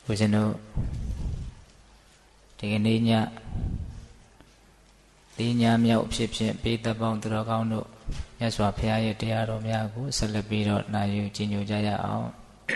ဦးဇင်းတို့ဒီကနေ့ညဒီညမြောက်ဖြစ်ဖြစ်ပေးသက်ပေါင်းသူတော်ကောင်းတို့မြတ်စွာဘုရားရဲ့တရားတော်များကိုဆက်လက်ပြီးတော့နာယူကြည်ညိုကြရအောင်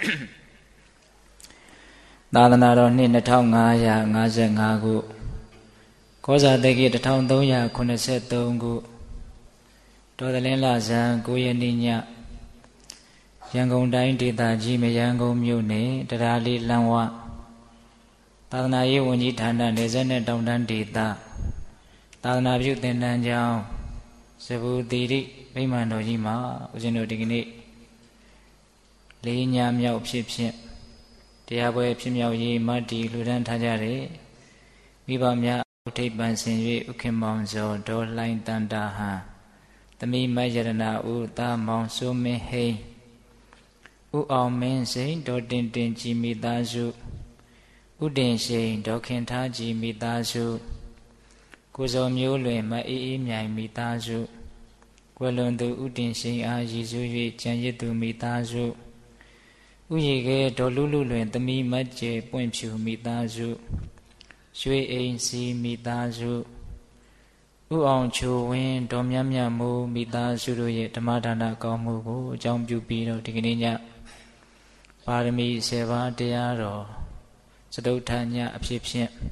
သာသနာတော်နှစ်2555ခုကောဇာတက္ကိ1383ခုတော်သလင်းလဇန်9ရက်နေ့ညရန်ကုန်တိုင်းဒေသကြီးမရန်ကုန်မြို့နယ်တရားလေးလမ်းဝသာသနာရေးဝန်ကြီးဌာနနယ်စပ်နဲ့တောင်တန်းဒေသသာသနာပြုသင်တန်းကျောင်းစဘူတိရိဗိမာန်တော်ကြီးမှာဦးဇင်းတို့ဒီကနေ့လေးညမြောက်ဖြစ်ဖြစ်တရားပွဲဖြစ်မြောက်ရေးမတ္တိလူဒန်းထားကြတဲ့မိဘများဥထိပ်ပန်ဆင်၍ဥခင်မောင်ဇော်ဒေါ်လှိုင်းတန်တာဟံသမီးမယရဏဦးသားမောင်စိုးမင်းဟိန်းဦးအောင်မင်းစိန်ဒေါ်တင်တင်ကြည်မိသားစုဥတင်ရှိန်ဒေါ်ခင်ထားကြည်မိသားစုကိုစောမျိုးလွင်မအေးအေးမြိုင်မိသားစုကွယ်လွန်သူဥတင်ရှိန်အားရည်စူး၍ကြံရစ်သူမိသားစုဥယေကဲဒေါ်လူလူလွင်သမီးမကျဲပွင့်ဖြူမိသားစုရွှေအိမ်စီမိသားစုဥအောင်ချိုဝင်းဒေါ်မြတ်မြတ်မိုးမိသားစုတို့ရဲ့ဓမ္မဒါနကောင်းမှုကိုအကြောင်းပြုပြီးတော့ဒီကနေ့ညပါရမီ10ပါးတရားတော်စတုထညအဖြစ်ဖြင့်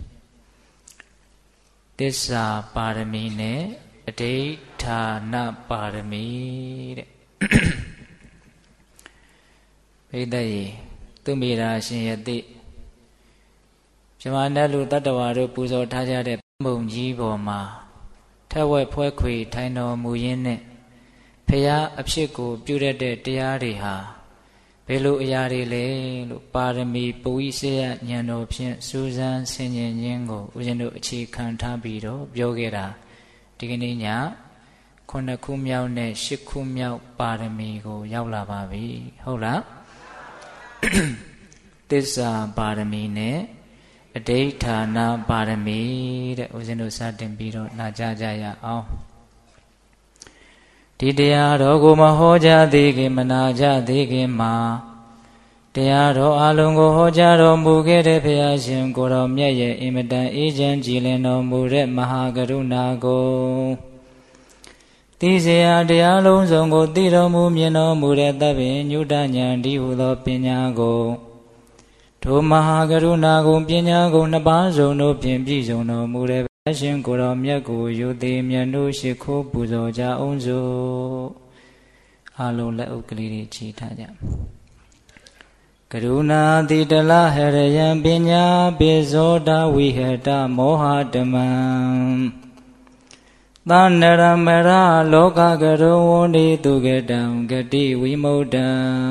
သစ္စာပါရမီနဲ့အဋိဌာဏပါရမီတဲ့ဘိဒ္ဓယေသူမိရာရှင်ယတိဇမနလူတတ္တဝါတို့ပူဇော်ထားကြတဲ့ဘုံကြီးပေါ်မှာထက်ဝက်ဖွဲခွေထိုင်တော်မူရင်းနဲ့ဖရာအဖြစ်ကိုပြုတတ်တဲ့တရားတွေဟာဘယ်လိုအရာတွေလဲလို့ပါရမီပဝိစေယဉာဏ်တော်ဖြင့်စူးစမ်းဆင်ခြင်ခြင်းကိုဦးဇင်းတို့အခြေခံထားပြီးတော့ပြောခဲ့တာဒီကနေ့ည9ခုမြောက်နဲ့10ခုမြောက်ပါရမီကိုရောက်လာပါပြီဟုတ်လားသစ္စာပါရမီနဲ့အဋိဌာဏပါရမီတဲ့ဦးဇင်းတို့စတင်ပြီးတော့နာကြားကြရအောင်ဒီတရားတော်ကိုမဟောကြားသေးခင်မနာကြားသေးခင်မှာတရားတော်အလုံးကိုဟောကြားတော်မူခဲ့တဲ့ဘုရားရှင်ကိုယ်တော်မြတ်ရဲ့အင်မတန်အေးချမ်းကြည်လင်တော်မူတဲ့မဟာကရုဏာကိုသိစေရာတရားလုံးစုံကိုသိတော်မူမြင်တော်မူတဲ့သဗ္ဗညုတဉာဏ်ဒီဟုသောပညာကိုထိုမဟာကရုဏာကိုပညာကိုနှစ်ပါးစုံတို့ဖြင့်ပြည့်စုံတော်မူတဲ့အရှင်ကိုယ်တော်မြတ်ကိုယုသေးမြတ်တို့ရှိခိုးပူဇော်ကြအောင်စို့အလုံးလက်ဥကလေးတွေချီထားကြကရုဏာတိတလဟရယံပညာပိဇောတဝိဟတမောဟတမံသန္နရမရလောကကရုဝန္တိတုကတံဂတိဝိမု ṭ ံ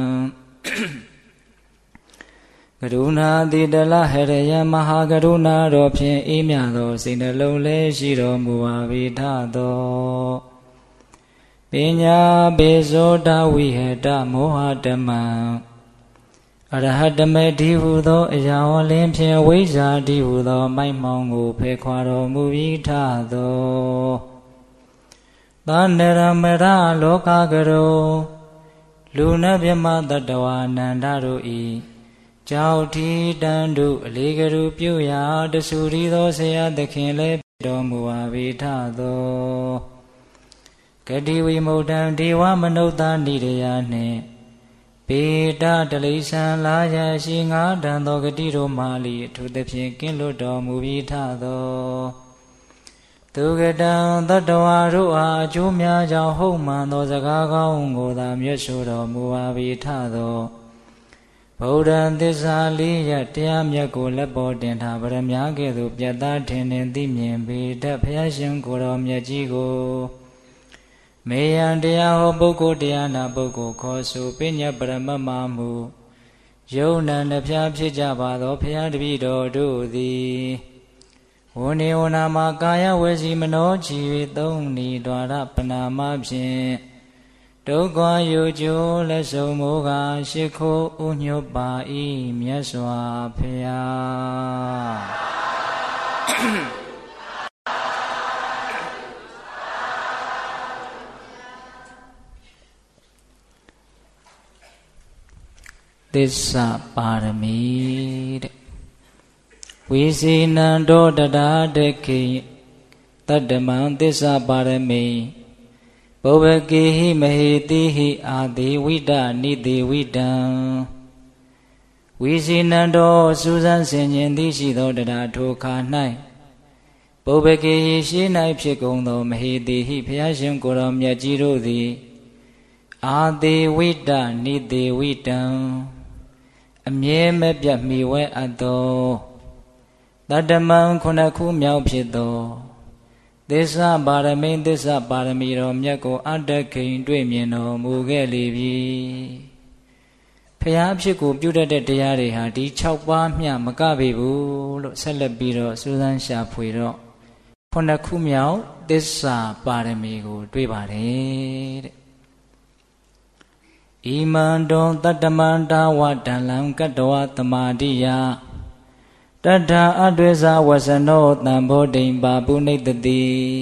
ကရုဏာတိတလဟရယံမဟာကရုဏာတော်ဖြင့်အေးမြသောစိတ်နှလုံးလေးရှိတော်မူပါ၏ထသောပညာပေဇောတဝိဟတမောဟတမံအရဟတမေတိဟုသောအရာဝလင်းဖြင့်ဝိဇ္ဇာတိဟုသောမိုက်မှောင်ကိုဖယ်ခွာတော်မူ၏ထသောသန္နရမရလောကကရုလူနာမြမတတ္တဝါနန္ဒတို့၏ကြောက်တီတန်တို့အလေးကရုပြုရာတဆူရီသောဆရာသခင်လည်းတော်မူပါ၏ထသောဂတိဝိမု ṭ ံဒေဝမနုဿာနိရယနှင့်ပေတတလိษံလာရရှိငါတန်သောဂတိတို့မှလီအထူးသဖြင့်ကင်းလွတ်တော်မူ၏ထသောသူကတံတတ္တဝါတို့အားအကျိုးများကြောင့်ဟုတ်မှန်သောစကားကောင်းကိုသာမြတ်ဆိုတော်မူပါ၏ထသောဗုဒ္ဓံသစ္စာလေးရတရားမြတ်ကိုလက်ပေါ်တင်ထားဗရမ ्या ကဲ့သို့ပြတ်သားထင်ထင်သိမြင်ပေတတ်ဘုရားရှင်ကိုယ်တော်မြတ်ကြီးကိုမေယံတရားဟောပုဂ္ဂိုလ်တရားနာပုဂ္ဂိုလ်ခေါ်ဆိုပညာပရမတ်မမှုယုံနံနှဖျားဖြစ်ကြပါသောဘုရားတပည့်တော်တို့သည်ဝဏေဝနာမှာကာယဝစီမနောချီ၍သုံးဤဒွါရပနာမဖြင့်ဒုက္ခယုကျိုးလက်ဆုံမိုးကရှိခိုးဥညွတ်ပါ၏မြတ်စွာဘုရားသစ္စာပါရမီတဲ့ဝိစီနံတောတတာတခိတတ္တမံသစ္စာပါရမိပုဗ္ဗကေဟိမဟေတိဟိအာတိဝိတနိတိဝိတံဝိစီနံတောစူးစမ်းဆင်ခြင်သည်ရှိသောတရားထိုခါ၌ပုဗ္ဗကေဟိရှိ၌ဖြစ်ကုန်သောမဟေတိဟိဘုရားရှင်ကိုယ်တော်မြတ်ကြီးတို့သည်အာတိဝိတနိတိဝိတံအမြဲမပြတ်မီဝဲအပ်သောတတ္တမံခုနှစ်ခုမြောက်ဖြစ်သောသစ္စာပါရမီသစ္စာပါရမီတော်မြတ်ကိုအတ္တခိန်တွေ့မြင်တော်မူခဲ့လေပြီဖျားဖြစ်ကိုပြုတတ်တဲ့တရားတွေဟာဒီ6ပါးမျှမကပေဘူးလို့ဆက်လက်ပြီးတော့စူးစမ်းရှာဖွေတော့ခုနှစ်ခုမြောက်သစ္စာပါရမီကိုတွေ့ပါတယ်တဲ့ဣမန္တောတတ္တမန္တာဝတံလံကတ္တဝသမာတိယတထာအတွေဇာဝဆနောတံဘောဓိံပါပုနိတတိ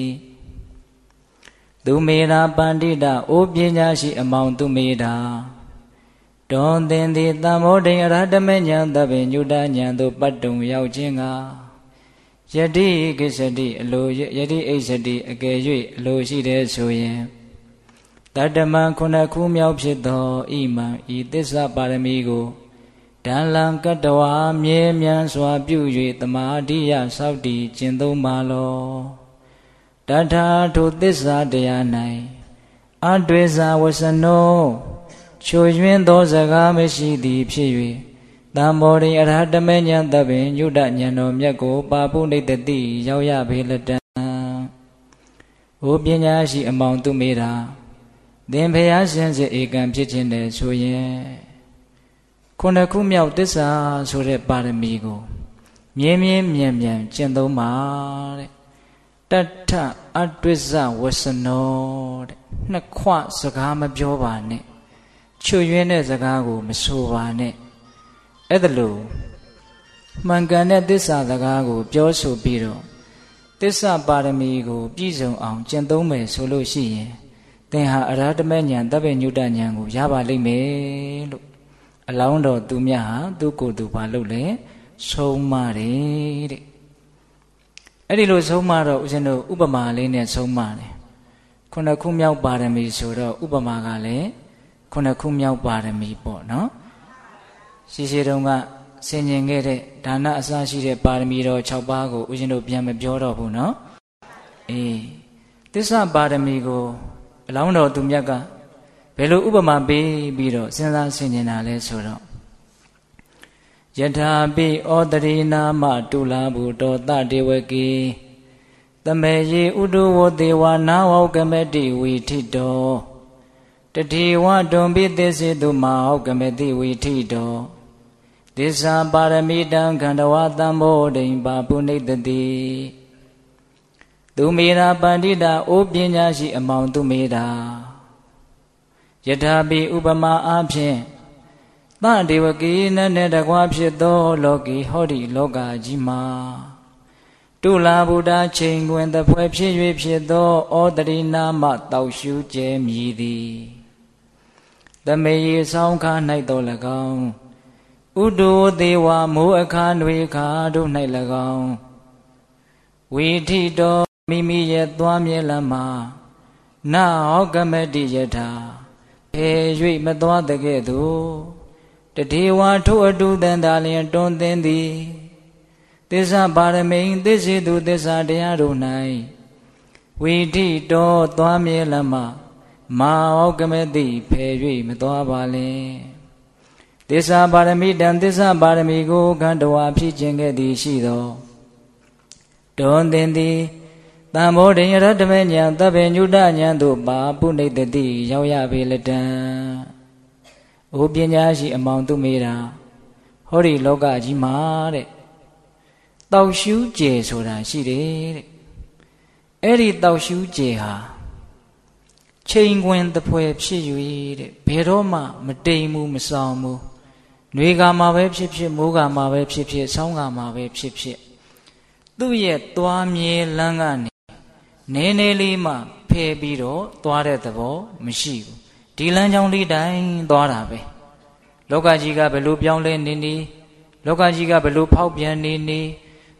သူမေရာပန္တိတာအိုပညာရှိအမောင်သူမေတာတွန်သင်သည်တံဘောဓိံအရဟတမေဉာဏ်သဗ္ဗညုတဉာဏ်သို့ပတ္တုံရောက်ခြင်းကယတိကိစ္စတိအလိုယတိအိစ္စတိအကယ်၍အလိုရှိတဲ့ဆိုရင်တတ္တမံခုနှစ်ခုမြောက်ဖြစ်သောဣမံဤသစ္စာပါရမီကိုတန်လံကတ္တဝါမြဲမြံစွာပြု၍တမာဒိယသောက်တည်ကျင့်သုံးပါလောတထာထိုသစ္စာတရား၌အတွေ့စာဝဆနောချိုယွင်းသောစကားမရှိသည်ဖြစ်၍တံဘောဓိအရဟတမေဉာဏ်သဗ္ဗညုတဉာဏ်တော်မြတ်ကိုပါပုနိတတိရောက်ရပေလတံဩပညာရှိအမောင်သူမေတာသင်ဖျားရှင်စေဧကံဖြစ်ခြင်းနဲ့ဆိုရင်ခုနှစ်ခုမြောက်သစ္စာဆိုတဲ့ပါရမီကိုမြဲမြဲမြံမြံကျင့်သုံးပါတဲ့တထအတွစ္စဝဆနောတဲ့နှစ်ခွစကားမပြောပါနဲ့ချွတ်ယွင်းတဲ့စကားကိုမဆိုပါနဲ့အဲ့ဒါလို့မှန်ကန်တဲ့သစ္စာစကားကိုပြောဆိုပြီးတော့သစ္စာပါရမီကိုပြည့်စုံအောင်ကျင့်သုံးမယ်ဆိုလို့ရှိရင်သင်ဟာအရဟတမေဉာဏ်တပ္ပညုတဉာဏ်ကိုရပါလိမ့်မယ်လို့အလောင်းတော်သူမြတ်ဟာသူကိုယ်သူဘာလုပ်လဲဆုံးမတယ်တဲ့အဲ့ဒီလိုဆုံးမတော့ဦးဇင်းတို့ဥပမာလေးနဲ့ဆုံးမတယ်ခုနှစ်ခုမြောက်ပါရမီဆိုတော့ဥပမာကလည်းခုနှစ်ခုမြောက်ပါရမီပေါ့နော်ရှိတုန်းကဆင်ញင်ခဲ့တဲ့ဒါနအစရှိတဲ့ပါရမီတော်6ပါးကိုဦးဇင်းတို့ပြန်မပြောတော့ဘူးနော်အေးသစ္စာပါရမီကိုအလောင်းတော်သူမြတ်ကဘယ်လိုဥပမာပေးပြီးတော့စဉ်းစားဆင်ခြင်တာလဲဆိုတော့ယထာပိဩတရိနာမတုလာဘူတောတတေဝကေတမေယေဥဒဝသေဝနာဝကမတိဝိထိတောတတိဝတွန်ပိသစ္စေတုမဟောကမတိဝိထိတောသစ္စာပါရမီတံခန္ဓဝသံဘောဓိံပါပုနိတတိသူမေရာပန္တိတာအိုပညာရှိအမောင်သူမေတာယထာပိဥပမာအားဖြင့်သဒေဝကိနနဲ့တကွာဖြစ်သောလောကီဟောဒီလောကကြီးမှာတုလာဗုဒ္ဓချိန်တွင်တပွဲဖြစ်၍ဖြစ်သောဩတရိနာမတောက်ရှုကျဲမြည်သည်တမေရေဆောင်ခါ၌တော်၎င်းဥဒုသေးဝမိုးအခါတွေခါတို့၌၎င်းဝိထိတောမိမိရဲ့သွားမြဲလမ်းမှာနာဟောကမတိယထာဖေ၍မသွားတဲ့ကဲ့သို့တတိဝါထိုအတုတန်သာလျင်တွန်းသင်သည်သစ္စာပါရမိန်သစ္စေတုသစ္စာတရားတို့၌ဝိထိတောသွားမြဲလမ်းမှာမာဟောကမတိဖေ၍မသွားပါလင်သစ္စာပါရမီတံသစ္စာပါရမီကိုခန္ဓဝါဖြစ်ခြင်းကဲ့သည်ရှိသောတွန်းသင်သည်တံဘောဓိရတမေဉာဏ်သဗ္ဗညုတဉာဏ်သို့ပါပုနိတတိရောက်ရပေလတံဩပညာရှိအမောင်သူမေတာဟောဒီလောကကြီးမှာတဲ့တောက်ရှူးကျဲဆိုတာရှိတယ်တဲ့အဲ့ဒီတောက်ရှူးကျဲဟာချိန်ခွင်တပွဲဖြစ်၍တဲ့ဘယ်တော့မှမတိမ်ဘူးမဆောင်ဘူးနှွေကမှာပဲဖြစ်ဖြစ်မိုးကမှာပဲဖြစ်ဖြစ်ဆောင်းကမှာပဲဖြစ်ဖြစ်သူ့ရဲ့သွားမြဲလမ်းကနေနည်းနည်းလေးမှဖယ်ပြီးတော့သွားတဲ့သဘောမရှိဘူးဒီလမ်းကြောင်းလေးတိုင်းသွားတာပဲလောကကြီးကဘယ်လိုပြောင်းလဲနေနေလောကကြီးကဘယ်လိုဖောက်ပြန်နေနေ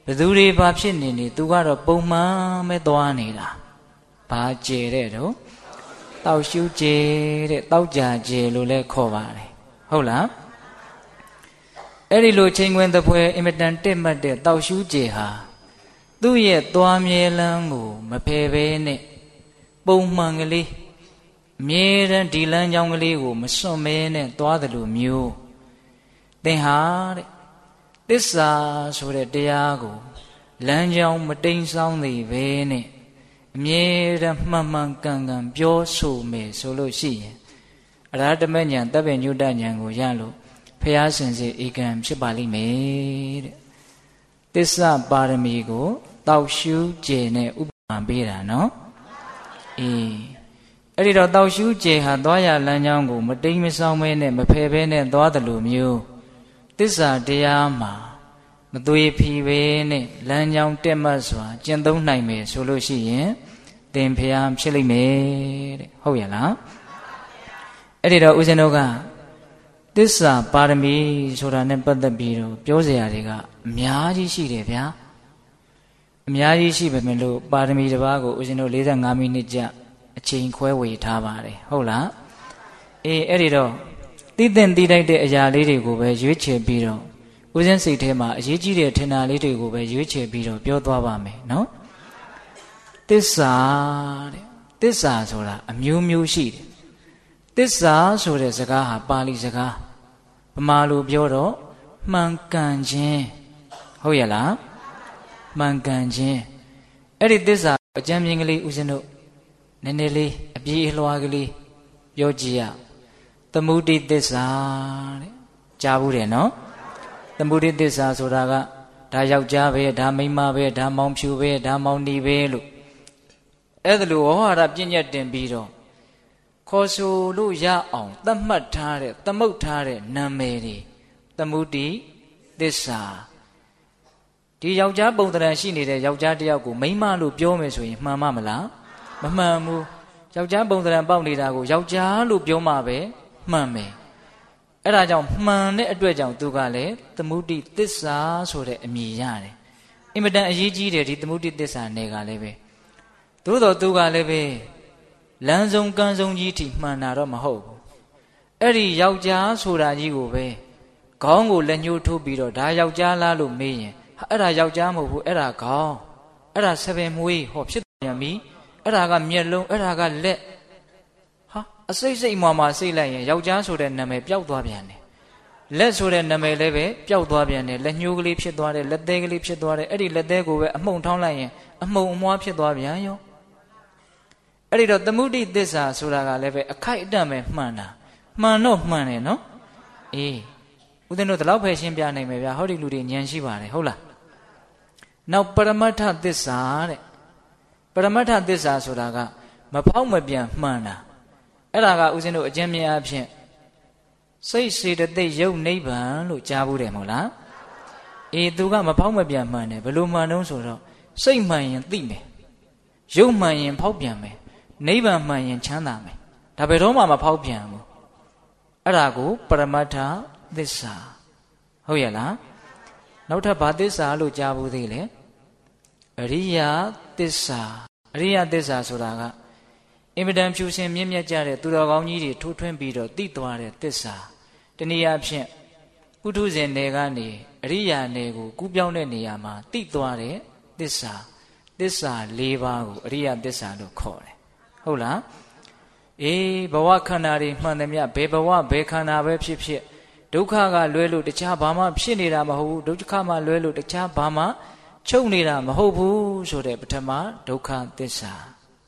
ဘသူတွေဘာဖြစ်နေနေသူကတော့ပုံမှန်ပဲသွားနေတာဘာကျေတဲ့တော့တောက်ရှူးကျေတဲ့တောက်ကြကျေလို့လည်းခေါ်ပါတယ်ဟုတ်လားအဲ့ဒီလိုချိန်ခွင်သပွဲအင်မတန်တက်မှတ်တဲ့တောက်ရှူးကျေဟာသူ့ရဲ့သွားမြဲလန်းကိုမဖယ်ဘဲနဲ့ပုံမှန်ကလေးအမြဲတမ်းဒီလမ်းကြောင်းကလေးကိုမစွန့်မဲနဲ့သွားတယ်လို့မျိုးသင်ဟာတဲ့သစ္စာဆိုတဲ့တရားကိုလမ်းကြောင်းမတိမ်ဆောင်းသေးပဲနဲ့အမြဲတမ်းမှန်မှန်ကန်ကန်ပြောဆိုမယ်ဆိုလို့ရှိရင်အရဟတမဉ္ဇဉ်တပ်ပင်ညုတဉ္ဇဉ်ကိုရလို့ဖျားစင်စေဧကံဖြစ်ပါလိမ့်မယ်တဲ့သစ္စာပါရမီကိုတောက်ရှူးကျေနဲ့ဥပမာပေးတာနော်အေးအဲ့ဒီတော့တောက်ရှူးကျေဟာသွားရလမ်းကြောင်းကိုမတိမ်မဆောင်းမဲနဲ့မဖယ်ဘဲနဲ့သွားတယ်လို့မျိုးသစ္စာတရားမှာမသွေဖီပဲနဲ့လမ်းကြောင်းတက်မှတ်စွာကျင့်သုံးနိုင်မယ်ဆိုလို့ရှိရင်သင်ဖျားဖြစ်လိမ့်မယ်တဲ့ဟုတ်ရဲ့လားအဲ့ဒီတော့ဦးဇင်းတို့ကသစ္စာပါရမီဆိုတာနဲ့ပတ်သက်ပြီးတော့ပြောစရာတွေကအများကြီးရှိတယ်ဗျာအများကြီးရှိပေမဲ့လို့ပါရမီတစ်ပါးကိုဦးဇင်းတို့45မိနစ်ကြာအချိန်ခွဲဝေထားပါတယ်ဟုတ်လားအေးအဲ့ဒီတော့သိတဲ့သိလိုက်တဲ့အရာလေးတွေကိုပဲရွေးချယ်ပြီးတော့ဦးဇင်းစိတ်ထဲမှာအရေးကြီးတဲ့ထင်တာလေးတွေကိုပဲရွေးချယ်ပြီးတော့ပြောသွားပါမယ်နော်သစ္စာတဲ့သစ္စာဆိုတာအမျိုးမျိုးရှိတယ်သစ္စာဆိုတဲ့စကားဟာပါဠိစကားဗမာလိုပြောတော့မှန်ကန်ခြင်းဟုတ်ရဲ့လားမှန်ကန်ခြင်းအဲ့ဒီသစ္စာအကျမ်းမြင်ကလေးဦးဇင်းတို့နည်းနည်းလေးအပြေးအလွှားကလေးပြောကြည့်ရသမုဒိသစ္စာတဲ့ကြားဘူးတယ်နော်သမုဒိသစ္စာဆိုတာကဒါယောက်ျားပဲဒါမိန်းမပဲဒါမောင်ဖြူပဲဒါမောင်နီပဲလို့အဲ့ဒါလိုဝါဟာရပြည့်ညတ်တင်ပြီးတော့ခေါ်ဆိုလို့ရအောင်သတ်မှတ်ထားတဲ့သမုတ်ထားတဲ့နာမည်တွေသမုဒိသစ္စာဒီယောက်ျားပုံသဏ္ဍာန်ရှိနေတဲ့ယောက်ျားတစ်ယောက်ကိုမိန်းမလို့ပြောမယ်ဆိုရင်မှန်မလားမမှန်ဘူးယောက်ျားပုံသဏ္ဍာန်ပေါက်နေတာကိုယောက်ျားလို့ပြောမှပဲမှန်မယ်အဲ့ဒါကြောင့်မှန်တဲ့အတွက်ကြောင့်သူကလည်းသမုဒိသစ္စာဆိုတဲ့အမည်ရတယ်အင်မတန်အရေးကြီးတယ်ဒီသမုဒိသစ္စာနယ်ကလည်းပဲသို့တော်သူကလည်းပဲလမ်းဆုံးကမ်းဆုံးကြီးထိမှန်တာတော့မဟုတ်ဘူးအဲ့ဒီယောက်ျားဆိုတာကြီးကိုပဲခေါင်းကိုလက်ညှိုးထိုးပြီးတော့ဒါယောက်ျားလားလို့မေးရင်အဲ့ဒါယောက်ျားမဟုတ်ဘူးအဲ့ဒါခေါင်းအဲ့ဒါဆပင်မွေးဟောဖြစ်ပြန်ပြီအဲ့ဒါကမျက်လုံးအဲ့ဒါကလက်ဟာအစိတ်စိတ်မှမှစိတ်လိုက်ရင်ယောက်ျားဆိုတဲ့နာမည်ပျောက်သွားပြန်တယ်လက်ဆိုတဲ့နာမည်လည်းပဲပျောက်သွားပြန်တယ်လက်ညှိုးကလေးဖြစ်သွားတယ်လက်သေးကလေးဖြစ်သွားတယ်အဲ့ဒီလက်သေးကိုပဲအမှုန်ထောင်းလိုက်ရင်အမှုန်အမွှားဖြစ်သွားပြန်ရောအဲ့ဒီတော့သမုဒိသစ္စာဆိုတာကလည်းပဲအခိုက်အတန့်ပဲမှန်တာမှန်တော့မှန်တယ်နော်အေးဦးဇင်းတို့ဒီလောက်ပဲရှင်းပြနိုင်မယ်ဗျာဟောဒီလူတွေဉာဏ်ရှိပါတယ်ဟုတ်လားနောက်ပရမတ္ထသစ္စာတဲ့ပရမတ္ထသစ္စာဆိုတာကမဖောက်မပြန်မှန်တာအဲ့ဒါကဦးဇင်းတို့အကျဉ်းမြင်အဖြစ်စိတ်စေတသိက်ယုတ်နိဗ္ဗာန်လို့ကြားဘူးတယ်မဟုတ်လားအေးသူကမဖောက်မပြန်မှန်တယ်ဘယ်လိုမှန်တုံးဆိုတော့စိတ်မှန်ရင်သိမယ်ယုတ်မှန်ရင်ဖောက်ပြန်မယ်နိဗ္ဗာန်မှန်ရင်ချမ်းသာမယ်ဒါဘယ်တော့မှမဖောက်ပြန်ဘူးအဲ့ဒါကိုပရမတ္ထသစ္စာဟုတ်ရဲ့လားနောက်ထပ်ဘာသစ္စာလို့ကြားဘူးသေးလဲအရိယသစ္စာအရိယသစ္စာဆိုတာကအင်မတန်ဖြူစင်မြင့်မြတ်ကြတဲ့သူတော်ကောင်းကြီးတွေထိုးထွင်းပြီးတော့သိသွားတဲ့သစ္စာတနည်းအားဖြင့်ပုထုဇဉ်နယ်ကနေအရိယာနယ်ကိုကူးပြောင်းတဲ့နေရာမှာသိသွားတဲ့သစ္စာ၄ပါးကိုအရိယသစ္စာလို့ခေါ်တယ်ဟုတ်လားအေးဘဝခန္ဓာတွေမှန်သမျှဘယ်ဘဝဘယ်ခန္ဓာပဲဖြစ်ဖြစ်ဒုက္ခကလွဲလို့တခြားဘာမှဖြစ်နေတာမဟုတ်ဘူးဒုက္ခမှလွဲလို့တခြားဘာမှချုပ်နေတာမဟုတ်ဘူးဆိုတဲ့ပထမဒုက္ခသစ္စာ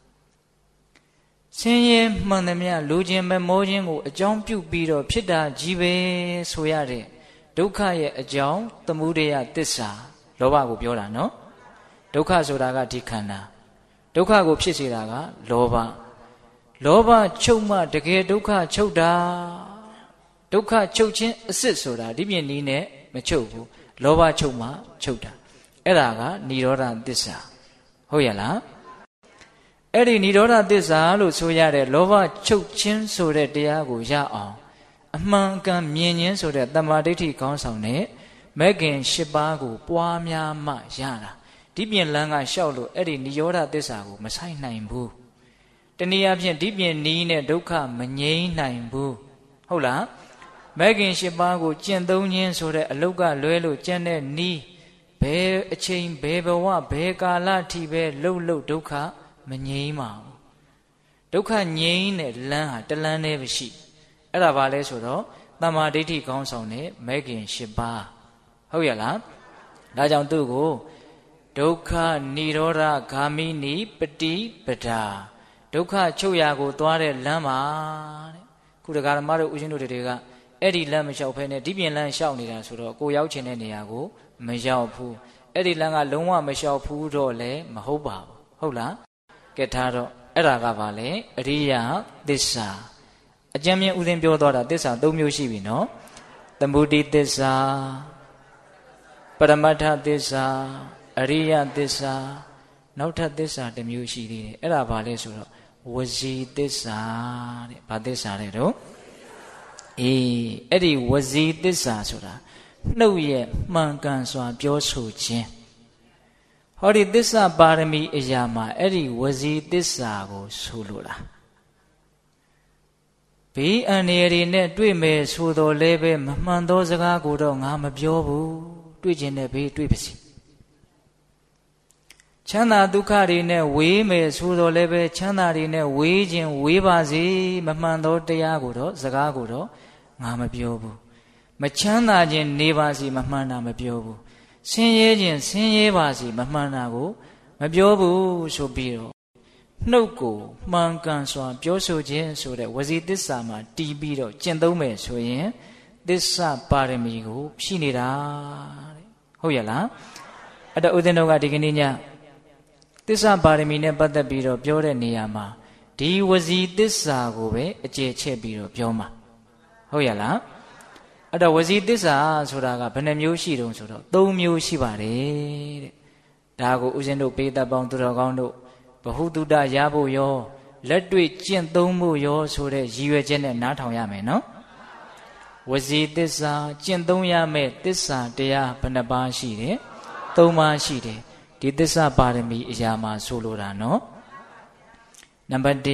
ဆင်းရဲမှန်သမျှလူချင်းမမောခြင်းကိုအကြောင်းပြုပြီးတော့ဖြစ်တာကြီးပဲဆိုရတဲ့ဒုက္ခရဲ့အကြောင်းသမုဒယသစ္စာလောဘကိုပြောတာနော်ဒုက္ခဆိုတာကဒီခန္ဓာဒုက္ခကိုဖြစ်စေတာကလောဘချုပ်မှတကယ်ဒုက္ခချုပ်တာဒုက္ခချုပ်ခြင်းအစစ်ဆိုတာဒီပြင်နည်းနဲ့မချုပ်ဘူးလောဘချုပ်မှချုပ်တာအဲ့ဒါကនិရောဓသစ္စာဟုတ်ရလားအဲ့ဒီនិရောဓသစ္စာလို့ဆိုရတဲ့လောဘချုပ်ခြင်းဆိုတဲ့တရားကိုရအောင်အမှန်ကန်မြင်ခြင်းဆိုတဲ့တမ္မာဒိဋ္ဌိကောင်းဆောင်နဲ့မမဲခင်၈ပါးကိုပွားများမှရတာဒီပြင်လမ်းကလျှောက်လို့အဲ့ဒီနိရောဓသစ္စာကိုမဆိုင်နိုင်ဘူးတနည်းအားဖြင့်ဒီပြင်နီးနဲ့ဒုက္ခမငြိမ်းနိုင်ဘူးဟုတ်လားမဲခင်၈ပါးကိုကျင့်သုံးခြင်းဆိုတဲ့အလုတ်ကလွဲလို့ကျင့်တဲ့နီးဘယ်အချိန်ဘယ်ဘဝဘယ်ကာလထိပဲလှုပ်ဒုက္ခမငြိမ်းပါဘူးဒုက္ခငြိမ်းတဲ့လမ်းဟာတလမ်းတည်းပဲရှိအဲ့ဒါဘာလဲဆိုတော့တမ္မာဒိဋ္ဌိကောင်းဆောင်တဲ့မဲခင်၈ပါးဟုတ်ရလားဒါကြောင့်သူ့ကိုဒုက္ခនិရောဓဂာမိနိပฏิပဒါဒုက္ခချုပ်ရာကိုသွားတဲ့လမ်းပါတဲ့ခုတက္ကရာမတို့ဦးဇင်းတို့တွေကအဲ့ဒီလမ်းမလျှောက်ဖဲနဲ့ဒီပြင်လမ်းလျှောက်နေတာဆိုတော့ကိုရောက်ချင်တဲ့နေရာကိုမရောက်ဘူးအဲ့ဒီလမ်းကလုံးဝမလျှောက်ဘူးတော့လည်းမဟုတ်ပါဘူးဟုတ်လားကဲထားတော့အဲ့ဒါကဘာလဲအရိယသစ္စာအကျဉ်းမြင့်ဦးဇင်းပြောသွားတာသစ္စာ၃မျိုးရှိပြီနော်သမုဒိသစ္စာပရမတ္ထသစ္စာအရိယသစ္စာနောက်ထပ်သစ္စာတစ်မျိုးရှိသေးတယ်အဲ့ဒါဘာလဲဆိုတော့ဝစီသစ္စာတဲ့ဘာသစ္စာလဲတော့အဲ့ဒီဝစီသစ္စာဆိုတာနှုတ်ရဲ့မှန်ကန်စွာပြောဆိုခြင်းဟောဒီသစ္စာပါရမီအရာမှာအဲ့ဒီဝစီသစ္စာကိုဆိုလိုတာဘေးအန္တရာယ်တွေနဲ့တွေ့မယ်ဆိုတော့လည်းပဲမမှန်သောစကားကိုတော့ငါမပြောဘူးတွေ့ခြင်းနဲ့ဘေးတွေ့ပါစေချမ်းသာဒုက္ခတွေနဲ့ဝေးမယ်ဆိုတော့လည်းပဲချမ်းသာတွေနဲ့ဝေးခြင်းဝေးပါစေမမှန်သောတရားကိုတော့စကားကိုတော့ငါမပြောဘူးမချမ်းသာခြင်းနေပါစေမမှန်တာမပြောဘူးဆင်းရဲခြင်းဆင်းရဲပါစေမမှန်တာကိုမပြောဘူးဆိုပြီးတော့နှုတ်ကိုမှန်ကန်စွာပြောဆိုခြင်းဆိုတဲ့ဝစီသစ္စာမှာတည်ပြီးတော့ကျင့်သုံးမယ်ဆိုရင်သစ္စာပါရမီကိုဖြည့်နေတာတဲ့ဟုတ်ရလားအဲ့တော့ဦးဇင်းတို့ကဒီကနေ့ညသစ္စာပါရမီနဲ့ပတ်သက်ပြီးတော့ပြောတဲ့နေရာမှာဒီဝစီသစ္စာကိုပဲအကျယ်ချဲ့ပြီးတော့ပြောမှာဟုတ်ရလားအဲ့တော့ဝစီသစ္စာဆိုတာကဘယ်နှမျိုးရှိတုံးဆိုတော့၃မျိုးရှိပါတယ်တဲ့ဒါကိုဦးဇင်းတို့ပေးသက်ပေါင်းသူတော်ကောင်းတို့ဘဟုတုတရဖို့ရောလက်တွေ့ကျင့်သုံးဖို့ရောဆိုတဲ့ရည်ရွယ်ချက်နဲ့နားထောင်ရမယ်နော်ဝစီသစ္စာကျင့်သုံးရမယ့်သစ္စာတရားဘယ်နှပါးရှိတယ်၃ပါးရှိတယ်ဒီသစ္စာပါရမီအရာမှာဆိုလိုတာနော်နံပါတ်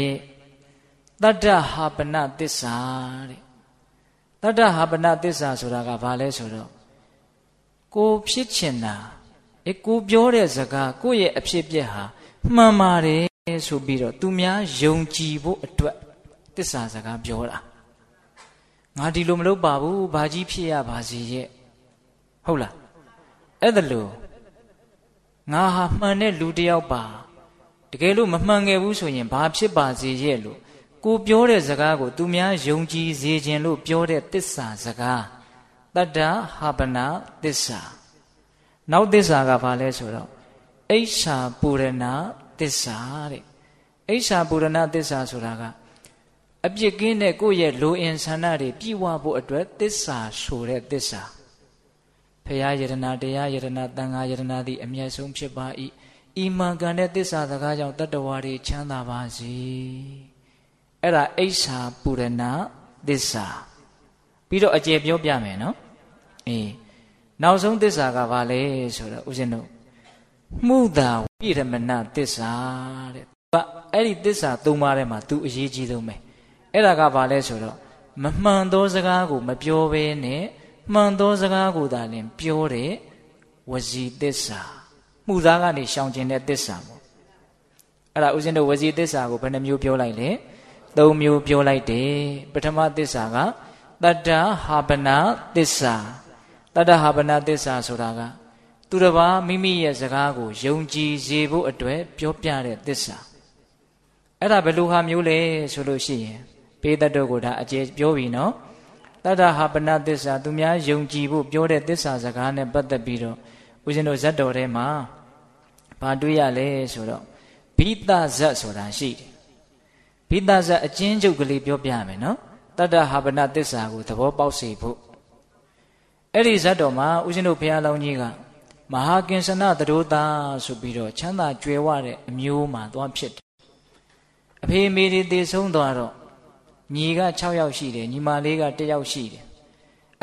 1တတ္တဟာပနသစ္စာတဲ့တတ္တဟာပနသစ္စာဆိုတာကဘာလဲဆိုတော့ကိုဖြစ်ချင်တာကိုပြောတဲ့စကားကိုယ့်ရဲ့အဖြစ်ပြက်ဟာမှန်ပါတယ်ဆိုပြီးတော့သူများယုံကြည်ဖို့အတွက်သစ္စာစကားပြောတာငါဒီလိုမလုပ်ပါဘူးဘာကြီးဖြစ်ရပါစေရဲ့ဟုတ်လားအဲ့ဒါလို့ငါဟာမှန်တဲ့လူတစ်ယောက်ပါတကယ်လို့မမှန်ခဲ့ဘူးဆိုရင်ဘာဖြစ်ပါစေရဲ့လို့ကိုပြောတဲ့စကားကိုသူများယုံကြည်စေခြင်းလို့ပြောတဲ့သစ္စာစကားတတ္တဟာပနသစ္စာနောက်သစ္စာကဘာလဲဆိုတော့အိဋ္ဌာပူရဏသစ္စာတဲ့အိဋ္ဌာပူရဏသစ္စာဆိုတာကအပြစ်ကင်းတဲ့ကိုယ့်ရဲ့လိုအင်ဆန္ဒတွေပြည့်ဝဖို့အတွက်သစ္စာဆိုတဲ့သစ္စာဖရာယတနာတရားယတနာသံဃာယတနာသည်အမြတ်ဆုံးဖြစ်ပါ၏ဤမှန်ကန်တဲ့သစ္စာစကားကြောင့်တတ္တဝါတွေချမ်းသာပါစေအဲ့ဒါအိဋ္ဌာပူရဏသစ္စာပြီးတော့အကျေပြောပြမယ်နော်နောက်ဆုံးသစ္စာကဘာလဲဆိုတော့ဦးဇင်းတို့မှုသာဝိရမဏသစ္စာတဲ့အဲ့ဒီသစ္စာ၃ပါးထဲမှာသူအရေးကြီးဆုံးပဲအဲ့ဒါကဘာလဲဆိုတော့မမှန်သောစကားကိုမပြောဘဲနဲ့မှန်သောစကားကိုသာလင်ပြောတဲ့ဝစီသစ္စာမှုသားကနေရှောင်ကျင်တဲ့သစ္စာပေါ့အဲ့ဒါဦးဇင်းတို့ဝစီသစ္စာကိုဘယ်နှမျိုးပြောလိုက်လဲ၃မျိုးပြောလိုက်တယ်ပထမသစ္စာကတတ္တဟာပနသစ္စာတတ္တဟာပနသစ္စာဆိုတာကသူတစ်ပါးမိမိရဲ့စကားကိုယုံကြည်စေဖို့အတွက်ပြောပြတဲ့သစ္စာအဲ့ဒါဘယ်လိုဟာမျိုးလဲဆိုလို့ရှိရင်ပေတ္တတို့ကဒါအကျေပြောပြီနော်တတ္တဟာပနသစ္စာသူများယုံကြည်ဖို့ပြောတဲ့သစ္စာစကားနဲ့ပတ်သက်ပြီးတော့ဦးဇင်းတို့ဇတ်တော်ထဲမှာဘာတွေ့ရလဲဆိုတော့ဘိသဇတ်ဆိုတာရှိတယ်ဘိသဇတ်အချင်းချုပ်ကလေးပြောပြမယ်နော်တတ္တဟာပနသစ္စာကိုသဘောပေါက်စေဖို့အဲ့ဒီဇတ်တော်မှာဦးဇင်းတို့ဘုရားလောင်းကြီးကမဟာကင်္စနသဒ္ဓတာဆိုပြီးတော့ချမ်းသာကြွယ်ဝတဲ့အမျိုးမှာသွားဖြစ်တယ်အဖေမေတွေတည်ဆုံးသွားတော့ညီက6ယောက်ရှိတယ်ညီမလေးက1ယောက်ရှိတယ်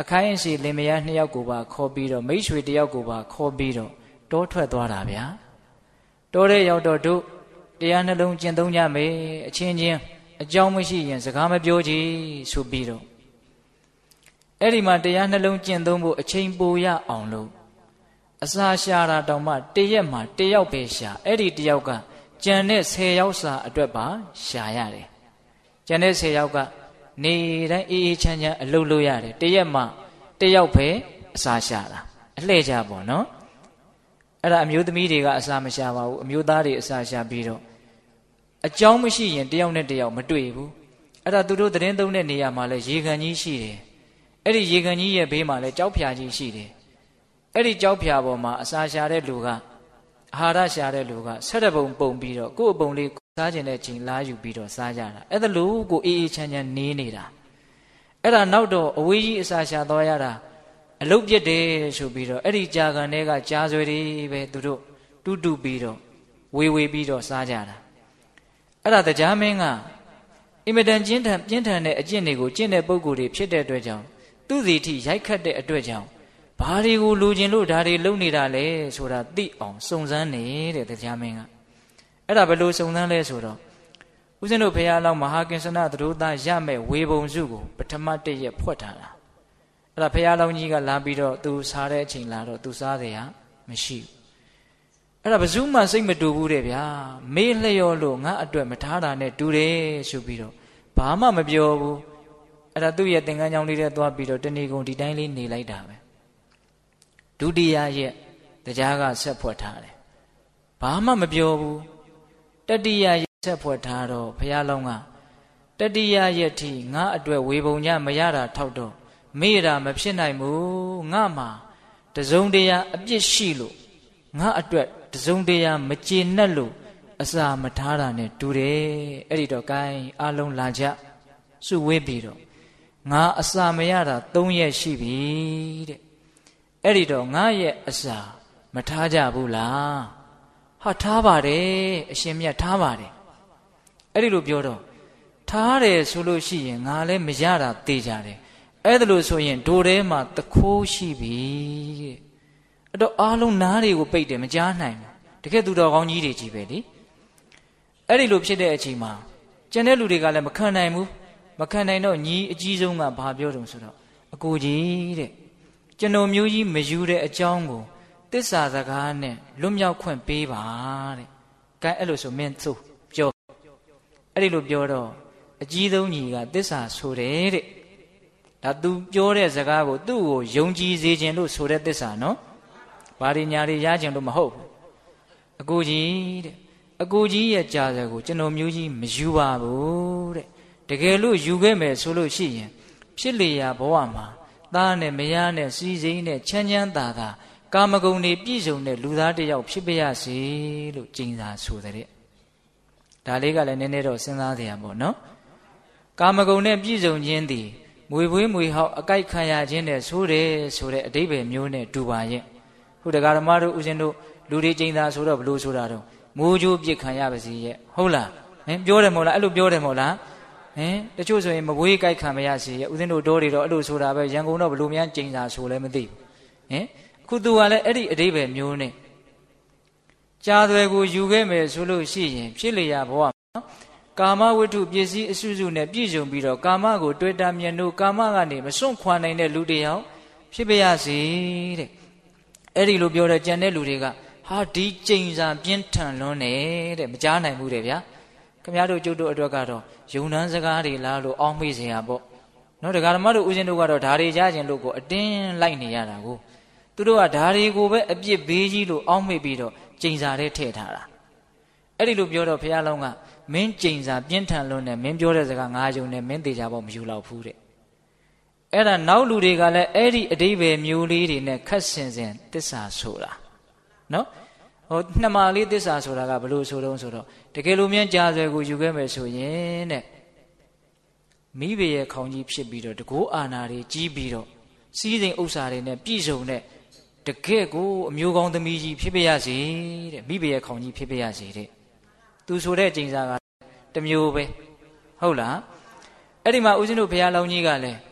ခိုင်းစီလင်မယား2ယောက်ကိုပါခေါ်ပြီးတော့မိတ်ဆွေ1ယောက်ကိုပါခေါ်ပြီးတော့တောထွက်သွားတာဗျာတောထဲရောက်တော့တို့တရားနှလုံးကျင့်သုံးကြမယ်အချင်းချင်းအကြောင်းမရှိရင်စကားမပြောကြဆိုပြီးတော့အဲ့ဒီမှာတရားနှလုံးကျင့်သုံးဖို့အချိန်ပိုရအောင်လို့အစာရှာတာတောင်မှတရက်မှာ1ယောက်ပဲရှာအဲ့ဒီ1ယောက်ကကြံတဲ့10ယောက်စာအတွက်ပါရှာရတယ်ကြံတဲ့10ယောက်ကနေတိုင်းအေးအေးချမ်းချမ်းအလုပ်လုပ်ရတယ်တရက်မှာ1ယောက်ပဲအစာရှာတာအလှည့်ကြပေါ့နော်အဲ့ဒါအမျိုးသမီးတွေကအစာမရှာပါဘူးအမျိုးသားတွေအစာရှာပြီးတော့အကြောင်းမရှိရင်1ယောက်နဲ့1ယောက်မတွေ့ဘူးအဲ့ဒါသူတို့သတင်းသုံးတဲ့နေရာမှာလဲရေကန်ကြီးရှိတယ်အဲ့ဒီရေကန်ကြီးရဲ့ဘေးမှာလဲကြောက်ဖြာကြီးရှိတယ်အဲ့ဒီကြောက်ဖြာပေါ်မှာအစာရှာတဲ့လူကအာဟာရရှာတဲ့လူက7ပုံပုံပြီးတော့ကိုယ့်အပုံလေးစားကျင်တဲ့ချိန်လာယူပြီးတော့စားကြတာအဲ့ဒါလို့ကိုအေးအေးချမ်းချမ်းနေနေတာအဲ့ဒါနောက်တော့အဝေးကြီးအစာရှာသွားရတာအလုတ်ပြစ်တယ်ဆိုပြီးတော့အဲ့ဒီကြာကန်တွေကကြားဆွဲတွေပဲသူတို့တူပြီးတော့ဝေပြီးတော့စားကြတာအဲ့ဒါတရားမင်းကအင်မတန်ပြင်းထန်တဲ့အကျင့်တွေကိုကျင့်တဲ့ပုဂ္ဂိုလ်တွေဖြစ်တဲ့အတွက်ကြောင့်သူ့စီထိရိုက်ခတ်တဲ့အတွက်ကြောင့်ဘာတွေကိုလူကျင်လို့ဒါတွေလုံနေတာလဲဆိုတာသိအောင်စုံစမ်းနေတဲ့တရားမင်းကအဲ့ဒါဘယ်လိုစုံစမ်းလဲဆိုတော့ဦးဇင်းတို့ဘုရားလောင်းမဟာကင်္စနသတို့သားရမဲ့ဝေပုံစုကိုပထမ1ရက်ဖွက်ထားတာအဲ့ဒါဘုရားလောင်းကြီးကလာပြီးတော့သူစားတဲ့အချိန်လာတော့သူစားတယ်ဟာမရှိဘူးအဲ့ဒါဘယ်သူမှစိတ်မတူဘူးတဲ့ဗျာမေးလျော်လို့ငါအတွက်မထားတာနဲ့တူတယ်ဆိုပြီးတော့ဘာမှမပြောဘူးအဲ့ဒါသူ့ရဲ့သင်္ကန်းကြောင့်လေးတဲ့သွားပြီးတော့တဏီကုံဒီတိုင်းလေးနေလိုက်တာပဲဒုတိယရက်တရားကဆက်ဖွက်ထားတယ်ဘာမှမပြောဘူးတတိယရက်ဆက်ဖွက်ထားတော့ဘုရားလောင်းကတတိယရက်ထိငါအတွက်ဝေပုံညမရတာထောက်တော့မေ့တာမဖြစ်နိုင်ဘူးငါမှာတစုံတရာအပြစ်ရှိလို့ငါအတွက်တစုံတရာမကျေနပ်လို့အစာမထားတာနဲ့တူတယ်အဲ့ဒီတော့ gain အလုံးလာကြစုဝေးပြီးတော့ငါအစာမရတာ3ရက်ရှိပြီတဲ့အဲ့ဒီတော့ငါရဲ့အစာမထားကြဘူးလားဟာထားပါတယ်အရှင်မြတ်ထားပါတယ်အဲ့ဒီလိုပြောတော့ထားတယ်ဆိုလို့ရှိရင်ငါလည်းမရတာသိကြတယ်အဲ့ဒါလို့ဆိုရင်ဒိုထဲမှာတခိုးရှိပြီတဲ့အဲ့တော့အားလုံးနားတွေကိုပိတ်တယ်မကြားနိုင်ဘူးတကယ်သူတော်ကောင်းကြီးတွေကြီးပဲလေအဲ့ဒီလိုဖြစ်တဲ့အချိန်မှာကျန်တဲ့လူတွေကလည်းမခံနိုင်ဘူးမခံနိုင်တော့ညီအကြီးဆုံးကဘာပြောတုံဆိုတော့အကိုကြီးတဲ့ကျွန်တော်မျိုးကြီးမယူတဲ့အကြောင်းကိုသစ္စာစကားနဲ့လွတ်မြောက်ခွင့်ပေးပါတဲ့ကဲအဲ့လိုဆိုမင်းသို့ပြောအဲ့ဒီလိုပြောတော့အကြီးဆုံးညီကသစ္စာဆိုတယ်တဲ့ဒါသူပြောတဲ့စကားကိုသူ့ကိုယုံကြည်စေခြင်းလို့ဆိုတဲ့သစ္စာနော်ဘာတွေညာတွေရခြင်းလို့မဟုတ်ဘူးအကိုကြီးတဲ့အကိုကြီးရဲ့ကြာစကိုကျွန်တော်မျိုးကြီးမယူပါဘူးတဲ့တကယ်လို့ယူခဲ့မယ်ဆိုလို့ရှိရင်ဖြစ်လေရာဘဝမှာသားနဲ့မယားနဲ့စီးစိမ်နဲ့ချမ်းချမ်းသာသာကာမဂုဏ်တွေပြည့်စုံတဲ့လူသားတစ်ယောက်ဖြစ်ပါရစေလို့ကျင့်စာဆိုတဲ့ဒါလေးကလည်းနည်းနည်းတော့စဉ်းစားစရာပေါ့နော်ကာမဂုဏ်နဲ့ပြည့်စုံခြင်းသည်မွေပွေးမွေဟောက်အကြိုက်ခံရခြင်းနဲ့ဆိုတယ်ဆိုတဲ့အဓိပ္ပာယ်မျိုးနဲ့တူပါရဲ့ခုတရားဓမ္မတို့ဦးဇင်းတို့လူတွေကျင့်စာဆိုတော့ဘလို့ဆိုတာတော့မိုးကြိုးပြစ်ခံရပါစေရဲ့ဟုတ်လားပြောတယ်မဟုတ်လားအဲ့လိုပြောတယ်မဟုတ်လားတချို့ဆိုရင်မပွေးကြိုက်ခံမရစေရဲ့ဦးဇင်းတို့တော်တွေတော့အဲ့လိုဆိုတာပဲရန်ကုန်တော့ဘလို့များကျင့်စာဆိုလည်းမသိဘူးခုသူကလည်းအဲ့ဒီအဓိပ္ပာယ်မျိုးနဲ့ကြာသွယ်ကိုယူခဲ့မယ်ဆိုလို့ရှိရင်ဖြစ်လေရာဘဝကာမဝတ္ထုပစ္စည်းအစုစုနဲ့ပြည့်စုံပြီးတော့ကာမကိုတွေ့တာမြင်လို့ကာမကနေမစွန့်ခွာနိုင်တဲ့လူတယောက်ဖြစ်ပါရစေတဲ့အဲ့ဒီလိုပြောတဲ့ကြံတဲ့လူတွေကဟာဒီကျိန်စာပြင်းထန်လွန်းနေတဲ့မကြားနိုင်ဘူးတဲ့ဗျာခင်ဗျားတို့ကျုပ်တို့အတွက်ကတော့ယုံနှန်းစကားတွေလားလို့အောင်းမိစေရပေါ့နော်တရားဓမ္မတို့ဦးဇင်းတို့ကတော့ဓာရီရခြင်းလို့ကိုအတင်းလိုက်နေရတာကိုသူတို့ကဓာရီကိုပဲအပြစ်ဘေးကြီးလို့အောင်းမိပြီးတော့ကျိန်စာထဲထည့်ထားတာအဲ့ဒီလိုပြောတော့ဘုရားလောင်းကမင်းကျိန်စာပြင်းထန်လွန်းနေမင်းပြောတဲ့စကားငါယုံနေမင်းသေးချာပေါ့မယူတော့ဘူးတဲ့အဲ့ဒါနောက်လူတွေကလည်းအဲ့ဒီအဓိပ္ပာယ်မျိုးလေးတွေနဲ့ခက်ဆင်ဆင်သစ္စာဆိုတာနော်နှမလေးသစ္စာဆိုတာကဘလို့ဆိုတော့ဆိုတော့တကယ်လို့မြန်ကြာဆွဲကိုယူခဲ့မယ်ဆိုရင်တဲ့မိဘရဲ့ခေါင်းကြီးဖြစ်ပြီးတော့တကိုးအာနာတွေကြီးပြီးတော့စီးစိမ်ဥစ္စာတွေနဲ့ပြည့်စုံတဲ့တကယ်ကိုအမျိုးကောင်းသမီးကြီးဖြစ်ပါရစေတဲ့မိဘရဲ့ခေါင်းကြီးဖြစ်ပါရစေတဲ့သူဆိုတဲ့ကျင့်စာကတမျိုးပဲဟုတ်လားအဲ့ဒီမှာဦးဇင်းတို့ဘုရားလောင်းကြီးကလည်း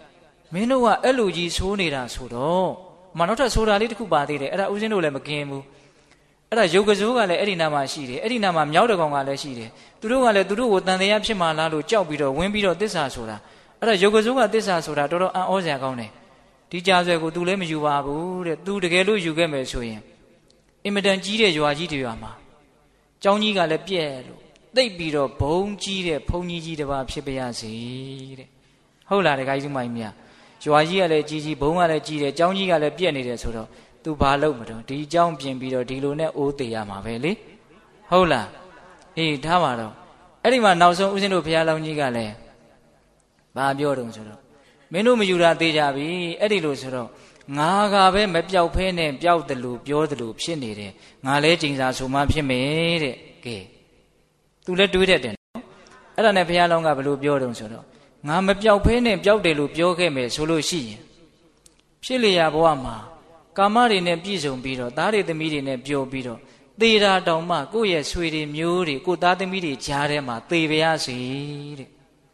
မင်းတို့ကအဲ့လိုကြီးဆိုးနေတာဆိုတော့မနောက်ထပ်ဆိုတာလေးတစ်ခုပါသေးတယ်အဲ့ဒါဦးဇင်းတို့လည်းမกินဘူးအဲ့ဒါရုပ်ကစိုးကလည်းအဲ့ဒီနာမှာရှိတယ်အဲ့ဒီနာမှာမြောက်တကောင်ကလည်းရှိတယ်သူတို့ကလည်းသူတို့ကိုတန်တရားဖြစ်မှလားလို့ကြောက်ပြီးတော့ဝင်ပြီးတော့သစ္စာဆိုတာအဲ့ဒါရုပ်ကစိုးကသစ္စာဆိုတာတော်တော်အံ့ဩစရာကောင်းတယ်ဒီကြာဆွဲကို तू လည်းမယူပါဘူးတဲ့ तू တကယ်လို့ယူခဲ့မယ်ဆိုရင်အင်မတန်ကြီးတဲ့ရွာကြီးတွေရွာမှာကျောင်းကြီးကလည်းပြဲလို့သိပ်ပြီးတော့ဘုံကြီးတဲ့ဘုံကြီးတစ်ပါးဖြစ်ပါရစေတဲ့ဟုတ်လားတခါကြီးမိုင်းမြရွာကြီးကလည်းကြီးဘုံကလည်းကြီးတယ်ကျောင်းကြီးကလည်းပြက်နေတယ်ဆိုတော့ तू ဘာလုပ်မတော့ဒီကျောင်းပြင်ပြီးတော့ဒီလိုနဲ့အိုးသေးရမှာပဲလေဟုတ်လားအေးထားပါတော့အဲ့ဒီမှာနောက်ဆုံးဦးဇင်းတို့ဘုရားလောင်းကြီးကလည်းဘာပြောတုံးဆိုတော့မင်းတို့မယူတာသေးကြပြီအဲ့ဒီလိုဆိုတော့ငါကပဲမပြောက်ဖဲနဲ့ပြောက်တယ်လို့ပြောတယ်လို့ဖြစ်နေတယ်ငါလဲကျင်စာဆိုမှဖြစ်မယ်တဲ့ကဲ तू လည်းတွေးတတ်တယ်နော်အဲ့ဒါနဲ့ဘုရားလောင်းကဘယ်လိုပြောတုံးဆိုတော့ငါမပြောက်ဖဲနဲ့ပြောက်တယ်လို့ပြောခဲ့မယ်ဆိုလို့ရှိရင်ဖြစ်လျာဘဝမှာကာမတွေနဲ့ပြည့်စုံပြီးတော့သားတွေသမီးတွေနဲ့ပျော်ပြီးတော့သေတာတောင်မှကိုယ့်ရဲ့ဆွေတွေမျိုးတွေကိုသားသမီးတွေကြားထဲမှာသေပါရစေတဲ့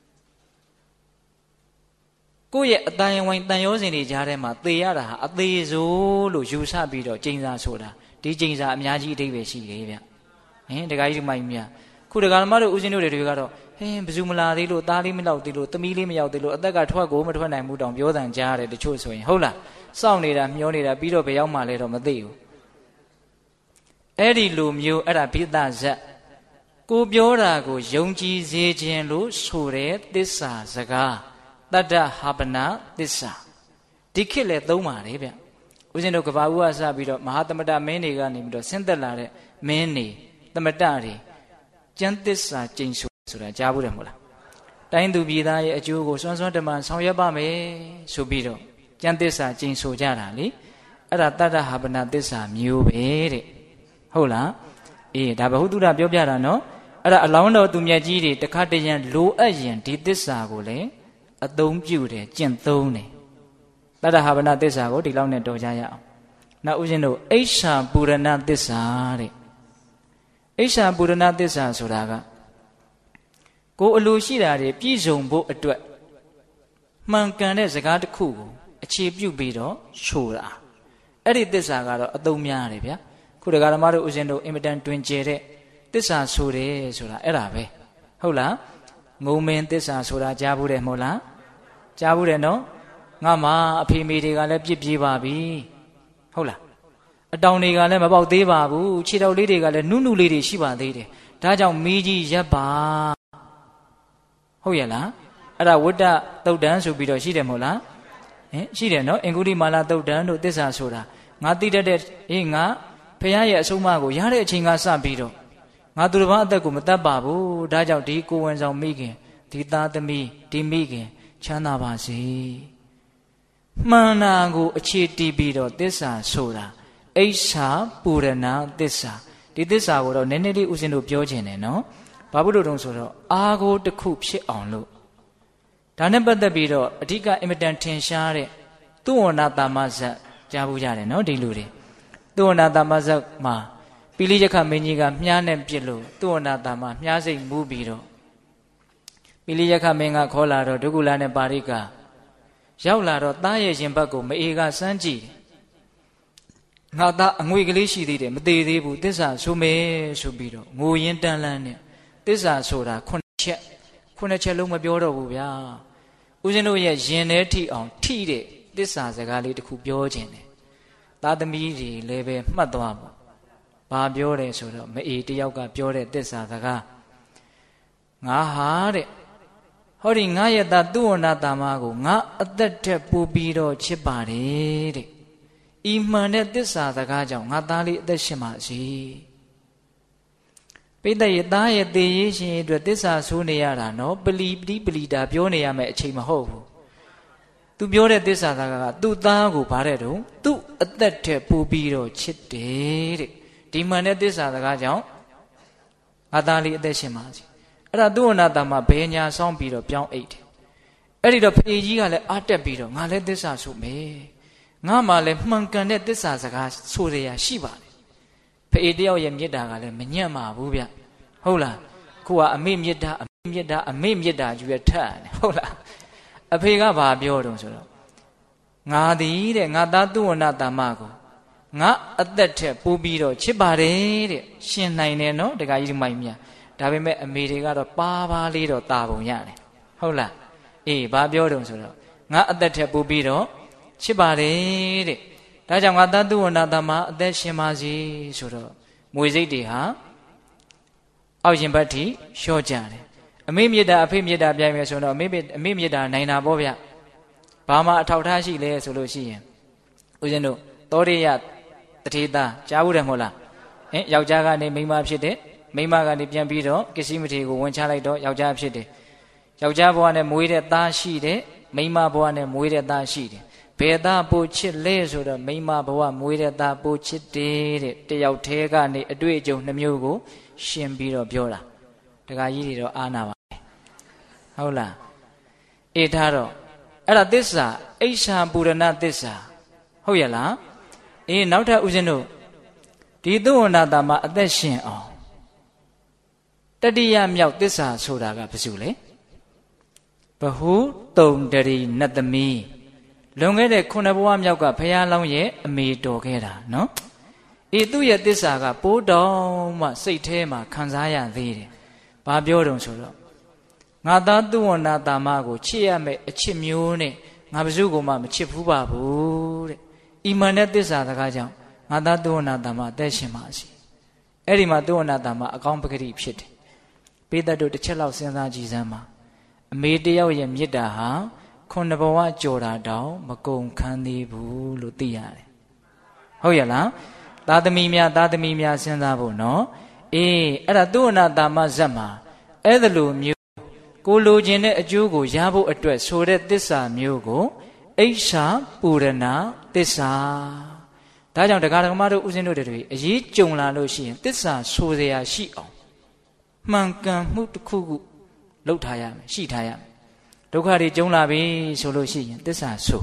ကိုယ့်ရဲ့အတန်ဝိုင်းတန်ရောစင်တွေကြားထဲမှာသေရတာဟာအသေးစိုးလို့ယူဆပြီးတော့ကျိန်စာဆိုတာဒီကျိန်စာအများကြီးအဓိပ္ပာယ်ရှိတယ်ဗျဟင်တခါကြီးဒီမိုင်းမြခုတခါဓမ္မတို့ဦးဇင်းတို့တွေကတော့ဟင်းဘယ်သူမလာသေးလို့သားလေးမလောက်သေးလို့သမီးလေးမရောက်သေးလို့အသက်ကထွက်ကိုမထွက်နိုင်ဘူးတောင်ပြောတန်ကြားရတယ်တချို့ဆိုရင်ဟုတ်လားစောင့်နေတာမျောနေတာပြီးတော့ဘယ်ရောက်မှလဲတော့မသိဘူးအဲ့ဒီလိုမျိုးအဲ့ဒါဘိသဇတ်ကိုပြောတာကိုယုံကြည်စေခြင်းလို့ဆိုတဲ့သစ္စာစကားတတ္တဟာပနာသစ္စာဒီခေတ်လည်းသုံးပါတယ်ဗျဦးဇင်းတို့ကဘာဦးကစပြီးတော့မဟာသမတမင်းတွေကနေပြီးတော့ဆင်းသက်လာတဲ့မင်းတွေသမတတွေကျမ်းသစ္စာကျင့်ဆိုတာကြားဘူးတယ်မဟုတ်လားတိုင်းသူပြည်သားရဲ့အကျိုးကိုစွမ်းစွမ်းတမန်ဆောင်ရွက်ပါမယ်ဆိုပြီးတော့ကျမ်းသစ္စာကျင့်ဆိုကြတာလေအဲ့ဒါတတ္တဟာပနာသစ္စာမျိုးပဲတဲ့ဟုတ်လားအေးဒါဘဟုတုဒပြောပြတာနော်အဲ့ဒါအလောင်းတော်သူမြတ်ကြီးတွေတခါတရံလိုအပ်ရင်ဒီသစ္စာကိုလည်းအသုံးပြုတယ်ကျင့်သုံးတယ်တတ္တဟာပနာသစ္စာကိုဒီလောက်နဲ့တော်ကြရအောင်နောက်ဦးဇင်းတို့အိဋ္ဌာပူရဏသစ္စာတဲ့အိဋ္ဌာပူရဏသစ္စာဆိုတာကကိုအလိုရှိတာတွေပြည့်စုံဖို့အတွက်မှန်ကန်တဲ့စကားတစ်ခုကိုအခြေပြုပြီးတော့ဆိုတာအဲ့ဒီသစ္စာကတော့အသုံးများတယ်ဗျာခုတက္ကရာမတို့ဦးဇင်းတို့အင်မတန်တွင်ကျယ်တဲ့သစ္စာဆိုတယ်ဆိုတာအဲ့ဒါပဲဟုတ်လားငုံမင်းသစ္စာဆိုတာကြားဘူးတယ်မဟုတ်လားကြားဘူးတယ်နော်ငါမှအဖေမေတွေကလည်းပြစ်ပြေးပါပြီဟုတ်လားအတောင်တွေကလည်းမပေါက်သေးပါဘူးခြေထောက်လေးတွေကလည်းနုနုလေးတွေရှိပါသေးတယ်ဒါကြောင့်မီးကြီးရပ်ပါဟုတ်ရဲ့လားအဲ့ဒါဝတ္တသုတ်တံဆိုပြီးတော့ရှိတယ်မဟုတ်လားဟင်ရှိတယ်နော်အင်္ဂုလိမာလာသုတ်တံတို့သစ္စာဆိုတာငါသိတတ်တဲ့အေးငါဖခင်ရဲ့အဆုံးအမကိုရတဲ့အချိန်ကစပြီးတော့ငါသူတစ်ပါးအသက်ကိုမတတ်ပါဘူးဒါကြောင့်ဒီကိုဝင်ဆောင်မိခင်ဒီသားသမီးဒီမိခင်ချမ်းသာပါစေမှန်တာကိုအခြေတည်ပြီးတော့သစ္စာဆိုတာအိဋ္ဌာပူရဏသစ္စာဒီသစ္စာကိုတော့နည်းနည်းလေးဦးဇင်းတို့ပြောချင်တယ်နော်ဘာဖြစ်လို့တုံးဆိုတော့အာကိုတစ်ခုဖြစ်အောင်လို့ဒါနဲ့ပတ်သက်ပြီးတော့အဓိကအင်မတန်ထင်ရှားတဲ့သုဝဏတာမဇတ်ကြားဘူးကြတယ်နော်ဒီလူတွေသုဝဏတာမဇတ်မှာပိလိယခမင်းကြီးကမြားနဲ့ပြစ်လို့သုဝဏတာမမြားစိတ်မူးပြီးတော့ပိလိယခမင်းကခေါ်လာတော့ဒုက္ကုလနဲ့ပါရိကရောက်လာတော့သားရဲ့ရင်ဘတ်ကိုမအေကစမ်းကြည့်တယ်ငါသားအငွေကလေးရှိသေးတယ်မသေးသေးဘူးသစ္စာဆိုမယ်ဆိုပြီးတော့ငိုရင်းတန်းလန်းနဲ့သစ္စာဆိုတာခုနှစ်ချက်လုံးမပြောတော့ဘူးဗျာဦးဇင်းတို့ရဲ့ရင်ထဲထိအောင်ထိတဲ့သစ္စာစကားလေးတစ်ခုပြောခြင်းတယ်သားသမီးတွေလည်းပဲမှတ်သွားပါဘာပြောတယ်ဆိုတော့မအေတယောက်ကပြောတဲ့သစ္စာစကားငါဟာတဲ့ဟောဒီငါရဲ့သားသူဝဏတာမကိုငါအသက်ထက်ပိုပြီးတော့ချစ်ပါတယ်တဲ့ဤမှန်တဲ့သစ္စာစကားကြောင့်ငါသားလေးအသက်ရှင်ပါစေပိဋကရဲ့သားရဲ့သေရေးရှင်အတွက်သစ္စာဆိုးနေရတာနော်ပလီပလီတာပြောနေရမယ်အချိန်မဟုတ်ဘူးသူပြောတဲ့သစ္စာစကားကသူ့သားကိုဗါတဲ့တော့သူ့အသက်ထက်ပိုပြီးတော့ချစ်တယ်တဲ့ဒီမှန်တဲ့သစ္စာစကားကြောင့်ငါသားလေးအသက်ရှင်ပါစေအဲ့ဒါသူ့ဝဏတာမှာဘယ်ညာဆောင်းပြီးတော့ပြောင်းအိတ်တယ်အဲ့ဒီတော့ဖေကြီးကလည်းအားတက်ပြီးတော့ငါလည်းသစ္စာဆိုမယ်ငါမှလည်းမှန်ကန်တဲ့သစ္စာစကားဆိုရရရှိပါတယ်ဖေတယောက်ရဲ့မေတ္တာကလည်းမညံ့ပါဘူးဗျဟုတ်လားခုကအမေမေတ္တာအမေမေတ္တာယူရထက်တယ်ဟုတ်လားအဖေကဘာပြောတုံးဆိုတော့ ngā đi để ngā ta tu ổn ta ma cô ngã ắt thế bù bì rồi chết bà đấy để xin này nè nó để cái gì mày nhỉ đã bên mẹ mì thì cái đó ba ly rồi ta bụng nhá này không là ba biểu đồng số đó ngã ắt thế bù bì rồi chết bà đấy để đã chẳng ngã ta tu ổn ta ma ắt xin mà gì số đó mùi gì đi hả ao chuyện bát thì xóa chả đấy mấy miệt đã phê miệt đã bây giờ số đó mấy miệt đã này nào bao giờ bà mà thâu tha gì lấy số lô gì ôi chân đâu tôi đi à thì ta cháu được không là giàu cha cái này mấy mà biết đấy mấy mà cái nàyပြန်biết đó cái gì mà thì cũng quan trọng lại đó giàu cha biết đấy giàu cha bao này mũi đấy ta xí đấy mấy mà bao này mũi đấy ta xí đấy bé ta bố chết lấy rồi đó mấy mà bao mũi đấy ta bố chết đấy để giàu thế cái này đuôi chồng nằm yêu cô xem biết rồi biết là cái gì đó ăn nào không là thà rồiအဲ့ဒါသစ္စာအိဋ္ဌာပူရဏသစ္စာဟုတ်ရဲ့လားနောက်ထပ်ဥစဉ်တို့ဒီသုဝဏတာမှာအသက်ရှင်အောင်တတိယမြောက်သစ္စာဆိုတာကဘာလို့လဲဘဟုတုံတရီနတ်သမီးလွန်ခဲ့တဲ့ခုနှစ်ဘဝမြောက်ကဘုရားလောင်းရဲ့အမေတော်ခဲ့တာနော်သူ့ရဲ့သစ္စာကပိုးတော်မှစိတ်ထဲမှာခံစားရသေးတယ်ဘာပြောတုံဆိုတော့ငါသားသူဝဏတာမကိုချစ်ရမယ်အချစ်မျိုးနဲ့ငါဘယ်သူ့ကိုမှမချစ်ဘူးပါဘူးတဲ့ဤမှန်တဲ့သစ္စာစကားကြောင့်ငါသားသူဝဏတာမအသက်ရှင်ပါစေအဲ့ဒီမှာသူဝဏတာမအကောင်းပဂတိဖြစ်တယ်ပိဿတ်တို့တစ်ချက်လောက်စဉ်းစားကြည့်စမ်းပါအမေတယောက်ရဲ့မေတ္တာဟာခုနှစ်ဘဝကြော်တာတောင်မကုန်ခန်းသေးဘူးလို့သိရတယ်ဟုတ်ရဲ့လားသားသမီးများစဉ်းစားဖို့နော်အဲ့ဒါသူဝဏတာမဇတ်မှာအဲ့ဒါလိုမျိုးကိုလိုချင်တဲ့အကျိုးကိုရဖို့အတွက်ဆိုတဲ့သစ္စာမျိုးကိုအိဋ္ဌာပူရဏသစ္စာဒါကြောင့်တရားဓမ္မတို့ဥစဉ်တို့တွေအရေးကြုံလာလို့ရှိရင်သစ္စာဆိုเสียရှိအောင်မှန်ကန်မှုတစ်ခုခုလုပ်ထားရမယ်ရှိထားရမယ်ဒုက္ခတွေကြုံလာပြီဆိုလို့ရှိရင်သစ္စာဆို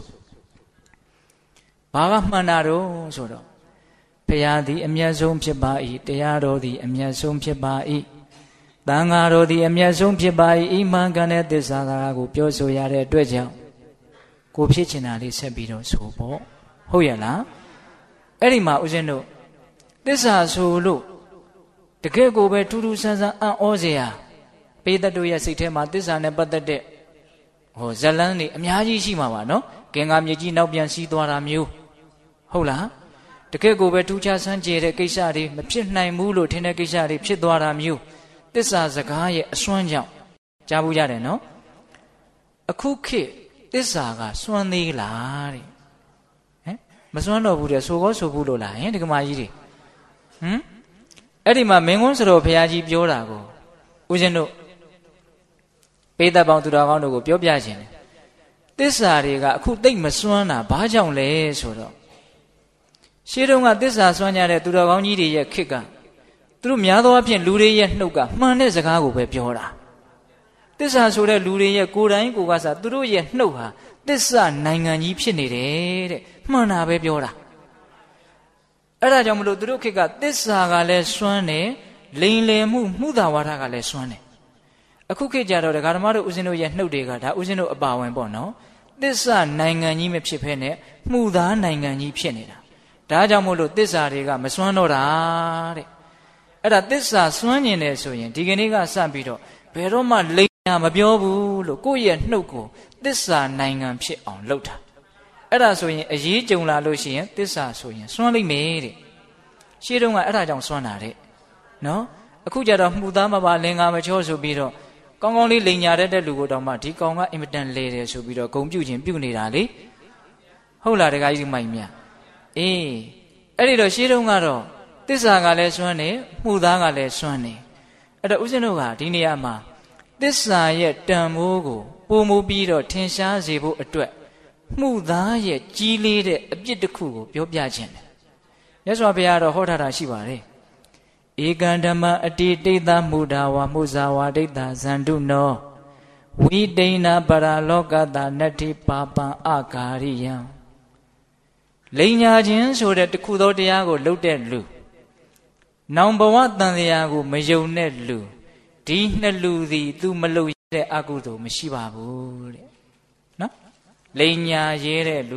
ဘာကမှန်တာတော့ဆိုတော့ဘုရားသည်အမျက်ဆုံးဖြစ်ပါ၏တရားတော်သည်အမျက်ဆုံးဖြစ်ပါ၏သံဃာတော်သည်အမျက်ဆုံးဖြစ်ပါ၏ဤမှန်ကန်တဲ့သစ္စာကိုပြောဆိုရတဲ့အတွက်ကြောင့်ကိုဖြစ်ချင်တာလေးဆက်ပြီးတော့ဆိုပေါ့ဟုတ်ရဲ့လားအဲ့ဒီမှာဦးဇင်းတို့သစ္စာဆိုလို့တကယ်ကိုပဲထူးထူးဆန်းဆန်းအံ့ဩစရာပိဿတ်တို့ရဲ့စိတ်ထဲမှာသစ္စာနဲ့ပတ်သက်တဲ့ဇလန်းတွေအများကြီးရှိမှာပါနော်ကင်္ဂါမြေကြီးနောက်ပြန်စီးသွားတာမျိုးဟုတ်လားတကယ်ကိုပဲထူးခြားဆန်းကျယ်တဲ့ကိစ္စတွေမဖြစ်နိုင်ဘူးလို့ထင်တဲ့ကိစ္စတွေဖြစ်သွားတာမျိုးသစ္စာစကားရဲ့အစွမ်းကြောင့်ကြားဘူးရတယ်နော်အခုခေတ်သစ္စာကစွမ်းသေးလားတဲ့မစွမ်းတော့ဘူးတဲ့ဆိုကောဆိုဘူးလို့လားဒီကမာကြီးတွေအဲ့ဒီမှာမင်းကွန်းစတော်ဘုရားကြီးပြောတာကိုဦးဇင်းတို့ပိဿတ်ပေါင်းသူတော်ကောင်းတို့ကိုပြောပြခြင်းတယ်သစ္စာတွေကအခုသိမ့်မစွမ်းတာဘာကြောင့်လဲဆိုတော့ရှေးတုန်းကသစ္စာစွမ်းကြတဲ့သူတော်ကောင်းကြီးတွေရဲ့ခေတ်ကသူတို့များသောအားဖြင့်လူတွေရဲ့နှုတ်ကမှန်တဲ့စကားကိုပဲပြောတာသစ္စာဆိုတဲ့လူတွေရဲ့ကိုယ်တိုင်းကိုယ်ကစားသူတို့ရဲ့နှုတ်ဟာသစ္စာနိုင်ငံကြီးဖြစ်နေတယ်တဲ့မှန်တာပဲပြောတာအဲ့ဒါကြောင့်မလို့သူတို့ခေတ်ကသစ္စာကလည်းစွမ်းတယ်လိန်လည်မှုသာဝါဒကလည်းစွမ်းတယ်အခုခေတ်ကြတော့ဒကာဓမ္မတို့ဦးဇင်းတို့ရဲ့နှုတ်တွေကဒါဦးဇင်းတို့အပါဝင်ပေါ့နော်သစ္စာနိုင်ငံကြီးမဖြစ်ဖဲနဲ့မှုသားနိုင်ငံကြီးဖြစ်နေတာဒါကြောင့်မို့လို့သစ္စာတွေကမစွမ်းတော့တာတဲ့အဲ့ဒါသစ္စာစွမ်းကျင်တယ်ဆိုရင်ဒီကနေ့ကစပြီးတော့ဘယ်တော့မှလိန်ညာမပြောဘူးလို့ကိုယ့်ရဲ့နှုတ်ကိုသစ္စာနိုင်ငံဖြစ်အောင်လုပ်တာအဲ့ဒါဆိုရင်အရေးကြုံလာလို့ရှိရင်သစ္စာဆိုရင်စွမ်းလိုက်မယ်တဲ့ရှေးတုန်းကအဲ့ဒါကြောင့်စွမ်းတာတဲ့နော်အခုကြတော့မှုသားမပါလင်္ကာမချောဆိုပြီးတော့ကောင်းကောင်းလေးလိန်ညာတဲ့လူကိုတောင်မှဒီကောင်ကအင်မတန်လဲတယ်ဆိုပြီးတော့ဂုံပြုတ်ခြင်းပြုတ်နေတာလေဟုတ်လားတခါကြီးမိုက်မြအဲ့ဒီတော့ရှေးတုန်းကတော့သစ္စာကလည်းစွမ်းတယ်မှုသားကလည်းစွမ်းတယ်အဲ့တော့ဦးဇင်းတို့ကဒီနေရာမှာသစ္စာရဲ့တန်ဖိုးကိုပုံမူပြီးတော့ထင်ရှားစေဖို့အတွက်မှုသားရဲ့ကြီးလေးတဲ့အပြစ်တစ်ခုကိုပြောပြခြင်းတယ်မြတ်စွာဘုရားတော့ဟောထားတာရှိပါတယ်ဧကံဓမ္မအတိတိတ်သမုဒ္ဒါဝါမှုဇာဝါဒိဋ္ဌာဇန္တုနောဝိတိဏပရလောကတာနတ္ထိပါပံအာဂါရိယံလိန်ညာခြင်းဆိုတဲ့တခုသောတရားကိုလုပ်တဲ့လူနောင်ဘဝတန်တရားကိုမယုံတဲ့လူဒီနှစ်လူသည်သူမလုပ်တဲ့အကုသိုလ်မရှိပါဘူးတဲ့နော်လိန်ညာရဲတဲ့လူ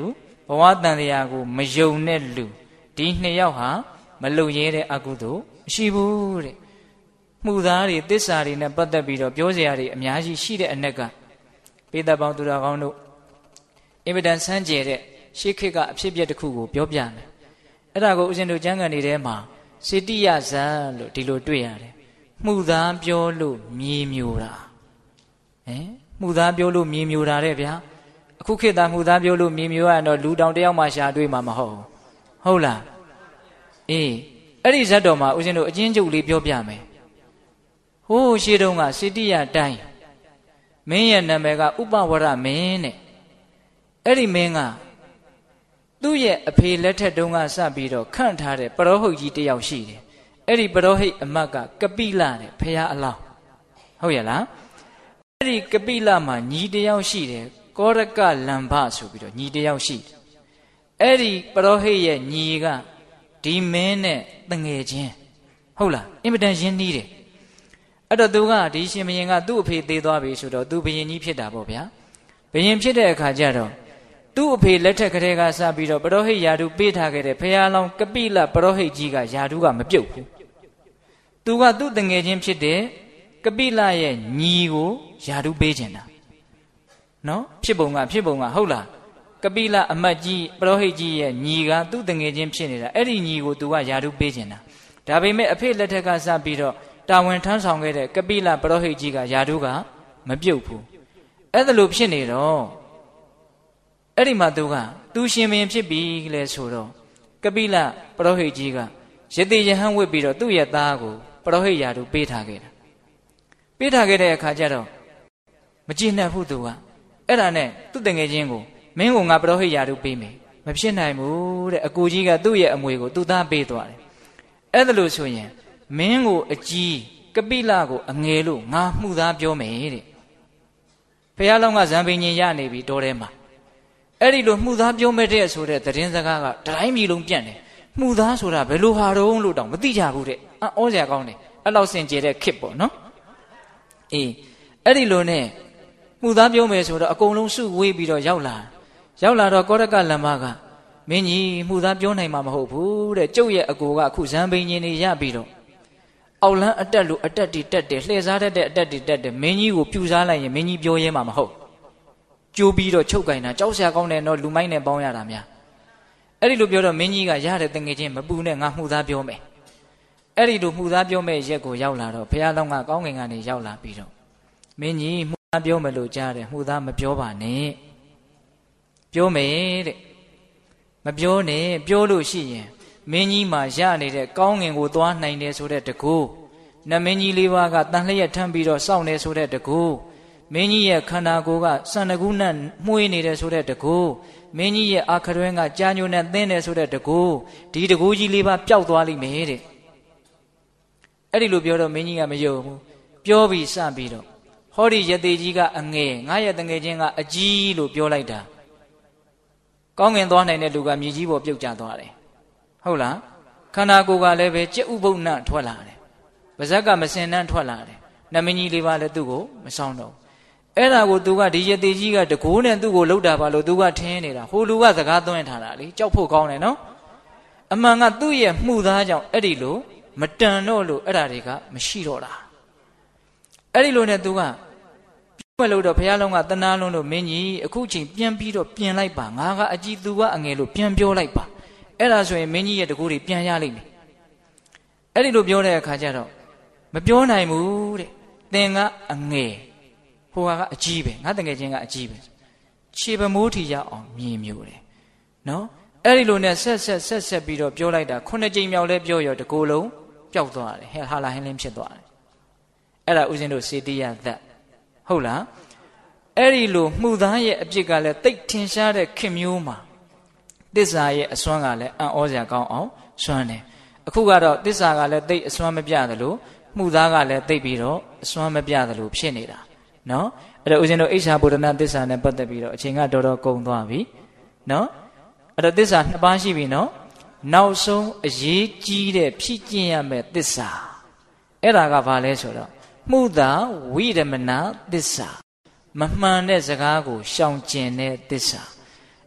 ဘဝတန်တရားကိုမယုံတဲ့လူဒီနှစ်ယောက်ဟာမလုံရဲတဲ့အကုသိုလ်မရှိဘူးတဲ့မှုသားတွေသစ္စာတွေနဲ့ပတ်သက်ပြီးတော့ပြောစရာတွေအများကြီးရှိတဲ့အနက်ကပိဿပေါင်းသူတော်ကောင်းတို့အင်မတန်ဆန်းကျယ်တဲ့ရှေးခေတ်ကအဖြစ်အပျက်တစ်ခုကိုပြောပြမယ်အဲ့ဒါကိုဦးဇင်းတို့ကျမ်းဂန်တွေထဲမှာစေတိယဇံလို့ဒီလိုတွေ့ရတယ်မှုသားပြောလို့မြေမျိုးတာမှုသားပြောလို့မြေမျိုးတာတဲ့ဗျာအခုခေတ်သားမှုသားပြောလို့မြေမျိုးရတော့လူတောင်တယောက်မှရှာတွေ့မှာမဟုတ်ဟုတ်လားအေးအဲ့ဒီဇတ်တော်မှာဦးဇင်းတို့အချင်းချုပ်လေးပြောပြမယ်ဟိုးရှေးတုန်းကစေတိယတိုင်းမင်းရဲ့နာမည်ကဥပဝရမင်းတဲ့အဲ့ဒီမင်းကသူ့ရဲ့အဖေလက်ထက်တုန်းကစပြီးတော့ခန့်ထားတဲ့ပရောဟိတ်ကြီးတယောက်ရှိတယ်အဲ့ဒီပရောဟိတ်အမတ်ကကပိလတဲ့ဖရာအလောင်းဟုတ်ရဲ့လားအဲ့ဒီကပိလမှာညီတယောက်ရှိတယ်ကောရကလံဘဆိုပြီးတော့ညီတယောက်ရှိတယ်အဲ့ဒီပရောဟိတ်ရဲ့ညီကဒီမင်းနဲ့တငယ်ချင်းဟုတ်လားအင်မတန်ရင်းနှီးတယ်အဲ့တော့သူကဒီရှင်ဘုရင်ကသူ့အဖေသေးသွားပြီဆိုတော့သူဘုရင်ကြီးဖြစ်တာပေါ့ဗျာဘုရင်ဖြစ်တဲ့အခါကျတော့သူ့အဖေလက်ထက်ကလေးကစပြီးတော့ပရောဟိတ်ယာတုပေးထားခဲ့တဲ့ဖရာလောင်းကပိလပရောဟိတ်ကြီးကယာတုကမပြုတ်ဘူးသူကသူ့တငယ်ချင်းဖြစ်တဲ့ကပိလရဲ့ညီကိုယာတုပေးခြင်းတာနော်ဖြစ်ပုံကဟုတ်လားကပိလအမတ်ကြီးပရောဟိတ်ကြီးရဲ့ညီကသူ့တငယ်ချင်းဖြစ်နေတာအဲ့ဒီညီကိုသူကယာတုပေးခြင်းတာဒါပေမဲ့အဖေလက်ထက်ကစပြီးတော့တာဝန်ထမ်းဆောင်ခဲ့တဲ့ကပိလပရောဟိတ်ကြီးကယာတုကမပြုတ်ဘူးအဲ့ဒါလိုဖြစ်နေတော့အဲ့ဒီမှာသူရှင်ဘုရင်ဖြစ်ပြီလေဆိုတော့ကပိလပရောဟိတ်ကြီးကယတိယဟန်ဝစ်ပြီးတော့သူ့ရဲ့သားကိုပရောဟိတ်ယာတုပေးထားခဲ့တာပေးထားခဲ့တဲ့အခါကျတော့မကြည်နပ်ဘူးသူကအဲ့ဒါနဲ့သူ့တငယ်ချင်းကိုမင်းကငါပရောဟိတ်ယာတုပေးမယ်မဖြစ်နိုင်ဘူးတဲ့အကူကြီးကသူ့ရဲ့အမွေကိုသူ့သားပေးသွားတယ်အဲ့ဒါလို့ဆိုရင်မင်းကိုအကြီးကပိလကိုအငယ်လို့ငါမှုသားပြောမယ်တဲ့ဘုရားလောင်းကဇံပင်ကြီးရနေပြီတောထဲမှာအဲ့ဒီလိုမှုသားပြောမဲ့တဲ့ဆိုတဲ့သတင်းစကားကတိုင်းပြည်လုံးပြန့်တယ်မှုသားဆိုတာဘယ်လိုဟာတုံးလို့တောင်မသိကြဘူးတဲ့ဩစရာကောင်းတယ်အဲ့လောက်စင်ကြယ်တဲ့ခစ်ပေါ့နော်အေးအဲ့ဒီလိုနဲ့မှုသားပြောမယ်ဆိုတော့အကုန်လုံးစုဝေးပြီးတော့ရောက်လာတော့ကောရကလမ္မကမင်းကြီးမှုသားပြောနိုင်မှာမဟုတ်ဘူးတဲ့ကျုပ်ရဲ့အကိုကအခုဇံပင်ကြီးနေရပြီးတော့အောက်လန်းအတက်လို့အတက်တီတက်တယ်လှည့်စားတတ်တဲ့အတက်တီတက်တယ်မင်းကြီးကိုပြူစားလိုက်ရင်မင်းကြီးပြောရဲမှာမဟုတ်ကျိုးပြီးတော့ချုပ်ကင်တာကြောက်စရာကောင်းတယ်တော့လူမိုက်နဲ့ပေါင်းရတာများအဲ့ဒီလိုပြောတော့မင်းကြီးကရတဲ့တငယ်ချင်းမပူနဲ့ငါမှုသားပြောမယ်အဲ့ဒီလိုမှုသားပြောမဲ့ရက်ကိုရောက်လာတော့ဘုရားလောင်းကကောင်းကင်ကနေရောက်လာပြီးတော့မင်းကြီးမှုသားပြောမယ်လို့ကြားတယ်မှုသားမပြောပါနဲ့ပြောမယ်တဲ့မပြောနဲ့ပြောလို့ရှိရင်မင်းကြီးမှာရနေတဲ့ကောင်းငင်ကိုသွားနိုင်တယ်ဆိုတဲ့တကူနမင်းကြီးလေးပါးကတန်လျက်ထမ်းပြီးတော့စောင့်နေဆိုတဲ့တကူမင်းကြီးရဲ့ခန္ဓာကိုယ်ကစန္ဒကုနဲ့မှုေးနေတယ်ဆိုတဲ့တကူမင်းကြီးရဲ့အခရွင်းကကြာညိုနဲ့သင်းတယ်ဆိုတဲ့တကူဒီတကူကြီးလေးပါးပျောက်သွားလိမ့်မယ်တဲ့အဲ့ဒီလိုပြောတော့မင်းကြီးကမယုံဘူးပြောပြီးစပြီးတော့ဟောဒီယတိကြီးကအငယ်ငါရဲ့တငယ်ချင်းကအကြီးလို့ပြောလိုက်တာကောင်းငင်သွားနိုင်တဲ့လူကမြေကြီးပေါ်ပြုတ်ကျသွားတယ်ဟုတ်လားခန္ဓာကိုယ်ကလည်းပဲကြက်ဥပုပ်နှံ့ထွက်လာတယ်ပါဇက်ကမစင်နှံ့ထွက်လာတယ်နမင်းကြီးလေးပါလည်းသူ့ကိုမဆောင်တော့အဲ့ဒါကိုသူကဒီယတိကြီးကတကိုးနဲ့သူ့ကိုလှုပ်တာပါလို့သူကထင်းနေတာဟိုလူကစကားသွင်းထားတာလေကြောက်ဖို့ကောင်းတယ်နော်အမှန်ကသူ့ရဲ့မှုသားကြောင့်အဲ့ဒီလိုမတန်တော့လို့အဲ့ဒါတွေကမရှိတော့တာအဲ့ဒီလိုနဲ့သူကပြတ်လို့တော့ဘုရားလုံးကတနာလုံးလို့မင်းကြီးအခုချိန်ပြန်ပြီးတော့ပြင်လိုက်ပါငါကအကြီးသူကအငယ်လို့ပြန်ပြောလိုက်ပါအဲ့ဒါဆိုရင်မင်းကြီးရဲ့တကူတွေပြန်ရလိမ့်မယ်အဲ့ဒီလိုပြောတဲ့အခါကျတော့မပြောနိုင်ဘူးတဲ့သင်ကအငယ်ဟိုကအကြီးပဲငါတငယ်ချင်းကအကြီးပဲခြေပမိုးထီရအောင်မြင်မျိုးတယ်နော်အဲ့ဒီလိုနဲ့ဆက်ပြီးတော့ပြောလိုက်တာ9ကြိမ်မြောက်လဲပြောရောတကူလုံးပျောက်သွားတယ်ဟဲ့ဟာလာဟင်းလင်းဖြစ်သွားတယ်အဲ့ဒါဥစဉ်တို့စေတိယသက်ဟုတ်လားအဲ့ဒီလိုမှုသားရဲ့အပြစ်ကလည်းတိတ်ထင်ရှားတဲ့ခင်မျိုးမှာသစ္စာရဲ့အစွမ်းကလည်းအံ့ဩစရာကောင်းအောင်စွမ်းတယ်အခုကတော့သစ္စာကလည်းတိတ်အစွမ်းမပြသလိုမှုသားကလည်းတိတ်ပြီးတော့အစွမ်းမပြသလိုဖြစ်နေတာနော်အဲ့တော့ဦးဇင်းတို့အိဋ္ဌာဘုဒ္ဓနာသစ္စာနဲ့ပတ်သက်ပြီးတော့အချိန်ကတော်တော်ကုန်သွားပြီနော်အဲ့တော့သစ္စာ2ပါးရှိပြီနော်နောက်ဆုံးအရေးကြီးတဲ့ဖြစ်ကျင့်ရမယ့်သစ္စာအဲ့ဒါကဘာလဲဆိုတော့မှုသာဝိရမဏသစ္စာမမှန်တဲ့စကားကိုရှောင်ကျင်တဲ့သစ္စာ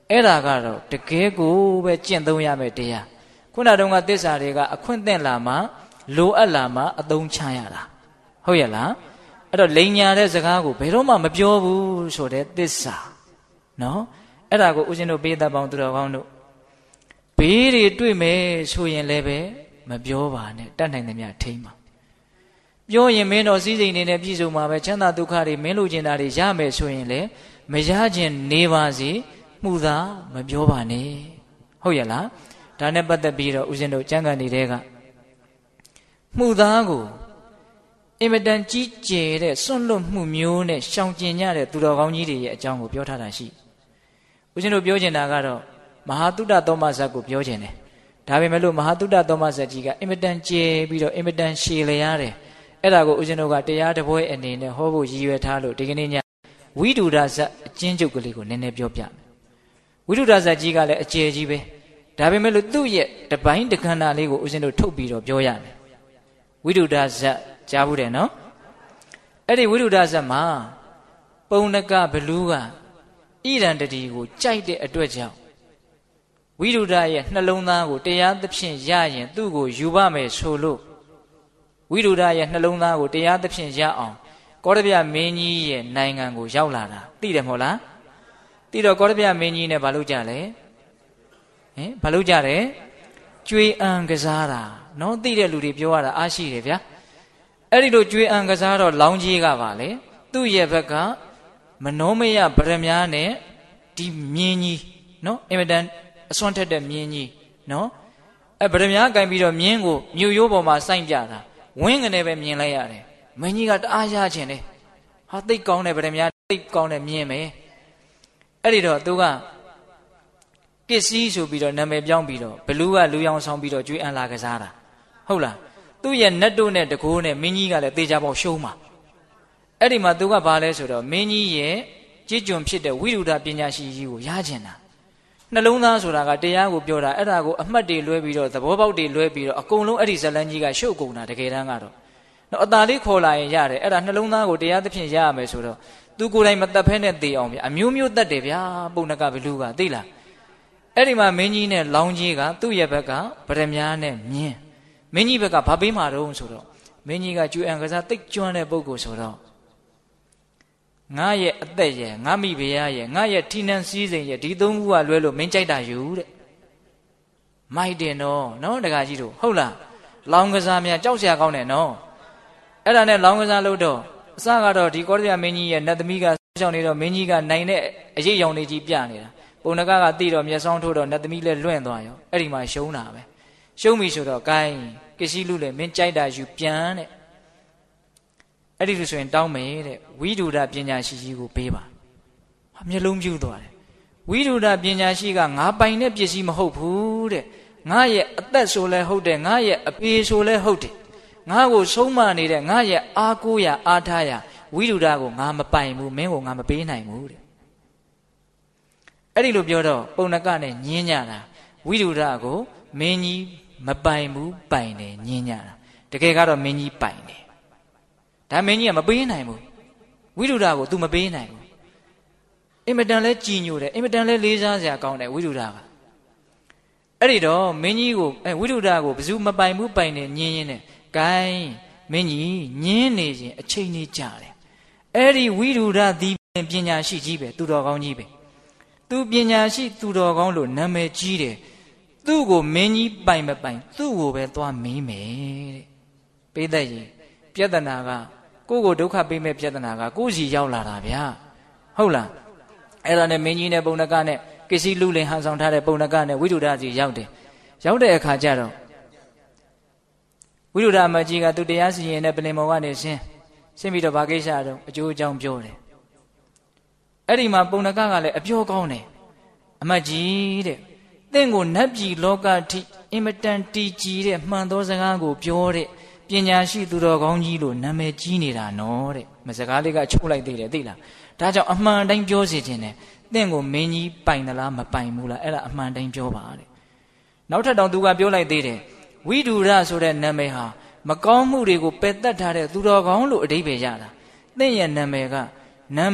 အဲ့ဒါကတော့တကယ်ကိုပဲကျင့်သုံးရမယ်တရားခုနတုန်းကသစ္စာတွေကအခွင့်သင့်လာမှလိုအပ်လာမှအသုံးချရတာဟုတ်ရဲ့လားအဲ့တော့လိန်ညာတဲ့စကားကိုဘယ်တော့မှမပြောဘူးဆိုတဲ့သစ္စာနော်အဲ့ဒါကိုဦးဇင်းတို့ပေးသက်ပေါင်းသူတော်ကောင်းတို့ဘေးတွေတွေ့မယ်ဆိုရင်လည်းပဲမပြောပါနဲ့တတ်နိုင်သမျှထိန်းပါပြောရင်မင်းတော်စည်းစိမ်နေနဲ့ပြည့်စုံမှာပဲချမ်းသာဒုက္ခတွေမင်းလိုချင်တာတွေရမယ်ဆိုရင်လည်းမရခြင်းနေပါစေမှုသာမပြောပါနဲ့ဟုတ်ရဲ့လားဒါနဲ့ပတ်သက်ပြီးတော့ဦးဇင်းတို့ကျမ်းဂန်တွေကမှုသားကိုအင်မတန်ကြီးကျယ်တဲ့စွန့်လွတ်မှုမျိုးနဲ့ရှောင်ကျဉ်ကြတဲ့သူတော်ကောင်းကြီးတွေရဲ့အကြောင်းကိုပြောထားတာရှိဦးဇင်းတို့ပြောချင်တာကတော့မဟာတုဒ္ဒသောမဇ္ဇကိုပြောချင်တယ်ဒါပေမဲ့လို့မဟာတုဒ္ဒသောမဇ္ဇကြီးကအင်မတန်ကျယ်ပြီးတော့အင်မတန်ရှည်လျားတယ်အဲ့ဒါကိုဦးဇင်းတို့ကတရားတပွဲအနေနဲ့ဟောဖို့ရည်ရွယ်ထားလို့ဒီကနေ့ညဝိတုဒ္ဒဇတ်အကျဉ်းချုပ်ကလေးကိုနည်းနည်းပြောပြမယ်ဝိတုဒ္ဒဇတ်ကြီးကလည်းအကျယ်ကြီးပဲဒါပေမဲ့လို့သူ့ရဲ့တပိုင်းတခဏလေးကိုဦးဇင်းတို့ထုတ်ပြီးတော့ပြောရမယ်ဝိတုဒ္ဒဇတ်ကြားဘူးတယ်နော်အဲ့ဒီဝိတုဒ္ဒဇတ်မှာပုံနကဘလူးကဣရံတတိကိုကြိုက်တဲ့အတွက်ကြောင့်ဝိတုဒ္ဒရဲ့နှလုံးသားကိုတရားသဖြင့်ရရင်သူ့ကိုယူပါမယ်ဆိုလို့ဝိတုဒ္ဒရဲ့နှလုံးသားကိုတရားသဖြင့်ရအောင်ကောရဗျမင်းကြီးရဲ့နိုင်ငံကိုရောက်လာတာသိတယ်မဟုတ်လားသိတော့ကောရဗျမင်းကြီးနဲ့ဘာလုပ်ကြလဲဘာလုပ်ကြတယ်ကြွေအံကစားတာနော်သိတဲ့လူတွေပြောရတာအားရှိတယ်ဗျာအဲ့ဒီလိုကြွေအံကစားတော့လောင်းကြီးကပါလေသူ့ရဲ့ဘက်ကမနောမယဗရမ ्या နဲ့ဒီမြင်းကြီးနော်အင်မတန်အစွမ်းထက်တဲ့မြင်းကြီးနော်အဲ့ဗရမ ्या ကင်ပြီးတော့မြင်းကိုမြို့ရိုးပေါ်မှာစိုက်ကြတာဝင်းကနေပဲမြင်လိုက်ရတယ်မင်းကြီးကတအားရခြင်းလေဟာသိတ်ကောင်းတဲ့ဗရမ ्या သိတ်ကောင်းတဲ့မြင်းပဲအဲ့ဒီတော့သူကပစ္စည်းဆိုပြီးတော့နာမည်ပြောင်းပြီးတော့ဘလူးကလူရောင်ဆောင်ပြီးတော့ကျွေးအံလာကစားတာဟုတ်လားသူ့ရဲ့နတ်တို့နဲ့တကိုးနဲ့မင်းကြီးကလည်းတေချာပေါက်ရှုံးမှာအဲ့ဒီမှာသူကဘာလဲဆိုတော့မင်းကြီးရဲ့ကြည်ကျွန်ဖြစ်တဲ့ဝိရုဒ္ဓပညာရှိကြီးကိုရကျင်တာနှလုံးသားဆိုတာကတရားကိုပြောတာအဲ့ဒါကိုအမှတ်တွေလွဲပြီးတော့သဘောပေါက်တွေလွဲပြီးတော့အကုန်လုံးအဲ့ဒီဇလန်းကြီးကရှုပ်ကုန်တာတကယ်တမ်းကတော့နော်အตาလေးခေါ်လာရင်ရတယ်အဲ့ဒါနှလုံးသားကိုတရားသဖြင့်ရရမယ်ဆိုတော့သူကိုယ်တိုင်မတတ်ဖဲနဲ့သေအောင်ဗျအမျိုးမျိုးတတ်တယ်ဗျာပုံနကဘလူးကသိလားအဲ့ဒီမှာမင်းကြီးနဲ့လောင်းကြီးကသူ့ရဲ့ဘက်ကဗရမ ्या နဲ့မြင်းမင်းကြီးဘက်ကဘာပေးမှာတော့ဆိုတော့မင်းကြီးကကျွေးအံကစားတိတ်ကျွမ်းတဲ့ပုဂ္ဂိုလ်ဆိုတော့ငါရဲ့အသက်ရဲ့ငါမိဖုရားရဲ့ငါရဲ့ထီနန်းစည်းစိမ်ရဲ့ဒီသုံးခုကလွဲလို့မင်းကြိုက်တာယူတဲ့မိုက်တယ်နော်တခါကြီးတို့ဟုတ်လားလောင်းကစားများကြောက်စရာကောင်းတယ်နော်အဲ့ဒါနဲ့လောင်းကစားလို့တော့အစကတော့ဒီကောရဗျမင်းကြီးရဲ့နတ်သမီးကရှောင်းနေတော့မင်းကြီးကနိုင်တဲ့အရေးရောင်တွေကြီးပြနေတာပုံနကသိတော့မျက်စောင်းထိုးတော့နတ်သမီးလည်းလွင့်သွားရောအဲ့ဒီမှာရှုံးတာပဲရှုံးပြီဆိုတော့ gain ကစ္စည်းလူလည်းမင်းကြိုက်တာယူပြန်တဲ့အဲ့ဒီလိုဆိုရင်တောင်းမယ်တဲ့ဝိဒုဒ္ဓပညာရှိကြီးကိုပေးပါမျက်လုံးပြူသွားတယ်ဝိဒုဒ္ဓပညာရှိကငါပိုင်တဲ့ပစ္စည်းမဟုတ်ဘူးတဲ့ငါရဲ့အသက်ဆိုလဲဟုတ်တယ်ငါရဲ့အပေဆိုလဲဟုတ်တယ်ငါကိုဆုံးမနေတဲ့ငါရဲ့အားကိုးရအားထားရဝိဒုဒ္ဓကိုငါမပိုင်ဘူးမင်းကိုငါမပေးနိုင်ဘူးတဲ့အဲ့ဒီလိုပြောတော့ပုံနကနဲ့ညင်းညတာဝိဒုဒ္ဓကိုမင်းကြီးမပိုင်ဘူးပိုင်တယ်ညင်းညတာတကယ်ကတော့မင်းကြီးပိုင်တယ်ဒါမင်းကြီးကမပေးနိုင်ဘူးဝိဒုဒ္ဓကို तू မပေးနိုင်ဘူးအင်မတန်လဲကြည်ညိုတယ်အင်မတန်လဲလေးစားစရာကောင်းတယ်ဝိဒုဒ္ဓကအဲ့ဒီတော့မင်းကြီးကိုဝိဒုဒ္ဓကိုဘယ်သူမပိုင်ဘူးပိုင်တယ်ညင်းရင်းနဲ့ gain မင်းကြီးညင်းနေခြင်းအချိန်ကြီးကြာတယ်အဲ့ဒီဝိဒုဒ္ဓဒီပညာရှိကြီးပဲသူတော်ကောင်းကြီးပဲသူပညာရှိသူတော်ကောင်းလို့နာမည်ကြီးတယ်သူ့ကိုမင်းကြီးပိုင်မပိုင်သူ့ကိုပဲသွားမင်းမယ်တဲ့ပိဿတ်ကြီးပြဿနာကကိုယ့်ကိုဒုက္ခပေးမဲ့ပြဿနာကကိုယ့်စီရောက်လာတာဗျာဟုတ်လားအဲ့ဒါနဲ့မင်းကြီးနဲ့ပုံနကနဲ့ကစ္စည်းလူလင်ဟန်ဆောင်ထားတဲ့ပုံနကနဲ့ဝိဒုဒ္ဓကြီးရောက်တယ်ရောက်တဲ့အခါကျတော့ဝိဒုဒ္ဓမကြီးကသူတရားစီရင်တဲ့ပလင်မော်ကနေဆင်းပြီးတော့ဗာကိစ္စတော့အကျိုးအကြောင်းပြောတယ်အဲ့ဒီမှာပုံနကကလည်းအပြောကောင်းတယ်အမတ်ကြီးတဲ့သင်ကိုနတ်ပြည်လောကထိအင်မတန်တီကြည်တဲ့မှန်သောစကားကိုပြောတဲ့ပညာရှိသူတော်ကောင်းကြီးလို့နာမည်ကြီးနေတာနော်တဲ့မစကားလေးကချုပ်လိုက်သေးတယ်သိလားဒါကြောင့်အမှန်တိုင်းပြောစီခြင်းနဲ့သင်ကိုမင်းကြီးပိုင်သလားမပိုင်ဘူးလားအဲ့ဒါအမှန်တိုင်းပြောပါတဲ့နောက်ထပ်တော့သူကပြောလိုက်သေးတယ်ဝိဒုရဆိုတဲ့နာမည်ဟာမကောင်းမှုတွေကိုပယ်တတ်ထားတဲ့သူတော်ကောင်းလို့အဓိပ္ပာယ်ရတာသင်ရဲ့နာမည်ကနာမည်နဲ့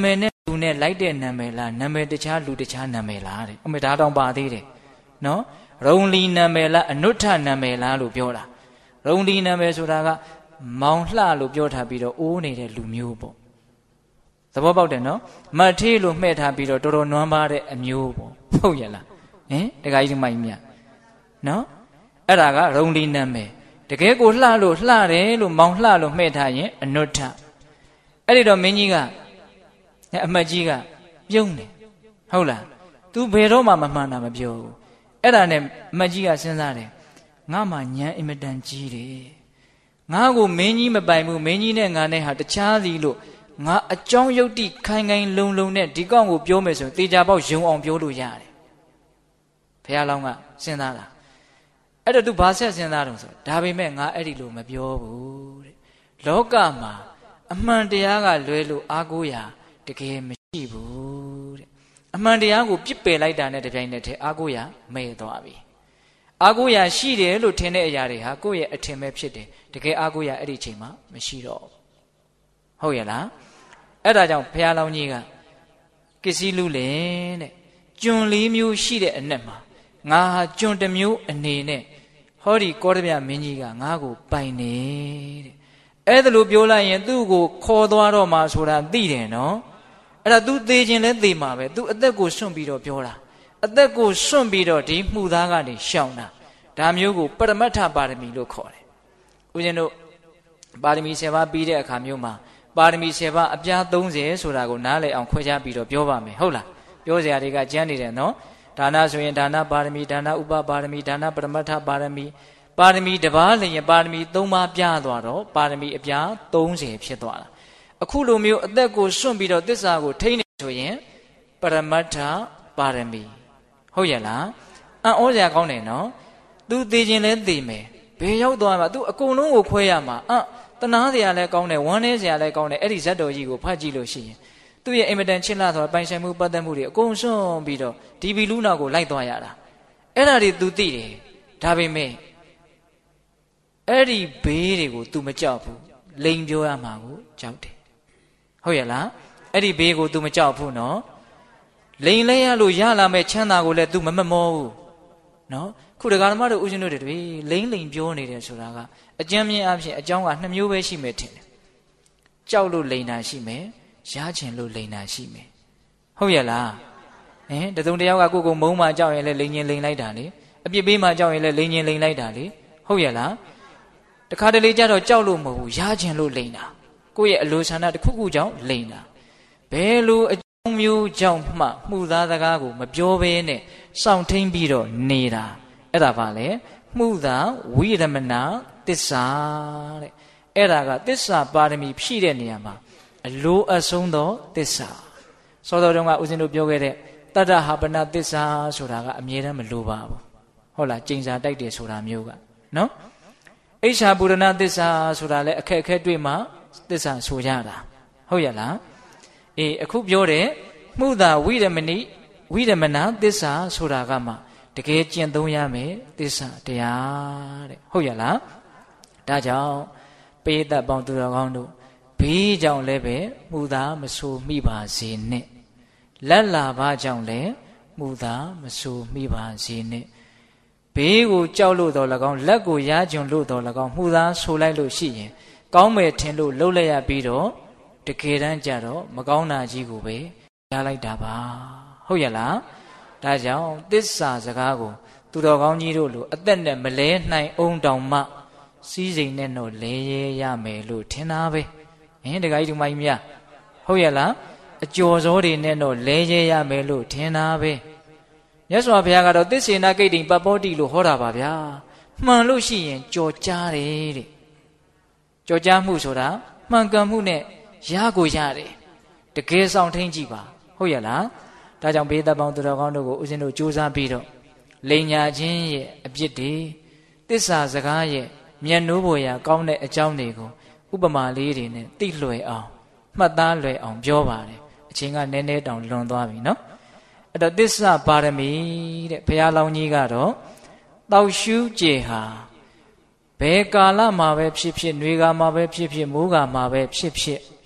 လူနဲ့လိုက်တဲ့နာမည်လားနာမည်တခြားလူတခြားနာမည်လားတဲ့အမေဒါတောင်ပါသေးတယ်နော်ရုံလီနာမည်လားအနုထနာမည်လားလို့ပြောတာရုံလီနာမည်ဆိုတာကမောင်လှလို့ပြောထားပြီးတော့အိုးနေတဲ့လူမျိုးပေါ့သဘောပေါက်တယ်နော်မတ်ထေးလို့မှဲ့ထားပြီးတော့တော်တော်နွမ်းပါတဲ့အမျိုးပေါ့ဟုတ်ရဲ့လားတခါကြီးဒီမိုင်းမြနော်အဲ့ဒါကရုံလီနာမည်တကယ်ကိုလှလို့လှတယ်လို့မောင်လှလို့မှဲ့ထားရင်အနုထအဲ့ဒီတော့မင်းကြီးကအမတ်ကြီးကပြုံးတယ်ဟုတ်လား तू ဘယ်တော့မှမမှန်တာမပြောဘူးအဲ့ဒါနဲ့အမတ်ကြီးကစဉ်းစားတယ်ငါမှညံအင်မတန်ကြီးတယ်ငါကိုမင်းကြီးမပိုင်ဘူးမင်းကြီးနဲ့ငါနဲ့ဟာတခြားစီလို့ငါအကြောင်းယုတ်တိခိုင်ခိုင်လုံလုံနဲ့ဒီကောင်ကိုပြောမယ်ဆိုရင်တေချာပေါက်ယုံအောင်ပြောလို့ရတယ်ဘုရားလောင်းကစဉ်းစားတာအဲ့တော့ तू ဘာဆက်စဉ်းစားတော့ဆိုဒါပေမဲ့ငါအဲ့ဒီလိုမပြောဘူးတဲ့လောကမှာအမှန်တရားကလွဲလို့အားကိုးရာတကယ်မရှိဘူးတဲ့အမှန်တရားကိုပြစ်ပယ်လိုက်တာနဲ့တပြိုင်နက်တည်းအားကိုးရာမဲ့သွားပြီအားကိုးရာရှိတယ်လို့ထင်တဲ့အရာတွေဟာကိုယ့်ရဲ့အထင်ပဲဖြစ်တယ်တကယ်အားကိုးရာအဲ့ဒီချိန်မှာမရှိတော့ဟုတ်ရဲ့လားအဲ့ဒါကြောင့်ဘုရားလောင်းကြီးကကစ္စည်းလူလင်တဲ့ကျွန်လေးမျိုးရှိတဲ့အနက်မှာငါဟာကျွန်တစ်မျိုးအနေနဲ့ဟောဒီကောရမြမင်းကြီးကငါ့ကိုပိုင်နေတဲ့အဲ့ဒါလိုပြောလိုက်ရင်သူ့ကိုခေါ်သွားတော့မှဆိုတာသိတယ်နော်အဲ့ဒါ तू သေခြင်းလဲသေမှာပဲ तू အသက်ကိုစွန့်ပြီးတော့ပြောတာအသက်ကိုစွန့်ပြီးတော့ဒီမှုသားကနေရှောင်တာဒါမျိုးကိုပရမတ္ထပါရမီလို့ခေါ်တယ်ဦးဇင်းတို့ပါရမီ7ပါးပြီးတဲ့အခါမျိုးမှာပါရမီ7ပါးအပြား30ဆိုတာကိုနားလည်အောင်ခွဲခြားပြီးတော့ပြောပါမယ်ဟုတ်လားပြောစရာတွေကကျမ်းနေတယ်နော်ဒါနဆိုရင်ဒါနပါရမီဒါနဥပပါရမီဒါနပရမတ္ထပါရမီပါရမီတစ်ပါးလျင်ပါရမီ3ပါးပြသွားတော့ပါရမီအပြား30ဖြစ်သွားတာအခုလိုမျိုးအသက်ကိုစွန့်ပြီးတော့သစ္စာကိုထိန်းနေဆိုရင်ပရမတ္ထပါရမီဟုတ်ရဲ့လားအံ့ဩစရာကောင်းတယ်နော် तू သိခြင်းလဲသိမယ်ဘယ်ရောက်သွားမှာ तू အကုန်လုံးကိုခွဲရမှာတနာစရာလဲကောင်းတယ်ဝမ်းနည်းစရာလဲကောင်းတယ်အဲ့ဒီဇတ်တော်ကြီးကိုဖတ်ကြည့်လို့ရှိရင်သူ့ရဲ့အင်မတန်ချစ်လာသောပိုင်ဆိုင်မှုပတ်သက်မှုတွေအကုန်စွန့်ပြီးတော့ဒီဘီလူနာကိုလိုက်သွားရတာအဲ့ဒါတွေ तू သိတယ်ဒါပေမဲ့အဲ့ဒီဘေးတွေကို तू မကြောက်ဘူးလိန်ပြောရမှာကိုကြောက်တယ်ဟုတ်ရဲ့လားအဲ့ဒီဘေးကို तू မကြောက်ဘူးနော်လိန်လဲရလို့ရလာမဲ့ချမ်းသာကိုလည်း तू မမမောဘူးနော်ခုဒကာဓမ္မတို့ဦးဇင်းတို့တွေလိန်ပြောနေတယ်ဆိုတာကအကျဉ်းမြင့်အဖြစ်အကြောင်းက2မျိုးပဲရှိမယ်ထင်တယ်ကြောက်လို့လိန်တာရှိမယ်ရချင်လို့လိန်တာရှိမယ်ဟုတ်ရဲ့လားတစုံတယောက်ကကိုယ်ကိုမုန်းမှကြောက်ရင်လည်းလိန်ချင်းလိန်လိုက်တာလေအပြစ်ပေးမှကြောက်ရင်လည်းလိန်ချင်းလိန်လိုက်တာလေဟုတ်ရဲ့လားတခါတလေကြတော့ကြောက်လို့မဟုတ်ဘူးရချင်လို့လိန်တာကိုယ့်ရဲ့အလိုဆန္ဒတစ်ခုခုကြောင့်လိန်တာဘယ်လိုအကြောင်းမျိုးကြောင့်မှမှုသားစကားကိုမပြောဘဲနဲ့စောင့်ထိန်ပြီးတော့နေတာအဲ့ဒါပါလေမှုသာဝိရမဏသစ္စာတဲ့အဲ့ဒါကသစ္စာပါရမီဖြည့်တဲ့နေရာမှာအလိုအဆုံးသောသစ္စာစောစောတုန်းကဦးဇင်းတို့ပြောခဲ့တဲ့တတ္တဟာပနသစ္စာဆိုတာကအမြဲတမ်းမလိုပါဘူးဟုတ်လားကျိန်စာတိုက်တယ်ဆိုတာမျိုးကနော်အိဋ္ဌာပူရဏသစ္စာဆိုတာလည်းအခက်အခဲတွေ့မှသစ္စာဆိုကြတာဟုတ်ရဲ့လားအခုပြောတဲ့မှုသာဝိရမဏသစ္စာဆိုတာကမှတကယ်ကျင့်သုံးရမယ်သစ္စာတရားတဲ့ဟုတ်ရဲ့လားဒါကြောင့်ပေတတ်ပေါင်းသူတော်ကောင်းတို့ဘေးကြောင့်လည်းပဲမှုသာမဆိုမိပါစေနဲ့လက်လာပါကြောင့်လည်းမှုသာမဆိုမိပါစေနဲ့ဘေးကိုကြောက်လို့တော်၎င်းလက်ကိုရားကြုံလို့တော်၎င်းမှုသာဆိုလိုက်လို့ရှိရင်ကောင်းမယ်ထင်လို့လှုပ်လိုက်ရပြီးတော့တကယ်တမ်းကျတော့မကောင်းတာကြီးကိုပဲရလိုက်တာပါဟုတ်ရဲ့လားဒါကြောင့်သစ္စာစကားကိုသူတော်ကောင်းကြီးတို့လိုအသက်နဲ့မလဲနိုင်အောင်တောင်မှစီးစိမ်နဲ့တော့လဲရဲရမယ်လို့ထင်တာပဲတခါကြီးဒီမိုင်းမြဟုတ်ရဲ့လားအကျော်စောတွေနဲ့တော့လဲရဲရမယ်လို့ထင်တာပဲမြတ်စွာဘုရားကတော့သစ္စေနာကိတ္တိပပ္ပောတိလို့ဟောတာပါဗျာမှန်လို့ရှိရင်ကြော်ကြားတယ်တဲ့ကြော်ကြားမှုဆိုတာမှန်ကန်မှုနဲ့ရကိုရတယ်တကယ်ဆောင်ထိန်ကြည့်ပါဟုတ်ရဲ့လားဒါကြောင့်ဘေးသက်ပေါင်းသူတော်ကောင်းတို့ကိုဦးဇင်းတို့ကြိုးစားပြီးတော့လိန်ညာခြင်းရဲ့အပြစ်တွေသစ္စာစကားရဲ့မျက်နှိုးပေါ်ရာကောင်းတဲ့အကြောင်းတွေကိုဥပမာလေးတွေနဲ့သိလွယ်အောင်မှတ်သားလွယ်အောင်ပြောပါတယ်အချိန်ကနည်းနည်းတောင်လွန်သွားပြီနော်အဲ့တော့သစ္စာပါရမီတဲ့ဘုရားလောင်းကြီးကတော့တောက်ရှူးကျေဟာဘယ်ကာလမှာပဲဖြစ်ဖြစ်နှွေကာမှာပဲဖြစ်ဖြစ်မိုးကာမှာပဲဖြစ်ဖြစ်သူ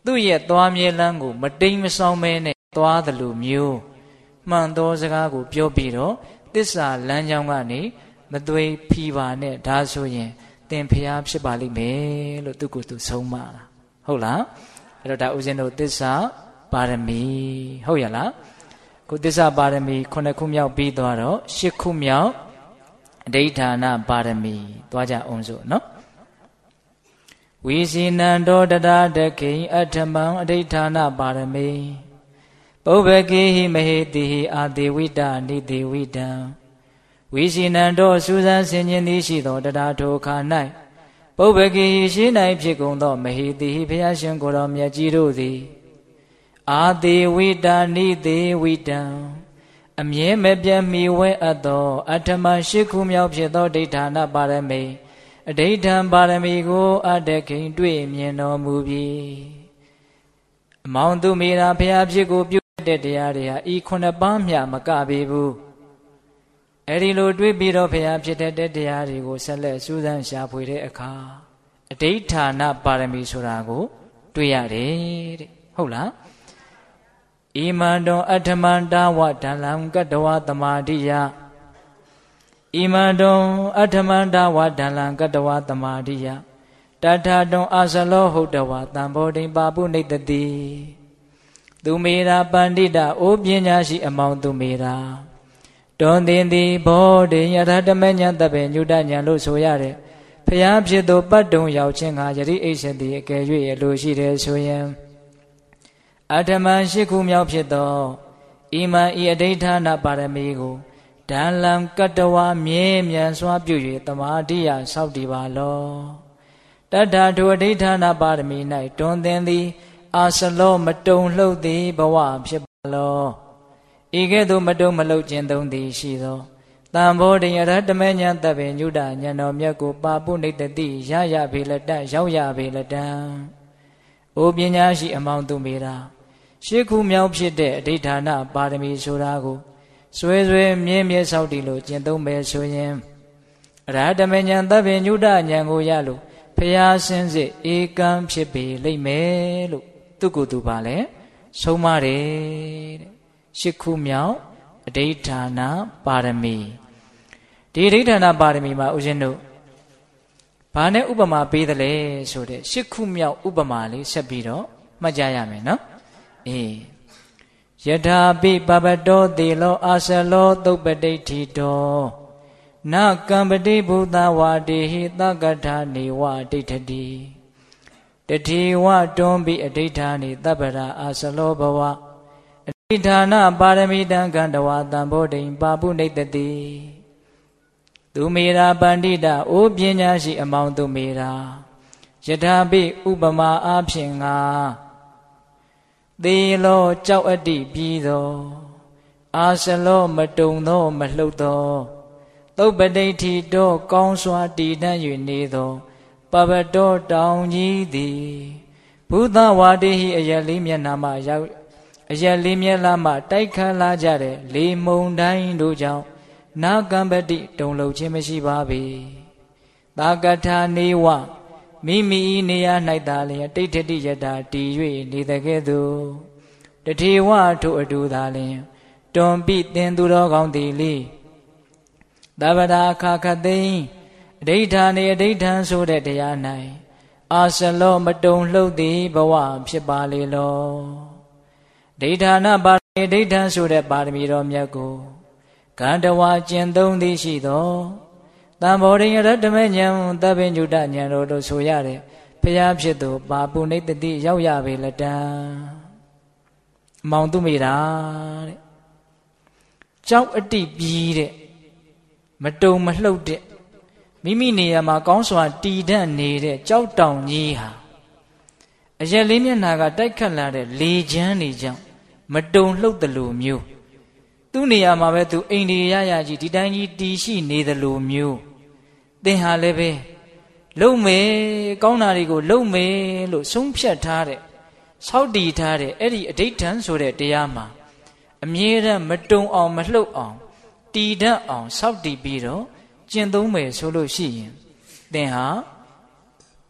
သူ့ရဲ့သွားမြေလမ်းကိုမတိမ်မဆောင်မဲနဲ့သွားတယ်လို့မျိုးမှန်သောစကားကိုပြောပြီးတော့သစ္စာလမ်းကြောင်းကနေမသွေဖီပါနဲ့ဒါဆိုရင်သင်ဖျားဖြစ်ပါလိမ့်မယ်လို့သူကိုယ်သူဆုံးမတာဟုတ်လားအဲ့တော့ဒါဦးဇင်းတို့သစ္စာပါရမီဟုတ်ရလားခုသစ္စာပါရမီ9ခုမြောက်ပြီးသွားတော့10ခုမြောက်အဋိဌာဏပါရမီသွားကြအောင်စို့နော်ဝိစီနန္တောတတတခိအဋ္ဌမံအဋိဌာဏပါရမီပုဗ္ဗကေဟိမဟေတိဟိအာတိဝိတနိတိဝိတံဝိစီနန္တောစူဇံဆင်ခြင်သည်ရှိသောတတထိုခါ၌ပုဗ္ဗကေဟိရှိ၌ဖြစ်ကုန်သောမဟေတိဟိဘုရားရှင်ကိုယ်တော်မြတ်ကြီးတို့သည်အာတိဝိတနိတိဝိတံအမြဲမပြတ်မီဝဲအပ်သောအဋ္ဌမ10ခုမြောက်ဖြစ်သောဒိဋ္ဌာဏပါရမီအဋိဌံပါရမီကိုအတ္တခိန်တွေ့မြင်တော်မူပြီအမောင်သူမိရာဘုရားဖြစ်ကိုပြုတဲ့တရားတွေဟာဤ9ပါးမျှမကပေဘူးအဲ့ဒီလိုတွေးပြီးတော့ဘုရားဖြစ်တဲ့တရားတွေကိုဆက်လက်စူးစမ်းရှာဖွေတဲ့အခါအဋိဌာဏပါရမီဆိုတာကိုတွေ့ရတယ်တဲ့ဟုတ်လားဣမန္တောအဋ္ဌမန္တဝဒလံကတဝသမာဓိယဣမန္တောအဋ္ဌမန္တဝဒလံကတဝသမာဓိယတထာတုံအာဇလောဟုတ်တဝသံဘောဓိပါပုနိတတိသူမေရာပန္တိတအိုပညာရှိအမောင်သူမေရာတွန်တင်သည်ဘောဓိယထာတမညံတပေညုတညံလို့ဆိုရတဲ့ဖျားဖြစ်သောပတ်တုံရောက်ခြင်းကယတိအိဆတိအကယ်၍လိုရှိတယ်ဆိုရင်အဋ္ဌမ10ခုမြောက်ဖြစ်သောဣမံဤအဋိဌာဏပါရမီကိုဒံလံကတဝမြဲမြံစွာပြု၍တမာတိယဆောက်တည်ပါလောတတ္ထာထိုအဋိဌာဏပါရမီ၌တွင်သင်သည်အာစလောမတုံလှုပ်သည်ဘဝဖြစ်ပါလောဤကဲ့သို့မတုံမလှုပ်ခြင်းသုံးသည်ရှိသောတံဘောဓိယရတမေညာတပေညုတညံတော်မြတ်ကိုပါပုနိတတိရရပေလတရောက်ရပေလတံအိုပညာရှိအမောင်သူမေရာ10ခုမြောက်ဖြစ်တဲ့အဋိဌာဏပါရမီဆိုတာကိုဆွဲဆွဲမြဲမြဲဆောက်တည်လို့ကျင့်သုံးမယ်ဆိုရင်အရဟတမေညာတပေညုတညံကိုရလို့ဖျားစင်းစစ်ဧကံဖြစ်ပေလိမ့်မယ်လို့သူကိုယ်သူပါလဲဆုံးမတယ်တဲ့10ခုမြောက်အဋိဌာဏပါရမီဒီအဋိဌာဏပါရမီမှာဦးဇင်းတို့ဘာနဲ့ဥပမာပေးသလဲဆိုတဲ့10ခုမြောက်ဥပမာလေးဆက်ပြီးတော့မှတ်ကြရမယ်နော်ယထာပိပပတောတေလောအာဆလောသုပ္ပတိဋ္ဌိတောနကံပတိဘုသဝါတိဟိသကထာနေဝဒိဋ္ဌတိတတိဝတွန်ပိအဋိဌာနိသဗ္ဗရာအာဆလောဘဝအဋိဌာဏပါရမီတံကန္တဝသံဘောဓိပါပုနိတတိသူမေရာပန္တိတအိုပညာရှိအမောင်သူမေရာယထာပိဥပမာအားဖြင့်ငါသေလောကြောက်အတ္တိပြီးသောအာဆလောမတုံသောမလှုပ်သောသုပ္ပတိဋ္ဌိတောကောင်းစွာတည်တံ့၍နေသောပပတောတောင်ကြီးသည်ဘုသဝါတိဟိအယက်လေးမျက်နှာမှရောက်အယက်လေးမျက်နှာမှတိုက်ခတ်လာကြတဲ့လေမုန်တိုင်းတို့ကြောင့်နာကံပတိတုံလုံခြင်းမရှိပါပေသာကထာနေဝမိမိနေရာ၌သာလျင်တိဋ္ဌတိယတာတည်၍နေတဲ့ကဲ့သို့တထေဝထိုအတူသာလျင်တွန်ပိသင်သူတော်ကောင်းသည်လေသဗ္ဗရာခခသိင်အဋိဌာနေအဋိဌံဆိုတဲ့တရား၌အာဆလောမတုံလှုပ်သည်ဘဝဖြစ်ပါလေလောဒိဋ္ဌာဏပါရမီဒိဋ္ဌံဆိုတဲ့ပါရမီတော်မြတ်ကိုကန္တဝါကျင့်သုံးသည်ရှိသောတံဘောဓိယရတမေဉ္ဇံသဗ္ဗညုတဉ္ဇံတို့လို့ဆိုရတဲ့ဘုရားဖြစ်သူပါပုနိတတိရောက်ရပေလတံမောင်သူမိတာတဲ့ကြောက်အတ္တိပြီးတဲ့မတုံမလှုပ်တဲ့မိမိနေရာမှာကောင်းစွာတည်တံ့နေတဲ့ကြောက်တောင်ကြီးဟာအရက်လေးမျက်နှာကတိုက်ခတ်လာတဲ့လေချမ်းတွေကြောင့်မတုံလှုပ်တယ်လို့မျိုးသူ့နေရာမှာပဲသူအိန္ဒိယရကြီးဒီတိုင်းကြီးတည်ရှိနေတယ်လို့မျိုးသင်ဟာလည်းပဲလုံမယ်ကောင်းတာတွေကိုလုံမယ်လို့ဆုံးဖြတ်ထားတဲ့စောင့်တည်ထားတဲ့အဲ့ဒီအဋိဌံဆိုတဲ့တရားမှာအမြဲတမ်းမတုံအောင်မလှုပ်အောင်တည်တတ်အောင်စောင့်တည်ပြီးတော့ကျင့်သုံးမယ်ဆိုလို့ရှိရင်သင်ဟာဖ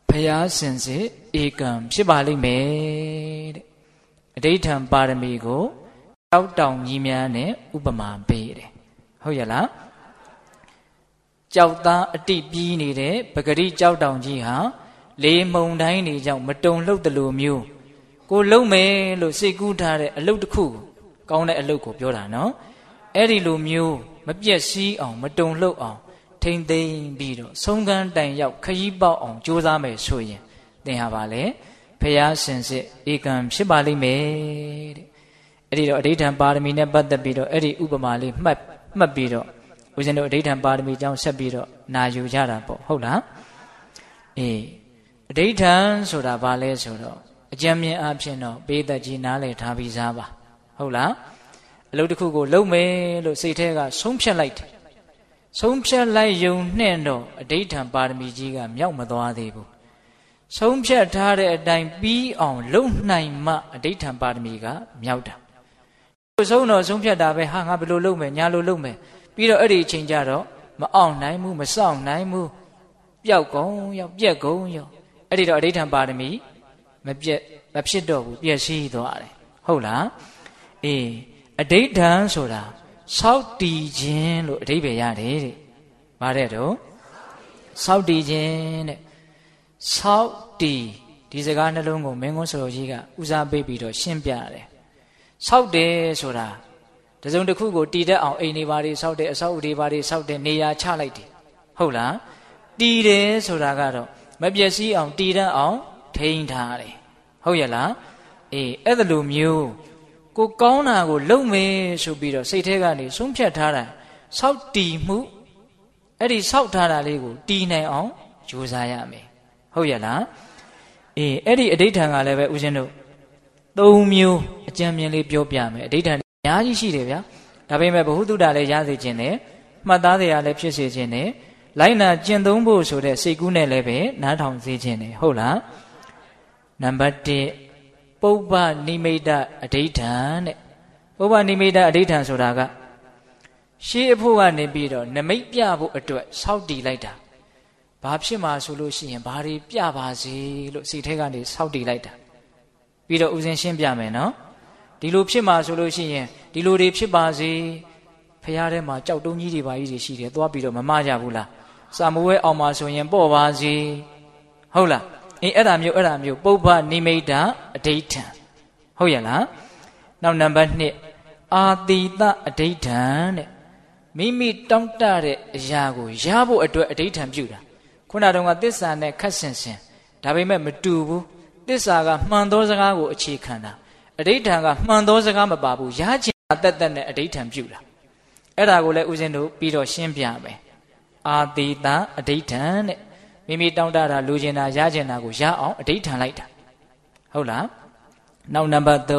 ဘုရားစင်စစ်ဧကံဖြစ်ပါလိမ့်မယ်တဲ့အဋိဌံပါရမီကိုကြောက်တောင်ကြီးများနဲ့ဥပမာပေးတယ်ဟုတ်ရလားကြောက်သားအတိပြီးနေတဲ့ပဂရိကြောက်တောင်ကြီးဟာလေမှုန်တိုင်းတွေကြောင့်မတုံလှုပ်တယ်လို့မျိုးကိုလုံမယ်လို့စိတ်ကူးထားတဲ့အလုပ်တစ်ခုကောင်းတဲ့အလုပ်ကိုပြောတာနော်အဲ့ဒီလိုမျိုးမပြည့်စည်အောင်မတုံလှုပ်အောင်ထိမ့်သိမ့်ပြီးတော့ဆုံးကန်းတိုင်ရောက်ခရီးပေါက်အောင်ကြိုးစားမယ်ဆိုရင်သင်ဟာပါလေဘုရားစင်စစ်ဧကံဖြစ်ပါလိမ့်မယ်တဲ့အဲ့ဒီတော့အဋိဌံပါရမီနဲ့ပတ်သက်ပြီးတော့အဲ့ဒီဥပမာလေးမှတ်ပြီးတော့ဦးဇင်းတို့အဋိဌံပါရမီအကြောင်းဆက်ပြီးတော့နာယူကြတာပေါ့ဟုတ်လားအေးအဋိဌံဆိုတာဘာလဲဆိုတော့အကျဉ်းမြင်အဖြစ်တော့ပေးသက်ကြီးနားလည်ထားပြီးသားပါဟုတ်လားအလုပ်တစ်ခုကိုလုပ်မယ်လို့စိတ်ထဲကဆုံးဖြတ်လိုက်တယ်ဆုံးဖြတ်လိုက်ယုံနဲ့တော့အဋိဌံပါရမီကြီးကမြောက်မသွားသေးဘူးဆုံးဖြတ်ထားတဲ့အတိုင်းပြီးအောင်လုပ်နိုင်မှအဋိဌံပါရမီကမြောက်တာဆုံးတော့ဆုံးဖြတ်တာပဲဟာငါဘယ်လိုလုပ်မယ်ညာလိုလုပ်မယ်ပြီးတော့အဲ့ဒီအချိန်ကျတော့မအောင်နိုင်ဘူးမစောင့်နိုင်ဘူးပျောက်ကုန်ရောက်ပြက်ကုန်ရောက်အဲ့ဒီတော့အဋိဌံပါရမီမဖြစ်တော့ဘူးပျက်စီးသွားတယ်ဟုတ်လားအေးအဋိဌံဆိုတာစောက်တည်ခြင်းလို့အဓိပ္ပာယ်ရတယ်တဲ့။ဘာတဲ့တော့စောက်တည်ခြင်းတဲ့။စောက်တည်ဒီစကားနှလုံးကိုမင်းကုန်းဆရာကြီးကဦးစားပေးပြီးတော့ရှင်းပြတယ်။စောက်တယ်ဆိုတာတစုံတစ်ခုကိုတည်တတ်အောင်အိမ်နေပါတွေစောက်တယ်အဆောက်အဦတွေပါတွေစောက်တယ်နေရာချလိုက်တယ်။ဟုတ်လား။တည်တယ်ဆိုတာကတော့မပျက်စီးအောင်တည်တတ်အောင်ထိန်းထားတယ်။ဟုတ်ရဲ့လား။အေးအဲ့ဒါလိုမျိုးကိုကောင်းတာကိုလုပ်မယ်ဆိုပြီးတော့စိတ်ထဲကနေဆုံးဖြတ်ထားတာစောက်တည်မှုအဲ့ဒီစောက်ထားတာလေးကိုတည်နိုင်အောင်ကြိုးစားရမယ်ဟုတ်ရဲ့လားအေးအဲ့ဒီအဋိဌံကလည်းပဲဦးဇင်းတို့၃မျိုးအကြံဉာဏ်လေးပြောပြမယ်အဋိဌံအများကြီးရှိတယ်ဗျာဒါပေမဲ့ဘ ഹു တုတလည်းရစေခြင်းနဲ့မှတ်သားတရားလည်းဖြစ်စေခြင်းနဲ့လိုက်နာကျင့်သုံးဖို့ဆိုတဲ့စိတ်ကူးနဲ့လည်းပဲနားထောင်စေခြင်းနဲ့ဟုတ်လားနံပါတ်1ပုပ္ပနိမိတ်အဋိဌံတဲ့ပုပ္ပနိမိတ်အဋိဌံဆိုတာကရှေးအဖို့ကနေပြီးတော့နမိတ်ပြဖို့အတွက်စောင့်တည်လိုက်တာဘာဖြစ်မှာဆိုလို့ရှိရင်ဘာတွေပြပါစေလို့စိတ်ထဲကနေစောင့်တည်လိုက်တာပြီးတော့ဦးဇင်းရှင်းပြမယ်နော်ဒီလိုဖြစ်မှာဆိုလို့ရှိရင်ဒီလိုတွေဖြစ်ပါစေဖះထဲမှာကြောက်တုံးကြီးတွေပါကြီးတွေရှိတယ်သွားပြီးတော့မမကြဘူးလားစာမဝဲအောင်မှာဆိုရင်ပေါ့ပါစေဟုတ်လားအေးအဲ့ဒါမျိုးပုပ္ပနိမိတ်အဋိဌံဟုတ်ရဲ့လားနောက်နံပါတ်2အာတိတအဋိဌံတဲ့မိမိတောင်းတတဲ့အရာကိုရဖို့အတွက်အဋိဌံပြုတာခုနတုန်းကသစ္စာနဲ့ခက်ဆင်ဒါပေမဲ့မတူဘူးသစ္စာကမှန်သောစကားကိုအခြေခံတာအဋိဌံကမှန်သောစကားမပါဘူးရခြင်းတက်နဲ့အဋိဌံပြုတာအဲ့ဒါကိုလည်းဦးဇင်းတို့ပြီးတော့ရှင်းပြမယ်အာတိတအဋိဌံတဲ့မိမိတောင်းတတာလူကျင်တာရကျင်တာကိုရအောင်အဋိဌံလိုက်တာဟုတ်လားနောက်နံပါတ်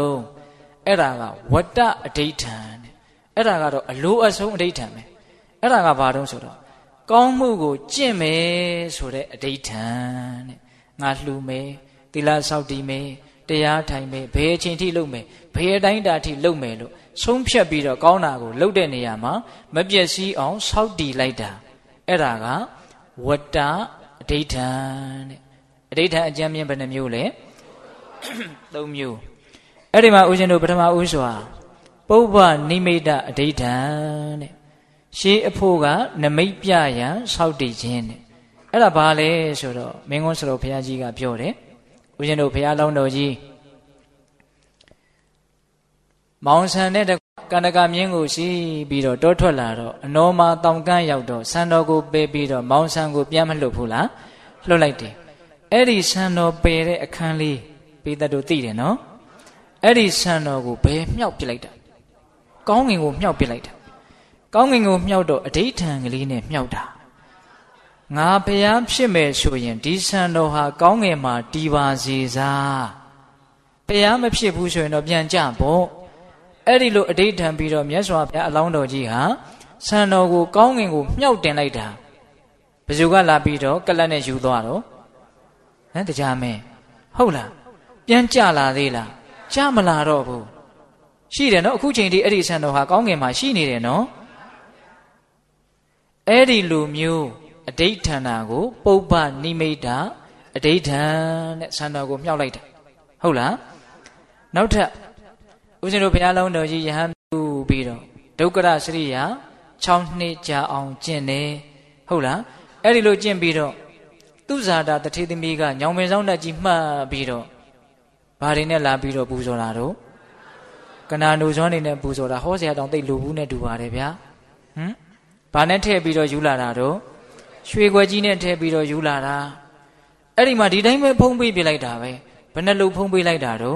3အဲ့ဒါကဝတ္တအဋိဌံတဲ့အဲ့ဒါကတော့အလိုအဆုံးအဋိဌံပဲအဲ့ဒါကဘာတုံးဆိုတော့ကောင်းမှုကိုကျင့်မယ်ဆိုတဲ့အဋိဌံတဲ့ငါလှူမယ်သီလဆောက်တည်မယ်တရားထိုင်မယ်ဘယ်အချိန်ထိလုပ်မယ်ဘယ်အတိုင်းတာထိလုပ်မယ်လို့ဆုံးဖြတ်ပြီးတော့ကောင်းတာကိုလုပ်တဲ့နေရာမှာမပျက်စီးအောင်ဆောက်တည်လိုက်တာအဲ့ဒါကဝတ္တအဋိဌံတဲ့အဋိဌံအကျမ်းမြင်ဘယ်နှမျိုးလဲ၃မျိုးအဲ့ဒီမှာဦးဇင်းတို့ပထမဦးစွာပုပ္ပနိမိတ်အဋိဌံတဲ့ရှေးအဖို့ကနမိတ်ပြရန်ဆောက်တည်ခြင်းတဲ့အဲ့ဒါဘာလဲဆိုတော့မင်းကုန်းဆရာဘုရားကြီးကပြောတယ်ဦးဇင်းတို့ဘုရားလောင်းတော်ကြီးမောင်ဆန်တဲ့ကန္တကမြင်းကိုစီးပြီးတော့တောထွက်လာတော့အနောမှာတောင်ကန်းရောက်တော့ဆန်တော်ကိုပေးပြီးတော့မောင်ဆန်ကိုပြန်မလှုပ်ဘူးလားလှုပ်လိုက်တယ်အဲ့ဒီဆန်တော်ပယ်တဲ့အခန်းလေးပေးတတ်တို့သိတယ်နော်အဲ့ဒီဆန်တော်ကိုဘယ်မြောက်ပစ်လိုက်တာကောင်းငင်ကိုမြောက်ပစ်လိုက်တာကောင်းငင်ကိုမြောက်တော့အဋိဌံကလေးနဲ့မြောက်တာငါဘုရားဖြစ်မယ်ဆိုရင်ဒီဆန်တော်ဟာကောင်းငင်မှာတည်ပါစေစားဘုရားမဖြစ်ဘူးဆိုရင်တော့ပြန်ကြပေါ့အဲ့ဒီလိုအဋိဌံပြီးတော့မြတ်စွာဘုရားအလောင်းတော်ကြီးဟာဆန်တော်ကိုကောင်းငင်ကိုမြောက်တင်လိုက်တာဘယ်သူကလာပြီးတော့ကလတ်နဲ့ယူသွားတော့ဟမ်တရားမင်းဟုတ်လားပြန်ကြလာသေးလားကြမလာတော့ဘူးရှိတယ်နော်အခုချိန်ထိအဲ့ဒီဆန်တော်ဟာကောင်းငင်မှာရှိနေတယ်နော်အဲ့ဒီလိုမျိုးအဋိဌာဏကိုပုပ္ပနိမိတ်အဋိဌံတဲ့ဆန္ဒကိုမြောက်လိုက်တာဟုတ်လားနောက်ထပ်ဦးဇင်းတို့ဘုရားလုံးတော်ကြီးယဟန်ပြုပြီးတော့ဒုက္ခရစရိယာ6နှစ်ကြာအောင်ကျင့်တယ်ဟုတ်လားအဲ့ဒီလိုကျင့်ပြီးတော့သူဇာတာတထေသမီးကညောင်ပင်ဆောင်တက်ကြီးမှတ်ပြီးတော့ဘာတွေနဲ့လာပြီးတော့ပူဇော်တာတော့ကနာနုဇွမ်းနေနဲ့ပူဇော်တာဟောစရာတောင်သိလိုဘူးနဲ့တူပါတယ်ဗျာဘာနဲ့ထည့်ပြီးတော့ယူလာတာတော့ရွှေခွက်ကြီးနဲ့ထည့်ပြီးတော့ယူလာတာအဲ့ဒီမှာဒီတိုင်းပဲဖုံးပေးပြလိုက်တာပဲဘယ်နှလုံးဖုံးပေးလိုက်တာတော့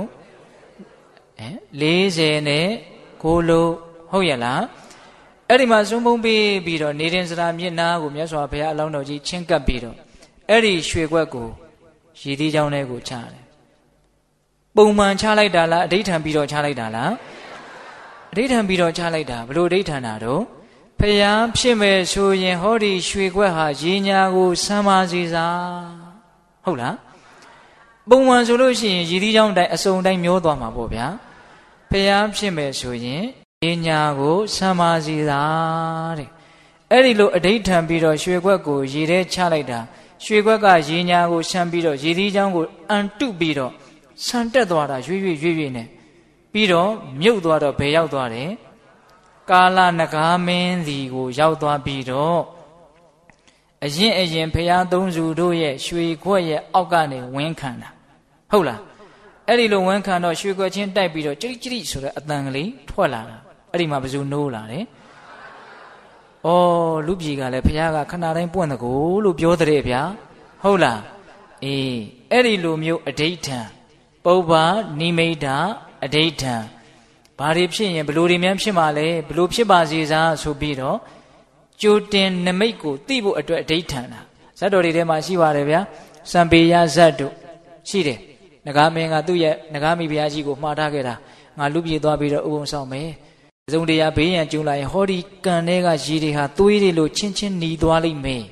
40နဲ့9လုံးဟုတ်ရဲ့လားအဲ့ဒီမှာစွန်းဖုံးပေးပြီးတော့နေရင်စရာမျက်နှာကိုမြတ်စွာဘုရားအလောင်းတော်ကြီးချင်းကပ်ပြီးတော့အဲ့ဒီရွှေခွက်ကိုရည်သီးချောင်းထဲကိုချတယ်ပုံမှန်ချလိုက်တာလားအဋိဌံပြီးတော့ချလိုက်တာလားအဋိဌံပြီးတော့ချလိုက်တာဘလို့အဋိဌံတာတော့ဖျားဖြစ်မဲ့ဆိုရင်ဟောဒီရွှေခွက်ဟာရေညာကိုဆမ်းပါစေစာဟုတ်လားပုံမှန်ဆိုလို့ရှိရင်ရည်သီးချောင်းတိုင်းအစုံတိုင်းမျောသွားမှာပေါ့ဗျာဖျားဖြစ်မဲ့ဆိုရင်ရေညာကိုဆမ်းပါစေစာတဲ့အဲ့ဒီလိုအဋိဌံပြီးတော့ရွှေခွက်ကိုရေထဲချလိုက်တာရွှေခွက်ကရေညာကိုဆမ်းပြီးတော့ရည်သီးချောင်းကိုအန်တုပြီးတော့ဆန်တက်သွားတာရွေ့နဲ့ပြီးတော့မြုပ်သွားတော့ဘယ်ရောက်သွားတယ်ကာလနဂါမင်းစီကိုရောက်သွားပြီးတော့အရင်ဖရာသုံးစုတို့ရဲ့ရွှေခွက်ရဲ့အောက်ကနေဝင်းခံတာဟုတ်လားအဲ့ဒီလိုဝင်းခံတော့ရွှေခွက်ချင်းတိုက်ပြီးတော့ကြိတ်ဆိုတဲ့အတန်ကလေးထွက်လာတာအဲ့ဒီမှာဘယ်သူနိုးလာတယ်ဩလူပြည်ကလည်းဖရာကခဏတိုင်းပွင့်တကူလို့ပြောတဲ့ဗျာဟုတ်လားအေးအဲ့ဒီလိုမျိုးအဋိဌံပုဗ္ဗနိမိတ်တာအဋိဌံဘာတွေဖြစ်ရင်ဘလို့တွေများဖြစ်မှာလဲဘလို့ဖြစ်ပါစေစားဆိုပြီးတော့ကြိုတင်နမိတ်ကိုသိဖို့အတွက်အဋိဌံတာဇတ်တော်တွေထဲမှာရှိပါတယ်ဗျာစံပေယဇတ်တို့ရှိတယ်နဂါမင်းကသူ့ရဲ့နဂါမိဘုရားကြီးကိုမှားထားခဲ့တာငါလူပြေသွားပြီးတော့ဥပုံဆောင်မယ်သုံးတရားဘေးရန်ကျုံလာရင်ဟောဒီကံတွေကရေတွေဟာသွေးတွေလို့ချင်းချင်းหนีသွားလိမ့်မယ်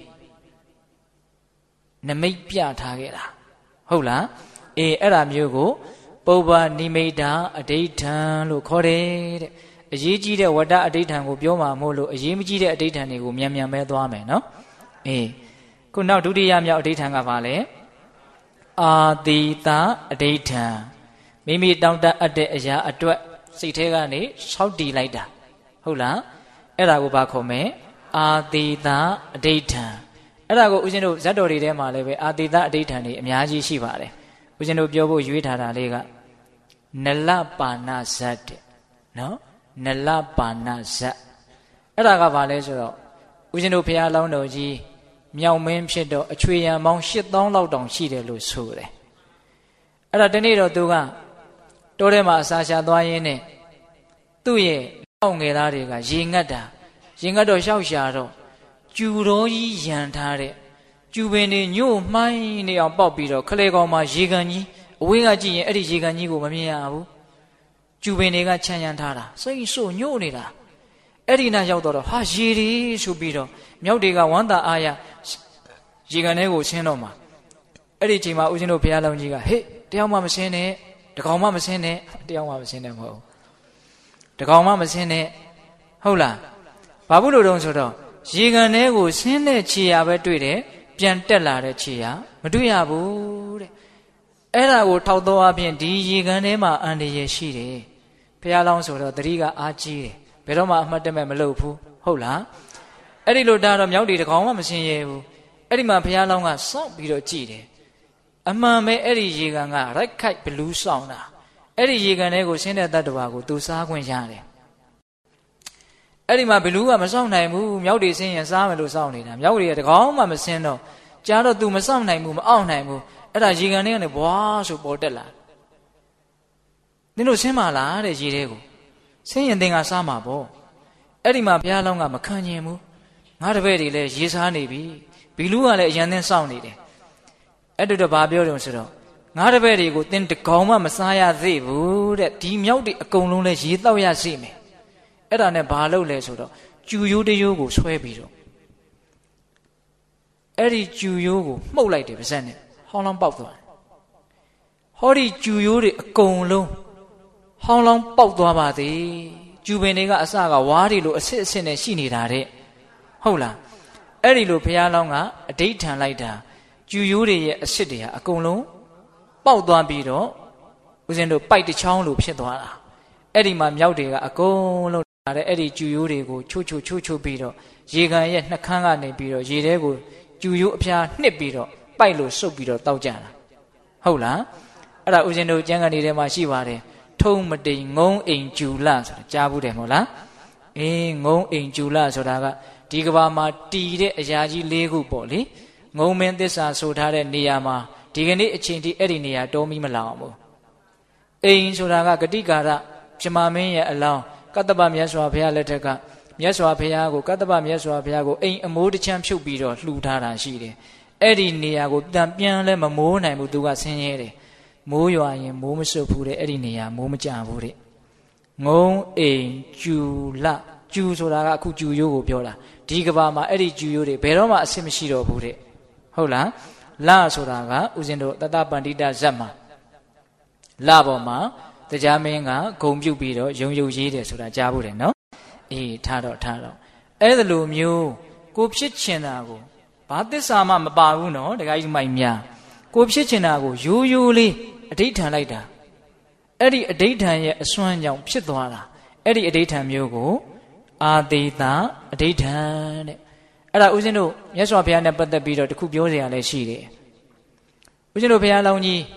နမိတ်ပြထားခဲ့တာဟုတ်လားအေးအဲ့ဒါမျိုးကိုပုဗ္ဗနိမိတ်တာအဋိဌံလို့ခေါ်တယ်တဲ့အရေးကြီးတဲ့ဝတ္တအဋိဌံကိုပြောမှာမို့လို့အရေးမကြီးတဲ့အဋိဌံတွေကိုမြန်ပဲသွားမယ်နော်အေးခုနောက်ဒုတိယမြောက်အဋိဌံကဘာလဲအာတိတအဋိဌံမိမိတောင်းတအပ်တဲ့အရာအတွက်စိတ်ထဲကနေဆောက်တည်လိုက်တာဟုတ်လားအဲ့ဒါကိုဘာခေါ်မလဲအာတိတအဋိဌံအဲ့ဒါကိုဦးဇင်းတို့ဇတ်တော်တွေထဲမှာလည်းပဲအာတိတအဋိဌံတွေအများကြီးရှိပါတယ်ဦးဇင်းတို့ပြောဖို့ရွေးထားတာလေးကနလပါဏဇတ်တဲ့နော်နလပါဏဇတ်အဲ့ဒါကဘာလဲဆိုတော့ဦးဇင်းတို့ဘုရားလောင်းတော်ကြီးမြောင်မင်းဖြစ်တော့အချွေရံပေါင်း8000လောက်တောင်ရှိတယ်လို့ဆိုတယ်အဲ့ဒါတနေ့တော့သူကတိုးထဲမှာအစာရှာသွားရင်းနဲ့သူ့ရဲ့အောက်ငယ်သားတွေကရေငတ်တာရေငတ်တော့ရှောက်ရှာတော့ကျူတော်ကြီးရန်ထားတဲ့ကျူပင်တွေညို့မှိုင်းနေအောင်ပေါက်ပြီးတော့ခလေကောင်မှာရေကန်ကြီးအဝေးကကြည့်ရင်အဲ့ဒီရေကန်ကြီးကိုမမြင်ရဘူးကျူပင်တွေကခြံရံထားတာစိတ်ဆို့ညို့နေတာအဲ့ဒီနာရောက်တော့ဟာရေတွေဆိုပြီးတော့မြောက်တွေကဝမ်းသာအားရရေကန်ထဲကိုဆင်းတော့မှာအဲ့ဒီချိန်မှာဦးဇင်းတို့ဘုရားလောင်းကြီးကဟေ့တယောက်မှမဆင်းနဲ့တကောင်မှမဆင်းနဲ့တယောက်မှမဆင်းနဲ့မဟုတ်တကောင်မှမဆင်းနဲ့ဟုတ်လားဘာဘူးလို့တုံးဆိုတော့ရေကန်ထဲကိုဆင်းတဲ့ခြေရာပဲတွေ့တယ်ပြန်တက်လာတဲ့ခြေရာမတွေ့ရဘူးတဲ့အဲ့ဒါကိုထောက်တော့အပြင်ဒီရေကန်ထဲမှာအန္တရာယ်ရှိတယ်ဘုရားလောင်းဆိုတော့တတိကအားကြီးတယ်ဘယ်တော့မှအမှတ်တမဲ့မလုပ်ဘူးဟုတ်လားအဲ့ဒီလိုဒါတော့မြောက်တွေတကောင်မှမဆင်းရဲဘူးအဲ့ဒီမှာဘုရားလောင်းကစောင့်ပြီးတော့ကြည်တယ်အမှန်ပဲအဲ့ဒီရေကန်ကရိုက်ခိုက်ဘလူးဆောင်တာအဲ့ဒီရေကန်ထဲကိုဆင်းတဲ့တတ္တဝါကိုသူစားခွင့်ရတယ်အဲ့ဒီမှာဘလူးကမဆောင်နိုင်ဘူးမြောက်တွေဆင်းရင်စားမယ်လို့စောင့်နေတာမြောက်တွေကတကောင်မှမဆင်းတော့ကြားတော့ तू မစောင့်နိုင်ဘူးမအောင်နိုင်ဘူးအဲ့ဒါရေကန်ထဲကနေဘွားဆိုပေါ်တက်လာနင်တို့ဆင်းပါလားတဲ့ရေထဲကိုဆင်းရင်သင်ကစားမှာပေါ့အဲ့ဒီမှာဘုရားလောင်းကမခံကျင်ဘူးငါတပည့်တွေလည်းရေစားနေပြီဘီလူးကလည်းအရန်သင်းစောင့်နေတယ်အဲ့တို့တော့ဘာပြောတယ်ဆိုတော့ငါတပည့်တွေကိုသင်တကောင်မှမစားရသေးဘူးတဲ့ဒီမြောက်တွေအကုန်လုံးလည်းရေတောက်ရစေမယ်အဲ့ဒါနဲ့ဘာလုပ်လဲဆိုတော့ကျူရိုးတရိုးကိုဆွဲပြီးတော့အဲ့ဒီကျူရိုးကိုမှုတ်လိုက်တယ်ပါဇက်နဲ့ဟောင်းလောင်းပေါက်သွားတယ်ဟောဒီကျူရိုးတွေအကုန်လုံးဟောင်းလောင်းပေါက်သွားပါသေးကျူပင်တွေကအစကဝါးတွေလိုအစစ်အစစ်နဲ့ရှိနေတာတဲ့ဟုတ်လားအဲ့ဒီလိုဘုရားလောင်းကအဋိဌံလိုက်တာကျူရိုးတွေရဲ့အစစ်တွေဟာအကုန်လုံးပေါက်သွားပြီးတော့ဦးဇင်းတို့ပိုက်တစ်ချောင်းလိုဖြစ်သွားတာအဲ့ဒီမှာမြောက်တွေကအကုန်လုံးအဲ့ဒီကျူရိုးတွေကိုချိုးပြီးတော့ရေကန်ရဲ့နှကန်းကနေပြီးတော့ရေထဲကိုကျူရိုးအဖျားနှစ်ပြီးတော့ပိုက်လို့စုပ်ပြီးတော့တောက်ကြတာဟုတ်လားအဲ့ဒါဦးဇင်းတို့ကျမ်းဂန်တွေထဲမှာရှိပါတယ်ထုံးမတိမ်ငုံအိမ်ကျူလဆိုတာကြားဘူးတယ်မဟုတ်လားငုံအိမ်ကျူလဆိုတာကဒီကဘာမှာတီတဲ့အရာကြီး၄ခုပေါ့လေငုံမင်းသစ္စာဆိုထားတဲ့နေရာမှာဒီကနေ့အချိန်ထိအဲ့ဒီနေရာတောမီးမလောင်အောင်ဘူးအိမ်ဆိုတာကဂတိကာရပြမမင်းရဲ့အလောင်းကတ္တပမြတ်စွာဘုရားလက်ထက်ကမြတ်စွာဘုရားကိုကတ္တပမြတ်စွာဘုရားကိုအိမ်အမိုးတစ်ချမ်းဖြုတ်ပြီးတော့လှူထားတာရှိတယ်အဲ့ဒီနေရာကိုပြန်လဲမမိုးနိုင်ဘူးသူကဆင်းရဲတယ်မိုးရွာရင်မိုးမစွတ်ဘူးတဲ့အဲ့ဒီနေရာမိုးမကြဘူးတဲ့ငုံအိမ်ကျူလကျူဆိုတာကအခုကျူရိုးကိုပြောတာဒီကဘာမှာအဲ့ဒီကျူရိုးတွေဘယ်တော့မှအဆင်မရှိတော့ဘူးတဲ့ဟုတ်လားလဆိုတာကဦးဇင်းတို့တတပန္တိတဇတ်မှာလပေါ်မှာတရားမင်းကဂုံပြုတ်ပြီးတော့ယုံရေးတယ်ဆိုတာကြားဖို့တယ်နော်ထားတော့အဲ့ဒါလိုမျိုးကိုဖြစ်ချင်တာကိုဘာသစ္စာမှမပါဘူးနော်တခါကြီးမိုက်များကိုဖြစ်ချင်တာကိုရိုးလေးအဋိဌံလိုက်တာအဲ့ဒီအဋိဌံရဲ့အစွမ်းကြောင့်ဖြစ်သွားတာအဲ့ဒီအဋိဌံမျိုးကိုအာတိတာအဋိဌံတဲ့အဲ့ဒါဦးဇင်းတို့မြတ်စွာဘုရားနဲ့ပတ်သက်ပြီးတော့တခုပြောစရာလည်းရှိတယ်ဦးဇင်းတို့ဘုရားလောင်းကြီး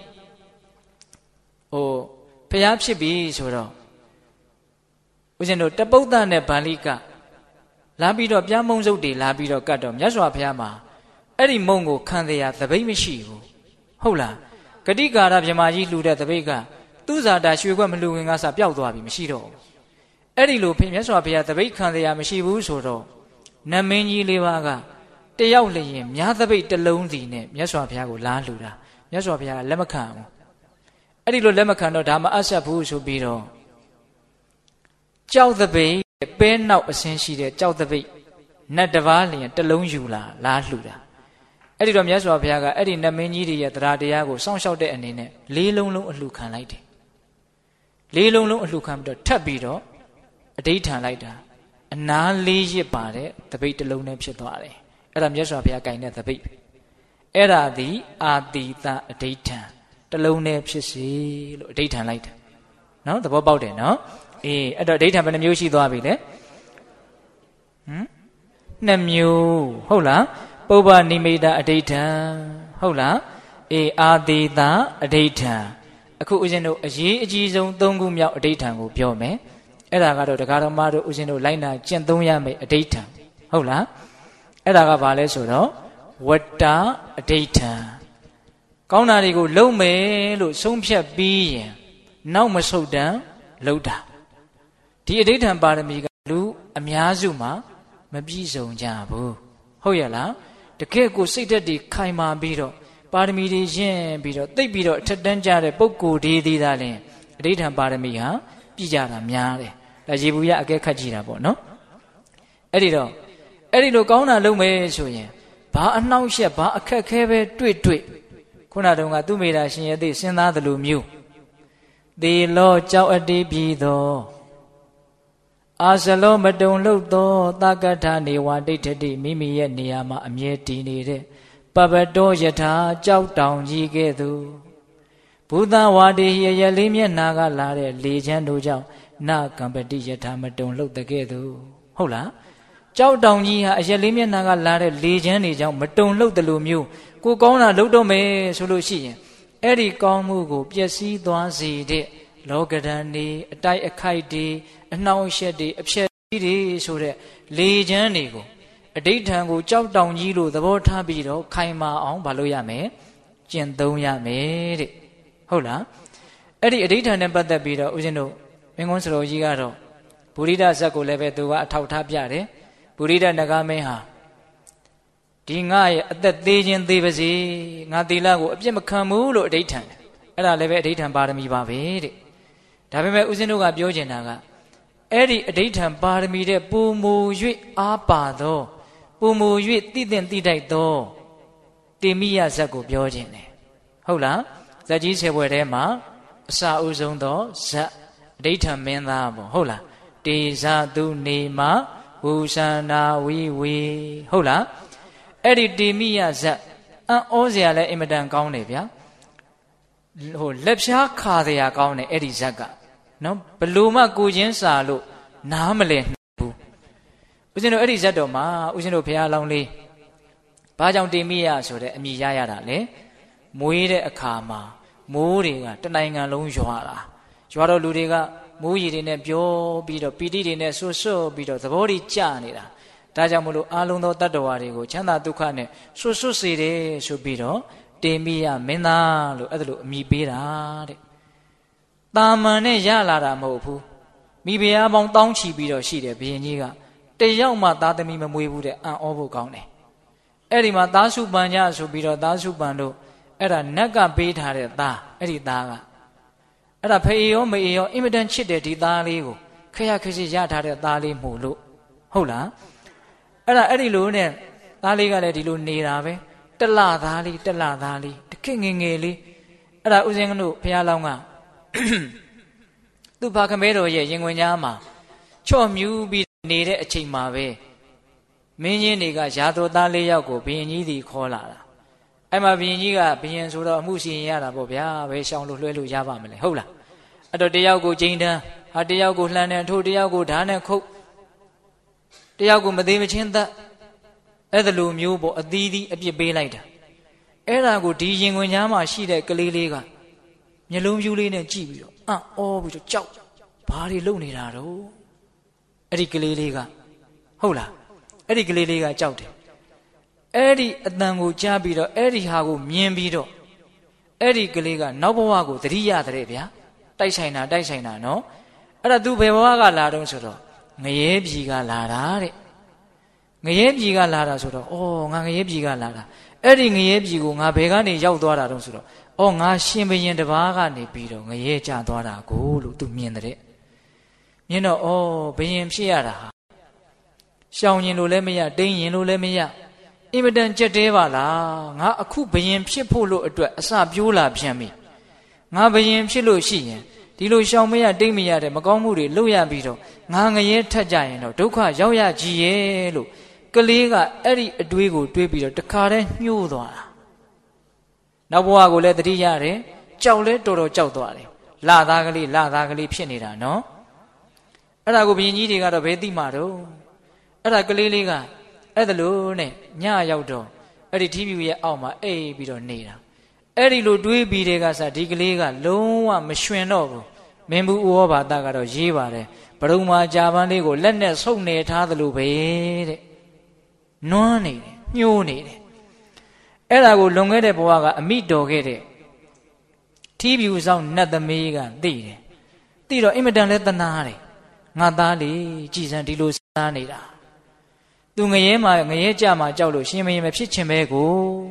ဘုရားဖြစ်ပြီဆိုတော့ဦးဇင်းတို့တပုဒ္ဒနဲ့ဗန္လိကလာပြီးတော့ပြားမုံစုပ်တွေလာပြီးတော့ကတ်တော့မြတ်စွာဘုရားမှာအဲ့ဒီမုံကိုခံရသပိတ်မရှိဘူးဟုတ်လားဂတိကာရဗြဟ္မာကြီးလှူတဲ့သပိတ်ကသူ့ဇာတာရွှေခွက်မလှူဝင်ကစပျောက်သွားပြီမရှိတော့ဘူးအဲ့ဒီလိုမြတ်စွာဘုရားသပိတ်ခံရမရှိဘူးဆိုတော့နတ်မင်းကြီးလေးပါးကတယောက်လျင်မြားသပိတ်တစ်လုံးစီနဲ့မြတ်စွာဘုရားကိုလာလှူတာမြတ်စွာဘုရားကလက်မခံဘူးအဲ့ဒီလိုလက်မခံတော့ဒါမအပ်ဆက်ဘူးဆိုပြီးတော့ကြောက်သပိတ်ပဲနောက်အစင်းရှိတဲ့ကြောက်သပိတ်နတ်တစ်ပါးလျင်တစ်လုံးယူလာလှူတာအဲ့ဒီတော့မြတ်စွာဘုရားကအဲ့ဒီနတ်မင်းကြီးတွေရဲ့တရားတရားကိုစောင့်ရှောက်တဲ့အနေနဲ့လေးလုံးလုံးအလှူခံလိုက်တယ်လေးလုံးလုံးအလှူခံပြီးတော့ထပ်ပြီးတော့အဋိဌံလိုက်တာအနာလေးရစ်ပါတဲ့သပိတ်တစ်လုံးနဲ့ဖြစ်သွားတယ်အဲ့ဒါမြတ်စွာဘုရားကင်တဲ့သပိတ်အဲ့ဒါသည်အာတိတအဋိဌံတစ်လုံးနဲ့ဖြစ်စေလို့အဋိဌံလိုက်တာနော်သဘောပေါက်တယ်နော်အဲ့တော့အဋိဌံဘယ်နှမျိုးရှိသွားပြီလဲနှစ်မျိုးဟုတ်လားပုဗ္ဗနိမိတအဋိဌံဟုတ်လားအာတိတအဋိဌံအခုဦးဇင်းတို့အရေးအကြီးဆုံး၃ခုမြောက်အဋိဌံကိုပြောမယ်အဲ့ဒါကတော့တရားတော်မတို့ဦးဇင်းတို့လိုက်နာကျင့်သုံးရမယ့်အဋိဌံဟုတ်လားအဲ့ဒါကဘာလဲဆိုတော့ဝတ္တအဋိဌံကောင်းတာတွေကိုလုပ်မယ်လို့ဆုံးဖြတ်ပြီးရင်နောက်မဆုတ်တမ်းလုပ်တာဒီအဋိဌံပါရမီကလူအများစုမှာမပြည့်စုံကြဘူးဟုတ်ရဲ့လားတကယ့်ကိုစိတ်ဓာတ်တွေခိုင်မာပြီးတော့ပါရမီတွေရင့်ပြီးတော့သိပ်ပြီးတော့အထက်တန်းကြတဲ့ပုဂ္ဂိုလ်တွေသေးတာလဲအဋိဌံပါရမီဟာပြည့်ကြတာများတယ်ဒါရေဘူးရအကဲခတ်ကြည့်တာပေါ့နော်အဲ့ဒီလိုကောင်းတာလုပ်မယ်ဆိုရင်ဘာအနှောင့်အယှက်ဘာအခက်ခဲပဲတွေ့ခုနတုန်းကသူမိတာရှင်ရဲ့သိစဉ်းစားသလိုမျိုးသေလောကြောက်အတေးပြီးသောအာဇလောမတုံလှုပ်သောတာကထနေဝဒိဋ္ဌတိမိမိရဲ့နေရာမှာအမြဲတည်နေတဲ့ပပတောယထာကြောက်တောင်ကြီးကဲ့သို့ဘုဒ္ဓဝါဒီရလေးမျက်နာကလာတဲ့လေချမ်းတို့ကြောင့်နာကံပတိယထာမတုံလှုပ်တဲ့ကဲ့သို့ဟုတ်လားကြောက်တောင်ကြီးဟာအရက်လေးမျက်နှာကလာတဲ့လေချမ်းတွေကြောင့်မတုံလှုပ်တယ်လို့မျိုးကိုကောင်းတာလုပ်တော့မယ်ဆိုလို့ရှိရင်အဲ့ဒီကောင်းမှုကိုပျက်စီးသွားစေတဲ့လောကဓာတ်တွေအတိုက်အခိုက်တွေအနှောင့်အယှက်တွေအဖြက်ကြီးတွေဆိုတဲ့လေချမ်းတွေကိုအဋိဌံကိုကြောက်တောင်ကြီးလို့သဘောထားပြီးတော့ခိုင်မာအောင်မလုပ်ရမယ်ကျင့်သုံးရမယ်တဲ့ဟုတ်လားအဲ့ဒီအဋိဌံနဲ့ပတ်သက်ပြီးတော့ဦးဇင်းတို့မင်းကုန်းစတော်ကြီးကတော့ဗုဒ္ဓဇတ်ကိုလည်းပဲသူကအထောက်ထားပြတယ်ဗုဒ္ဓနဂါမင်းဟာဒီငါရဲ့အသက်သေးခြင်းသေးပါစေငါသီလကိုအပြစ်မခံဘူးလို့အဋိဌံအဲ့ဒါလည်းပဲအဋိဌံပါရမီပါပဲတဲ့ဒါပေမဲ့ဦးဇင်းတို့ကပြောချင်တာကအဲ့ဒီအဋိဌံပါရမီတဲ့ပုံမူ၍အားပါသောပုံမူ၍တိသင်တိတိုက်သောတေမိယဇတ်ကိုပြောခြင်းတယ်ဟုတ်လားဇတ်ကြီးဆယ်ဘွယ်ထဲမှာအစာအုပ်ဆုံးသောဇတ်အဋိဌံမင်းသားပေါ့ဟုတ်လားတေဇသူနေမဝုသန္တာဝိဝေဟုတ်လားအဲ့ဒီတေမိယဇတ်အံ့ဩစရာလည်းအင်မတန်ကောင်းတယ်ဗျာဟိုလက်ဖြားခါစရာကောင်းတယ်အဲ့ဒီဇက်ကနော်ဘလို့မှကိုချင်းစာလို့နားမလည်ဘူးဦးဇင်းတို့အဲ့ဒီဇက်တော်မှာဦးဇင်းတို့ဘုရားလောင်းလေးဘာကြောင့်တင်မိရဆိုတဲ့အမည်ရတာလေမွေးတဲ့အခါမှာမိုးတွေကတနိုင်ငံလုံးရွာတာရွာတော့လူတွေကမိုးရီတွေနဲ့ပြောပြီးတော့ပီတိတွေနဲ့ဆွတ်ဆွတ်ပြီးတော့သဘောတွေကျနေတာဒါကြောင့်မလို့အာလုံးသောတတ္တဝါတွေကိုချမ်းသာဒုက္ခနဲ့ဆွတ်ဆွတ်စေတယ်ဆိုပြီးတော့တင်မိရမင်းသားလို့အဲ့ဒါလိုအမည်ပေးတာတဲ့တာမန်နဲ့ရလာတာမဟုတ်ဘူးမိဖုရားပေါင်းတောင်းချီပြီးတော့ရှိတယ်ဘုရင်ကြီးကတယောက်မှသားသမီးမမွေးဘူးတဲ့အံ့ဩဖို့ကောင်းတယ်အဲ့ဒီမှာသားစုပန်ကြဆိုပြီးတော့သားစုပန်တို့အဲ့ဒါနတ်ကပေးထားတဲ့သားအဲ့ဒီသားကအဲ့ဒါဖေရောမေရောအင်မတန်ချစ်တယ်ဒီသားလေးကိုခရခစီရထားတဲ့သားလေးမို့လို့ဟုတ်လားအဲ့ဒီလိုနဲ့သားလေးကလည်းဒီလိုနေတာပဲတလသားလေးတခက်ငယ်ငယ်လေးအဲ့ဒါဥစဉ်ကတို့ဘုရားလောင်းကသူ့ဘာခမဲတော်ရဲ့ရင်ဝင်ကြားမှာချော့မြူးပြီးနေတဲ့အချိန်မှာပဲမင်းကြီးတွေကရာတော်သား၄ယောက်ကိုဘုရင်ကြီးဒီခေါ်လာတာအဲ့မှာဘုရင်ကြီးကဘုရင်ဆိုတော့အမှုစီရင်ရတာပေါ့ဗျာဘယ်ရှောင်လို့လွှဲလို့ရပါမလဲဟုတ်လားအဲ့တော့တယောက်ကိုကျိန်တန်းဟာတယောက်ကိုလှမ်းတယ်ထို့တယောက်ကိုဓာတ်နဲ့ခုတ်တယောက်ကိုမသေးမချင်းသတ်အဲ့ဒါလိုမျိုးပေါ့အသီးသီးအပြစ်ပေးလိုက်တာအဲ့ဒါကိုဒီရင်ဝင်ကြားမှာရှိတဲ့ကလေးလေးကမျက်လုံးပြူးလေးနဲ့ကြည့်ပြီးတော့အံ့ဩပြီးတော့ကြောက်ဘာတွေလုပ်နေတာတော့အဲ့ဒီကလေးလေးကဟုတ်လားအဲ့ဒီကလေးလေးကကြောက်တယ်အဲ့ဒီအတန်ကိုကြားပြီးတော့အဲ့ဒီဟာကိုမြင်ပြီးတော့အဲ့ဒီကလေးကနောက်ဘဝကိုသတိရတဲ့ဗျာတိုက်ဆိုင်တာနော်အဲ့ဒါသူဘယ်ဘဝကလာတော့ဆိုတော့ငရဲပြည်ကလာတာတဲ့ငရဲပြည်ကလာတာဆိုတော့ဩငါငရဲပြည်ကလာတာအဲ့ဒီငရဲပြည်ကိုငါဘယ်ကနေရောက်သွားတာတော့ဆိုတော့ဩငါရှင်ဘုရင်တစ်ပါးကနေပြီးတော့ငရဲကျသွားတာကိုလို့သူမြင်တဲ့မြင်တော့ဘုရင်ဖြစ်ရတာဟာရှောင်ရင်လို့လည်းမရတိန်ရင်လို့လည်းမရအင်မတန်ကြက်တဲပါလားငါအခုဘယင်ဖြစ်ဖို့လို့အတွက်အစပြိုးလာပြန်ပြီငါဘယင်ဖြစ်လို့ရှိရင်ဒီလိုရှောင်မရတိတ်မရတဲ့မကောင်းမှုတွေလုပ်ရပြီးတော့ငါငရဲထက်ကြရင်တော့ဒုက္ခရောက်ရကြီးရဲ့လို့ကလေးကအဲ့ဒီအတွေးကိုတွေးပြီးတော့တခါတည်းညှိုးသွားတာနောက်ဘဝကိုလည်းတတိရတယ်ကြောက်လဲတော်တော်ကြောက်သွားတယ်လာသားကလေးဖြစ်နေတာနော်အဲ့ဒါကိုဘယင်ကြီးတွေကတော့ဘယ်သိမှာတော့အဲ့ဒါကလေးလေးကအဲ့ဒါလို့နဲ့ညရောက်တော့အဲ့ဒီထီးပြူရဲ့အောက်မှာအိပ်ပြီးတော့နေတာအဲ့ဒီလိုတွေးပြီးတဲ့ကစားဒီကလေးကလုံးဝမရွှင်တော့ဘူးမင်းဘူးဥဟောဘာသာကတော့ရေးပါတယ်ဘရုံမာကြာပန်းလေးကိုလက်နဲ့ဆုပ်နေထားသလိုပဲတဲ့နွမ်းနေတယ်ညှိုးနေတယ်အဲ့ဒါကိုလွန်ခဲ့တဲ့ဘဝကအမိတော်ခဲ့တဲ့ထီးပြူဆောင်နတ်သမီးကသိတယ်သိတော့အင်မတန်လဲသနာတယ်ငါသားလေးကြည်စံဒီလိုစားနေတာသူငရဲကြမှာကြောက်လို့ရှင်မင်းမဖြစ်ချင်ပဲကို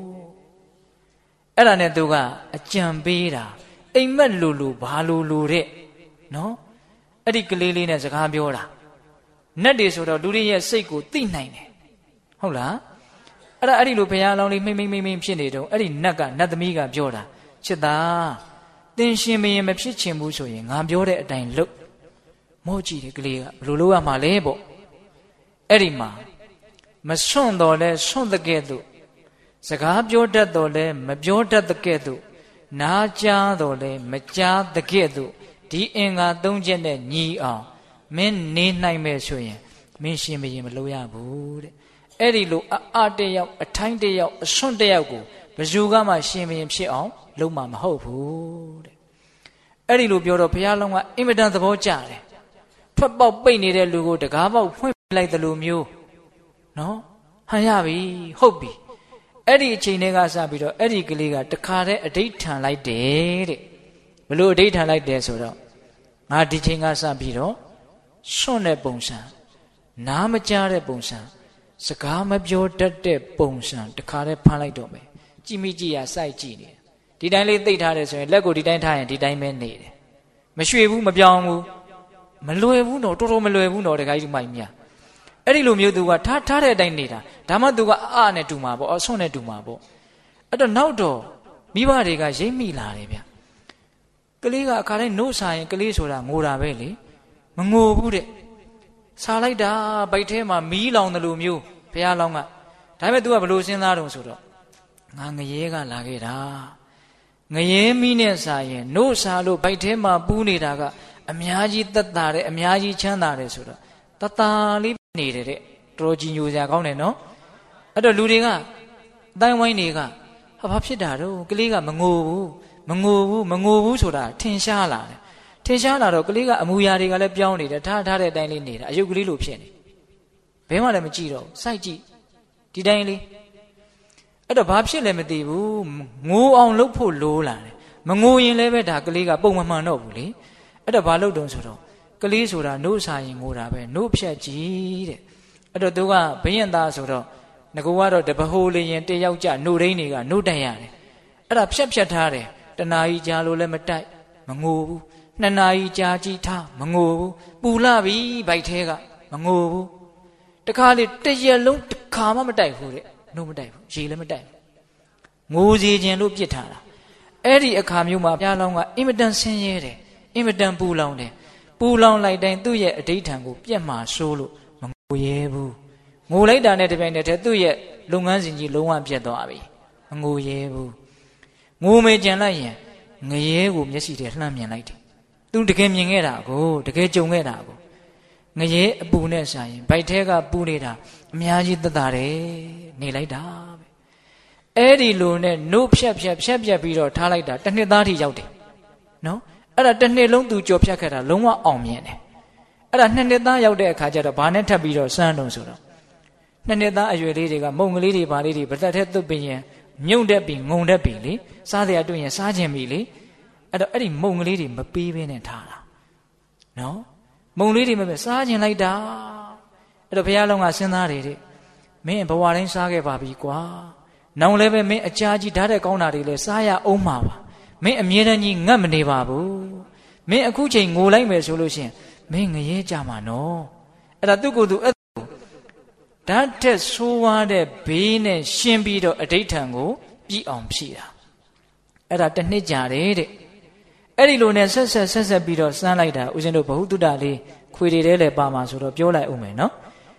အဲ့ဒါနဲ့သူကအကြံပေးတာအိမ်မက်လူဘာလူတဲ့နော်အဲ့ဒီကလေးလေးနဲ့စကားပြောတာနတ်တွေဆိုတော့လူတွေရဲ့စိတ်ကိုသိနိုင်တယ်ဟုတ်လားအဲ့ဒီလိုဘုရားအလောင်းလေးမိမ့်ဖြစ်နေတော့အဲ့ဒီနတ်သမီးကပြောတာချစ်သားသင်ရှင်မင်းမဖြစ်ချင်ဘူးဆိုရင်ငါပြောတဲ့အတိုင်းလုပ်မောကြည့်တယ်ကလေးကဘယ်လိုလုပ်ရမှာလဲပေါ့အဲ့ဒီမှာမစွန့်တော်လဲစွန့်တဲ့ကဲ့သို့စကားပြောတတ်တော်လဲမပြောတတ်တဲ့ကဲ့သို့နားကြားတော်လဲမကြားတဲ့ကဲ့သို့ဒီအင်္ဂါ၃ချက်နဲ့ညီအောင်မင်းနေနိုင်မယ်ဆိုရင်မင်းရှင်ဘုရင်မလုပ်ရဘူးတဲ့အဲ့ဒီလိုအတယောက်အထိုင်းတယောက်အစွန့်တယောက်ကိုဘယ်သူကမှရှင်ဘုရင်ဖြစ်အောင်လုပ်မှာမဟုတ်ဘူးတဲ့အဲ့ဒီလိုပြောတော့ဘုရားလုံးကအင်မတန်သဘောကျတယ်ထွက်ပေါက်ပိတ်နေတဲ့လူကိုတကားပေါက်ဖွင့်လိုက်တယ်လို့မျိုးနော်ဟန်ရပြီဟုတ်ပြီအဲ့ဒီအချိန်တွေကစပြီးတော့အဲ့ဒီကလေးကတခါတည်းအဋိဋ္ဌံလိုက်တယ်တဲ့ဘလို့အဋိဋ္ဌံလိုက်တယ်ဆိုတော့ငါဒီချိန်ကစပြီးတော့စွန့်တဲ့ပုံစံနားမကြားတဲ့ပုံစံစကားမပြောတတ်တဲ့ပုံစံတခါတည်းဖမ်းလိုက်တော့မယ်ကြည်မိကြည်ရစိုက်ကြည့်နေတယ်ဒီတိုင်းလေးသိပ်ထားတယ်ဆိုရင်လက်ကိုဒီတိုင်းထားရင်ဒီတိုင်းပဲနေတယ်မရွှေ့ဘူးမပြောင်းဘူးမလွယ်ဘူးတော့တော်တော်မလွယ်ဘူးတော့တခါကြီးမိုက်မြအဲ့ဒီလိုမျိုးသူကထားတဲ့အတိုင်းနေတာဒါမှသူကအနဲ့တူမှာပေါ့အဆွန့်နဲ့တူမှာပေါ့အဲ့တော့နောက်တော့မိဘတွေကရိပ်မိလာတယ်ဗျကလေးကအခါတိုင်းနှုတ်စားရင်ကလေးဆိုတာငိုတာပဲလေမငိုဘူးတဲ့စားလိုက်တာဗိုက်ထဲမှာမီးလောင်တယ်လို့မျိုးဘုရားလောင်းကဒါပေမဲ့ तू ကဘလို့စဉ်းစားတော့ဆိုတော့ငါငရဲကလာခဲ့တာငရဲမီးနဲ့စာရင်နို့စာလို့ဗိုက်ထဲမှာပူးနေတာကအများကြီးသက်သာတယ်အများကြီးချမ်းသာတယ်ဆိုတော့တသာလေးနေတယ်တဲ့တော်ကြီးညိုစရာကောင်းတယ်နော်အဲ့တော့လူတွေကအတိုင်းဝိုင်းတွေကဘာဖြစ်တာတော့ကလေးကမငိုဘူးဆိုတာထင်ရှားလာတယ်ထင်ရှားလာတော့ကလေးကအမူအရာတွေကလည်းပြောင်းနေတယ်ထားတဲ့အတိုင်းလေးနေတာအယုတ်ကလေးလိုဖြစ်နေဘယ်မှလည်းမကြည့်တော့စိုက်ကြည့်ဒီတိုင်းလေးအဲ့တော့ဘာဖြစ်လဲမသိဘူးငိုအောင်လုပ်ဖို့လိုလာတယ်မငိုရင်လည်းပဲဒါကလေးကပုံမမှန်တော့ဘူးလေအဲ့တော့ဘာလုပ်တုံးဆိုတော့ကလေးဆိုတာနို့စာရင်ငိုတာပဲနို့ဖြတ်ကြည့်တဲ့အဲ့တော့သူကဘယင်သားဆိုတော့ငကိုကတော့တပဟိုးလေးရင်တယောက်ကြနို့ရင်းတွေကနို့တက်ရတယ်အဲ့ဒါဖြတ်ထားတယ်တနာကြီးကြာလို့လည်းမတိုက်မငိုဘူးနှစ်နာရီကြာကြည့်ထားမငိုဘူးပူလာပြီဗိုက်ထဲကမငိုဘူးတခါလေတရက်လုံးတခါမှမတိုက်ဘူးတဲ့နှုတ်မတိုက်ဘူးရေလည်းမတိုက်ဘူးငိုစီခြင်းလို့ပြစ်ထားတာအဲ့ဒီအခါမျိုးမှာဘုရားလောင်းကအင်မတန်ဆင်းရဲတယ်အင်မတန်ပူလောင်တယ်ပူလောင်လိုက်တိုင်းသူ့ရဲ့အဋိဌံကိုပြက်မှာဆိုးလို့မငိုရဲဘူးငိုလိုက်တာနဲ့တပြိုင်တည်းသူ့ရဲ့လုပ်ငန်းစဉ်ကြီးလုံးဝပြတ်သွားပြီမငိုရဲဘူးငိုမေကြံလိုက်ရင်ငရဲကိုမျက်စိထဲလှမ်းမြင်လိုက်တယ်သူတကယ်မြင်ခဲ့တာကိုတကယ်ကြုံခဲ့တာကိုငရဲအပူနဲ့ဆိုင်ရင်ဗိုက်ထဲကပူနေတာအများကြီးသက်သာတယ်နေလိုက်တာပဲအဲ့ဒီလိုနဲ့နှုတ်ဖြတ်ပြီးတော့ထားလိုက်တာတစ်နှစ်သားထိရောက်တယ်နော်အဲ့ဒါတစ်နှစ်လုံးသူကြော်ဖြတ်ခဲ့တာလုံးဝအောင်မြင်တယ်အဲ့ဒါနှစ်နှစ်သားရောက်တဲ့အခါကျတော့ဘာနဲ့ထပ်ပြီးတော့စမ်းတော့ဆိုတော့နှစ်နှစ်သားအရွယ်လေးတွေကမုံကလေးတွေဘာလေးတွေဗတက်ထဲသွတ်ပြီးရင်မြုံတက်ပြီးငုံတက်ပြီးလေစားတဲ့အတွေ့ရင်စားခြင်းပြီလေအဲ့တော့အဲ့ဒီမုံကလေးတွေမပေးဘဲနဲ့ထားတာနော်မုံလေးတွေမပဲစားခြင်းလိုက်တာအဲ့တော့ဘုရားလုံးကစဉ်းစားတယ်တဲ့မင်းဘဝတိုင်းစားခဲ့ပါပြီကွာနောင်လည်းပဲမင်းအကြာကြီးဓာတ်တဲ့ကောင်းတာတွေလည်းစားရအောင်မှာပါမင်းအမြဲတမ်းကြီးငတ်မနေပါဘူးမင်းအခုချိန်ငိုလိုက်မယ်ဆိုလို့ရှိရင်မင်းငရဲကြမှာနော်အဲ့ဒါသူ့ကိုယ်သူအဲ့ဓာတ်တဲ့ဆိုးဝါးတဲ့ဘေးနဲ့ရှင်းပြီးတော့အဋိဌံကိုပြည့်အောင်ဖြည့်တာအဲ့ဒါတစ်နှစ်ကြာတယ်တဲ့အဲ့ဒီလိုနဲ့ဆက်ပြီးတော့စမ်းလိုက်တာဦးဇင်းတို့ဘ ഹു တုတလေးခွေတွေထဲလည်းပါမှာဆိုတော့ပြောလိုက်ဦးမယ်နော်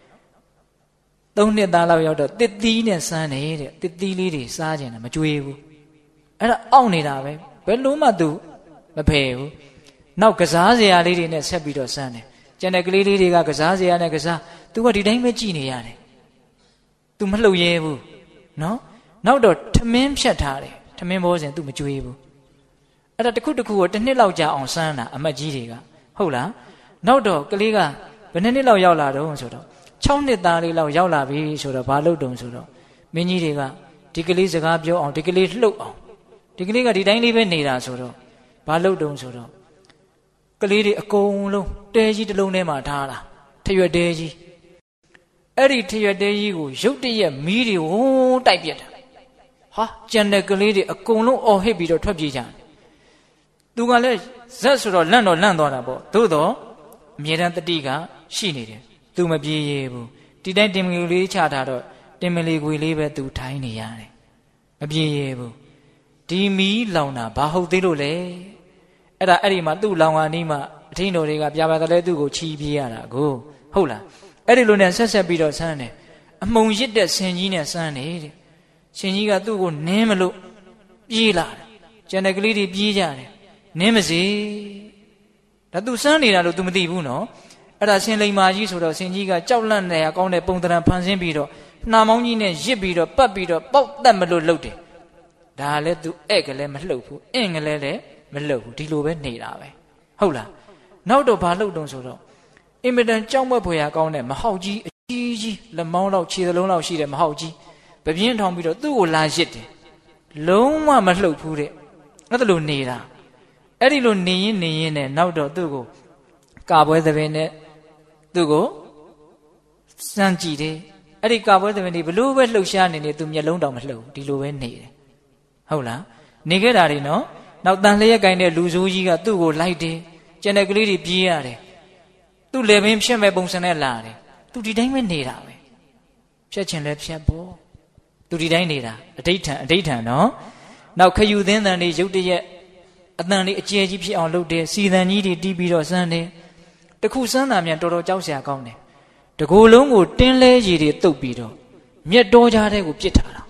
3နှစ်သားလောက်ရောက်တော့တစ်သီးနဲ့စမ်းနေတဲ့တစ်သီးလေးတွေစားကြတယ်မကြွေးဘူးအဲ့ဒါအောင့်နေတာပဲဘယ်လို့မှသူမဖယ်ဘူးနောက်ကစားစရာလေးတွေနဲ့ဆက်ပြီးတော့စမ်းတယ်ကျန်တဲ့ကလေးလေးတွေကကစားစရာနဲ့ကစားသူကဒီတိုင်းပဲကြည်နေရတယ်သူမလှုပ်ရဲဘူးနော်နောက်တော့ထမင်းဖြတ်ထားတယ်ထမင်းဘောစဉ်သူမကြွေးဘူးအဲ့ဒါတစ်ခုကိုတစ်နှစ်လောက်ကြာအောင်စမ်းတာအမတ်ကြီးတွေကဟုတ်လားနောက်တော့ကလေးကဘယ်နှစ်လောက်ရောက်လာတော့ဆိုတော့6နှစ်သားလေးလောက်ရောက်လာပြီဆိုတော့ဘာလုပ်တုံဆိုတော့မင်းကြီးတွေကဒီကလေးစကားပြောအောင်ဒီကလေးလှုပ်အောင်ဒီကလေးကဒီတိုင်းလေးပဲနေတာဆိုတော့ဘာလုပ်တုံဆိုတော့ကလေးတွေအကုန်လုံးတဲကြီးတစ်လုံးထဲမှာထားတာထရွက်တဲကြီးအဲ့ဒီထရွက်တဲကြီးကိုရုတ်တရက်မီးတွေဝုန်းတိုက်ပြက်တာဟာကြံတဲ့ကလေးတွေအကုန်လုံးအော်ဟစ်ပြီးတော့ထွက်ပြေးကြတယ်သူကလည်းဇက်ဆိုတော့လန့်သွားတာပေါ့သို့တော့အမြဲတမ်းတတိကရှိနေတယ်သူမပြေးရဘူးဒီတိုင်းတင်မလီလေးချထားတော့တင်မလီခွေလေးပဲသူထိုင်းနေရတယ်မပြေးရဘူးဒီမီးလောင်တာဘာဟုတ်သေးလို့လဲအဲ့ဒီမှာသူ့လောင်ဟာနီးမှအထင်းတော်တွေကပြပါတလဲသူ့ကိုချီးပြေးရတာကိုဟုတ်လားအဲ့ဒီလိုနဲ့ဆက်ပြီးတော့ဆန်းတယ်အမှုံရစ်တဲ့ဆင်ကြီးနဲ့ဆန်းနေတဲ့ဆင်ကြီးကသူ့ကိုနင်းမလို့ပြေးလာတယ်ကျန်တဲ့ကလေးတွေပြေးကြတယ်နင်းမစေဒါသူစမ်းနေတာလို့ तू မသိဘူးနော်အဲ့ဒါဆင်လိမ်မာကြီးဆိုတော့ဆင်ကြီးကကြောက်လန့်နေရကောင်းတဲ့ပုံတရံဖန်ဆင်းပြီးတော့နှာမောင်းကြီးနဲ့ရစ်ပြီးတော့ပတ်ပြီးတော့ပေါက်တက်မလို့လှုပ်တယ်ဒါလည်း तू ဧကလည်းမလှုပ်ဘူးအင်းကလည်းမလှုပ်ဘူးဒီလိုပဲနေတာပဲဟုတ်လားနောက်တော့ဘာလှုပ်တုံးဆိုတော့အင်မတန်ကြောက်မက်ဖွယ်ရကောင်းတဲ့မဟောက်ကြီးအကြီးလက်မောင်းလောက်ခြေသလုံးလောက်ရှိတဲ့မဟောက်ကြီးပပြင်းထောင်ပြီးတော့သူ့ကိုလာရစ်တယ်လုံးဝမလှုပ်ဘူးတဲ့အဲ့ဒါလိုနေတာအဲ့ဒီလိုနေရင်နဲ့နောက်တော့သူ့ကိုကာပွဲသဘင်နဲ့သူ့ကိုစမ်းကြည့်တယ်အဲ့ဒီကာပွဲသဘင်တွေဘလို့ပဲလှုပ်ရှားနေသူမျက်လုံးတောင်မလှုပ်ဒီလိုပဲနေတယ်ဟုတ်လားနေခဲ့တာတွေနော်နောက်တန်လျက်ကင်တဲ့လူဆိုးကြီးကသူ့ကိုလိုက်တယ်ကျန်တဲ့ကလေးတွေပြေးရတယ်သူ့လေပင်ဖြတ်မဲ့ပုံစံနဲ့လာတယ်သူဒီတိုင်းပဲနေတာပဲဖြတ်ချင်လဲဖြတ်ဖို့သူဒီတိုင်းနေတာအဋိဌံနော်နောက်ခယူသင်းတန်တွေရုတ်တရက်အတန်လေးအကျယ်ကြီးဖြစ်အောင်လုပ်တယ်စီတန်ကြီးတွေတီးပြီးတော့စမ်းတယ်တခုစမ်းတာမြန်တော်တော်ကြောက်စရာကောင်းတယ်တကူလုံးကိုတင်းလဲရည်တွေတုပ်ပြီးတော့မြက်တော်ကြားတဲ့ကိုပြစ်ထားတာ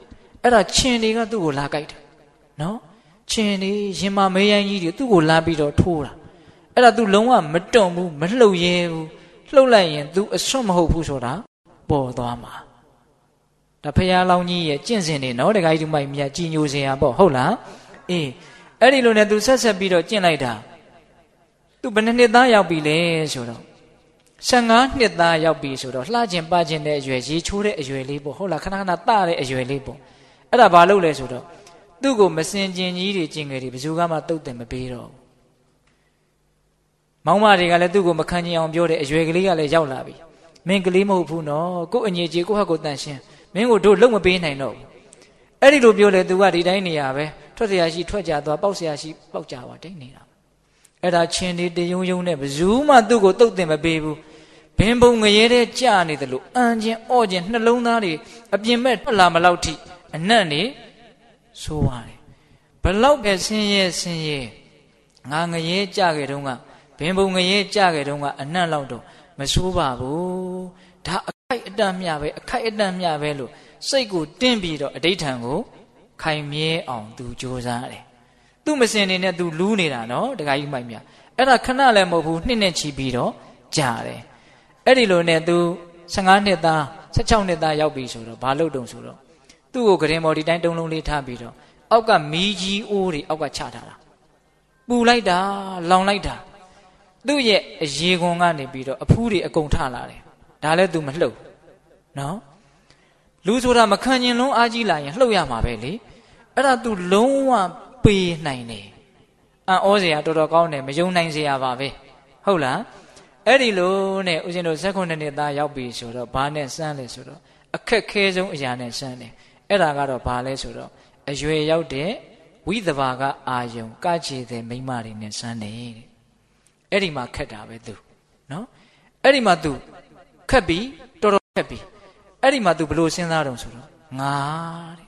အဲ့ဒါချင်းတွေကသူ့ကိုလာကြိုက်တယ်နော်ချင်းတွေရင်မမေးရိုင်းကြီးတွေသူ့ကိုလာပြီးတော့ထိုးတာအဲ့ဒါ तू လုံးဝမတွန့်ဘူးမလှုပ်ရဲဘူးလှုပ်လိုက်ရင် तू အစွတ်မဟုတ်ဘူးဆိုတာပေါ်သွားမှာဒါဖရာလောင်းကြီးရဲ့ကျင့်စဉ်တွေနော်တခါကြီးဒီမိုက်မြတ်ကြီးညိုစရာပေါ့ဟုတ်လားအေးအဲ့ဒီလိုနဲ့ तू ဆက်ပြီးတော့ကျင့်လိုက်တာ तू ဘယ်နှစ်သားရောက်ပြီလဲဆိုတော့15နှစ်သားရောက်ပြီဆိုတော့လှခြင်းပါခြင်းတဲ့အရွယ်ရေချိုးတဲ့အရွယ်လေးပေါ့ဟုတ်လားခဏခဏတတဲ့အရွယ်လေးပေါ့အဲ့ဒါဘာလို့လဲဆိုတော့သူ့ကိုမစင်ကျင်ကြီးတွေကျင်ငယ်တွေဘယ်သူကမှတုတ်တယ်မပေးတော့ဘူးမောင်မတွေကလည်းသူ့ကိုမခံချင်အောင်ပြောတယ်အရွယ်ကလေးကလည်းရောက်လာပြီမင်းကလေးမဟုတ်ဘူးနော်ကို့အငြိကြီးကိုယ့်ဟက်ကိုတန်ရှင်းမင်းကိုတို့လုံမပေးနိုင်တော့ဘူးအဲ့ဒီလိုပြောလေသူကဒီတိုင်းနေရပဲထွက်เสียရှိထွက်ကြသွားပေါက်เสียရှိပေါက်ကြပါတိတ်နေတာအဲ့ဒါချင်းဒီတယုံယုံနဲ့ဘယ်သူမှသူ့ကိုတုတ်တယ်မပေးဘူးဘင်းပုံငရဲတဲ့ကြာနေတယ်လို့အန်ချင်းအော့ချင်းနှလုံးသားတွေအပြင်မဲ့ထွက်လာမလောက်ထိအနက်နေဆိုးပါတယ်ဘလောက်ပဲဆင်းရဲငါငရဲကြခဲ့တုန်းကဘင်းပုံငရဲကြခဲ့တုန်းကအနက်လောက်တော့မဆိုးပါဘူးဒါအခိုက်အတန့်မျှပဲအခိုက်အတန့်မျှပဲလို့စိတ်ကိုတင်းပြီးတော့အဋိဋ္ဌံကိုခိုင်မြဲအောင်သူကြိုးစားတယ်သူ့မစင်နေနဲ့သူလူးနေတာနော်တခါကြီးမိုက်မြအဲ့ဒါခဏလည်းမဟုတ်ဘူးနှစ်နဲ့ချီပြီးတော့ကြာတယ်အဲ့ဒီလိုနဲ့သူ15နှစ်သား16နှစ်သားရောက်ပြီဆိုတော့ဘာလုပ်တုံဆိုတော့သူ့ကိုဂရင်မော်ဒီတိုင်းတုံးလုံးလေးထားပြီးတော့အောက်ကမီးကြီးအိုးတွေအောက်ကချထားတာပူလိုက်တာလောင်လိုက်တာသူ့ရဲ့အရေခွန်ကနေပြီးတော့အဖူးတွေအကုန်ထလာတယ်ဒါလည်းသူမလှုပ်နော်လူဆိုတာမခံကျင်လုံးအားကြီးလာရင်လှုပ်ရမှာပဲလေအဲ့ဒါသူလုံးဝပေးနိုင်တယ်အံ့ဩစရာတော်တော်ကောင်းတယ်မယုံနိုင်စရာပါပဲဟုတ်လားအဲ့ဒီလိုနဲ့ဦးဇင်းတို့19နှစ်သားရောက်ပြီဆိုတော့ဘာနဲ့စမ်းလဲဆိုတော့အခက်ခဲဆုံးအရာနဲ့စမ်းတယ်အဲ့ဒါကတော့ဘာလဲဆိုတော့အရွယ်ရောက်တဲ့ဝိသဘာကအာယုံကချေတဲ့မိမတွေနဲ့စမ်းတယ်တဲ့အဲ့ဒီမှာခက်တာပဲသူနော်အဲ့ဒီမှာသူခက်ပြီတော်တော်ခက်ပြီအဲ့ဒီမှာသူဘလို့စဉ်းစားတော့ဆိုတော့ငါတဲ့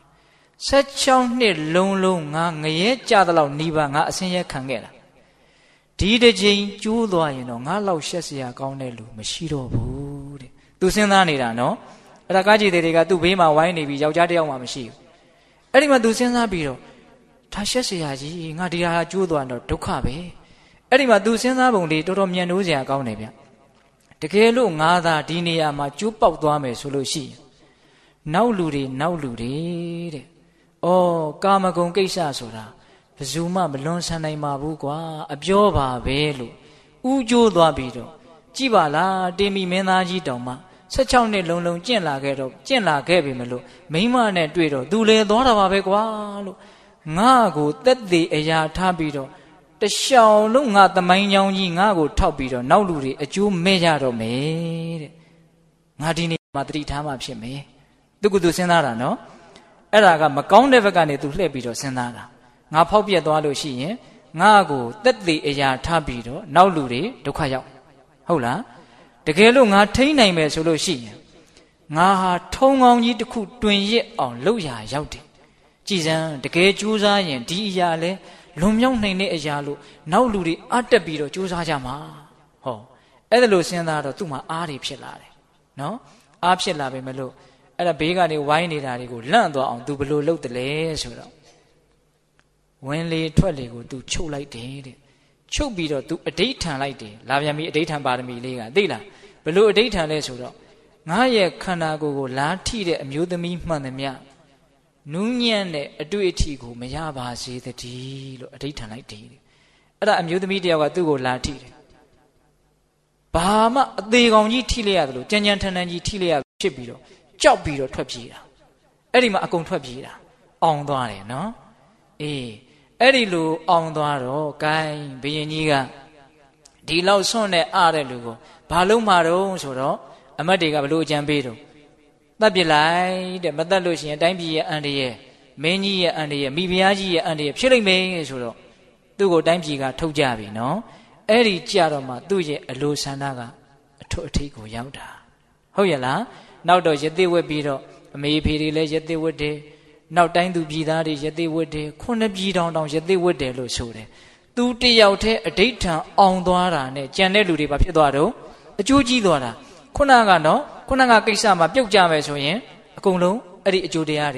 16နှစ်လုံးငါငရဲကြသလောက်နှီးပါငါအစင်းရဲခံခဲ့တာဒီတစ်ချိန်ကျိုးသွားရင်တော့ငါလောက်ရှက်စရာကောင်းတဲ့လူမရှိတော့ဘူးတဲ့သူစဉ်းစားနေတာနော်အဲ့ဒါကားကြည်တွေကသူ့ဘေးမှာဝိုင်းနေပြီးယောက်ျားတစ်ယောက်မှမရှိဘူးအဲ့ဒီမှာသူစဉ်းစားပြီးတော့ဒါရှက်စရာကြီးငါဒီဟာကျိုးသွားတော့ဒုက္ခပဲအဲ့ဒီမှာသူစဉ်းစားပုံလေးတော်တော်မြန်နိုးစရာကောင်းတယ်ဗျတကယ်လို့ငါသာဒီနေရာမှာကျိုးပေါက်သွားမယ်ဆိုလို့ရှိရင်နောက်လူတွေတဲ့ဩကာမဂုဏ်ကိစ္စဆိုတာဘယ်သူမှမလွန်ဆန်နိုင်ပါဘူးကွာအပြောပါပဲလို့ဥကျိုးသွားပြီးတော့ကြည်ပါလားတေမီမင်းသားကြီးတောင်မှ16နှစ်လုံးကျင့်လာခဲ့ပြီမလို့မိမနဲ့တွေ့တော့သူလေသွားတာပါပဲကွာလို့ငါ့ကိုတက်သေးအရာထားပြီးတော့တရှောင်လုံးငါသမိုင်းကြောင်းကြီးငါ့ကိုထောက်ပြီးတော့နောက်လူတွေအကျိုးမဲ့ကြတော့မယ်တဲ့ငါဒီနေ့မှာတတိထားမှဖြစ်မယ်သူကသူစဉ်းစားတာနော်အဲ့ဒါကမကောင်းတဲ့ဘက်ကနေသူလှည့်ပြီးတော့စဉ်းစားတာငါဖောက်ပြက်သွားလို့ရှိရင်ငါ့ကိုတက်သေးအရာထားပြီးတော့နောက်လူတွေဒုက္ခရောက်ဟုတ်လားတကယ်လို့ငါထိန်းနိုင်မယ်ဆိုလို့ရှိရင်ငါဟာထုံကောင်းကြီးတစ်ခုတွင်ရစ်အောင်လုပ်ရရောက်တယ်ကြည်စမ်းတကယ်ကြိုးစားရင်ဒီအရာလဲလွန်မြောက်နိုင်တဲ့အရာလို့နောက်လူတွေအတက်ပြီးတော့ကြိုးစားကြမှာဟောအဲ့ဒါလို့စဉ်းစားတော့သူ့မှာအားတွေဖြစ်လာတယ်နော်အားဖြစ်လာပြီမလို့အဲ့ဒါဘေးကနေဝိုင်းနေတာတွေကိုလန့်သွားအောင်သူဘယ်လိုလုပ်တယ်လဲဆိုတော့ဝင်လေထွက်လေကိုသူချုပ်လိုက်တယ်တဲ့ချုပ်ပြီးတော့သူအဋိဋ္ဌံလိုက်တယ်လာပြန်ပြီးအဋိဋ္ဌံပါရမီလေးကသိလားဘယ်လိုအဋိဋ္ဌံလဲဆိုတော့ငါရဲ့ခန္ဓာကိုယ်ကိုလာထိတဲ့အမျိုးသမီးမှန်သမျှနူးညံ့တဲ့အတွေ့အထိကိုမရပါစေတည်းလို့အဋိဋ္ဌံလိုက်တယ်အဲ့ဒါအမျိုးသမီးတယောက်ကသူ့ကိုလာထိတယ်ဘာမှအသေးကောင်ကြီးထိလိုက်ရတယ်လို့ကြမ်းကြမ်းထန်ထန်ကြီးထိလိုက်ရဖြစ်ပြီးတော့ကြောက်ပြီးတော့ထွက်ပြေးတာအဲ့ဒီမှာအကုန်ထွက်ပြေးတာအောင်သွားတယ်နော်အေးအဲ့ဒီလိုအောင်သွားတော့ gain ဘုရင်ကြီးကဒီလောက်ဆွန့်နဲ့အားတဲ့လူကိုဘာလို့မှာတော့ဆိုတော့အမတ်တွေကဘလို့အကြံပေးတော့တတ်ပြလိုက်တဲ့မတတ်လို့ရှိရင်တိုင်းပြည်ရဲ့အန္တရာယ်မင်းကြီးရဲ့အန္တရာယ်မိဖုရားကြီးရဲ့အန္တရာယ်ဖြစ်လိမ့်မယ်ဆိုတော့သူ့ကိုတိုင်းပြည်ကထုတ်ကြပြီနော်အဲ့ဒီကြတော့မှသူ့ရဲ့အလိုဆန္ဒကအထွတ်အထိပ်ကိုရောက်တာဟုတ်ရဲ့လားနောက်တော့ရသေးဝက်ပြီးတော့အမေဖေတွေလည်းရသေးဝက်တယ်နောက်တိုင်းသူပြည်သားတွေရသေးဝက်တယ်ခုနှစ်ပြည်တောင်ရသေးဝက်တယ်လို့ဆိုတယ်သူတယောက်တည်းအဋိဋ္ဌံအောင်သွားတာနဲ့ကြံတဲ့လူတွေဘာဖြစ်သွားတော့အကျိုးကြီးသွားတာခုနကကိစ္စမှာပြုတ်ကြမယ်ဆိုရင်အကုန်လုံးအဲ့ဒီအကျိုးတရားတွေ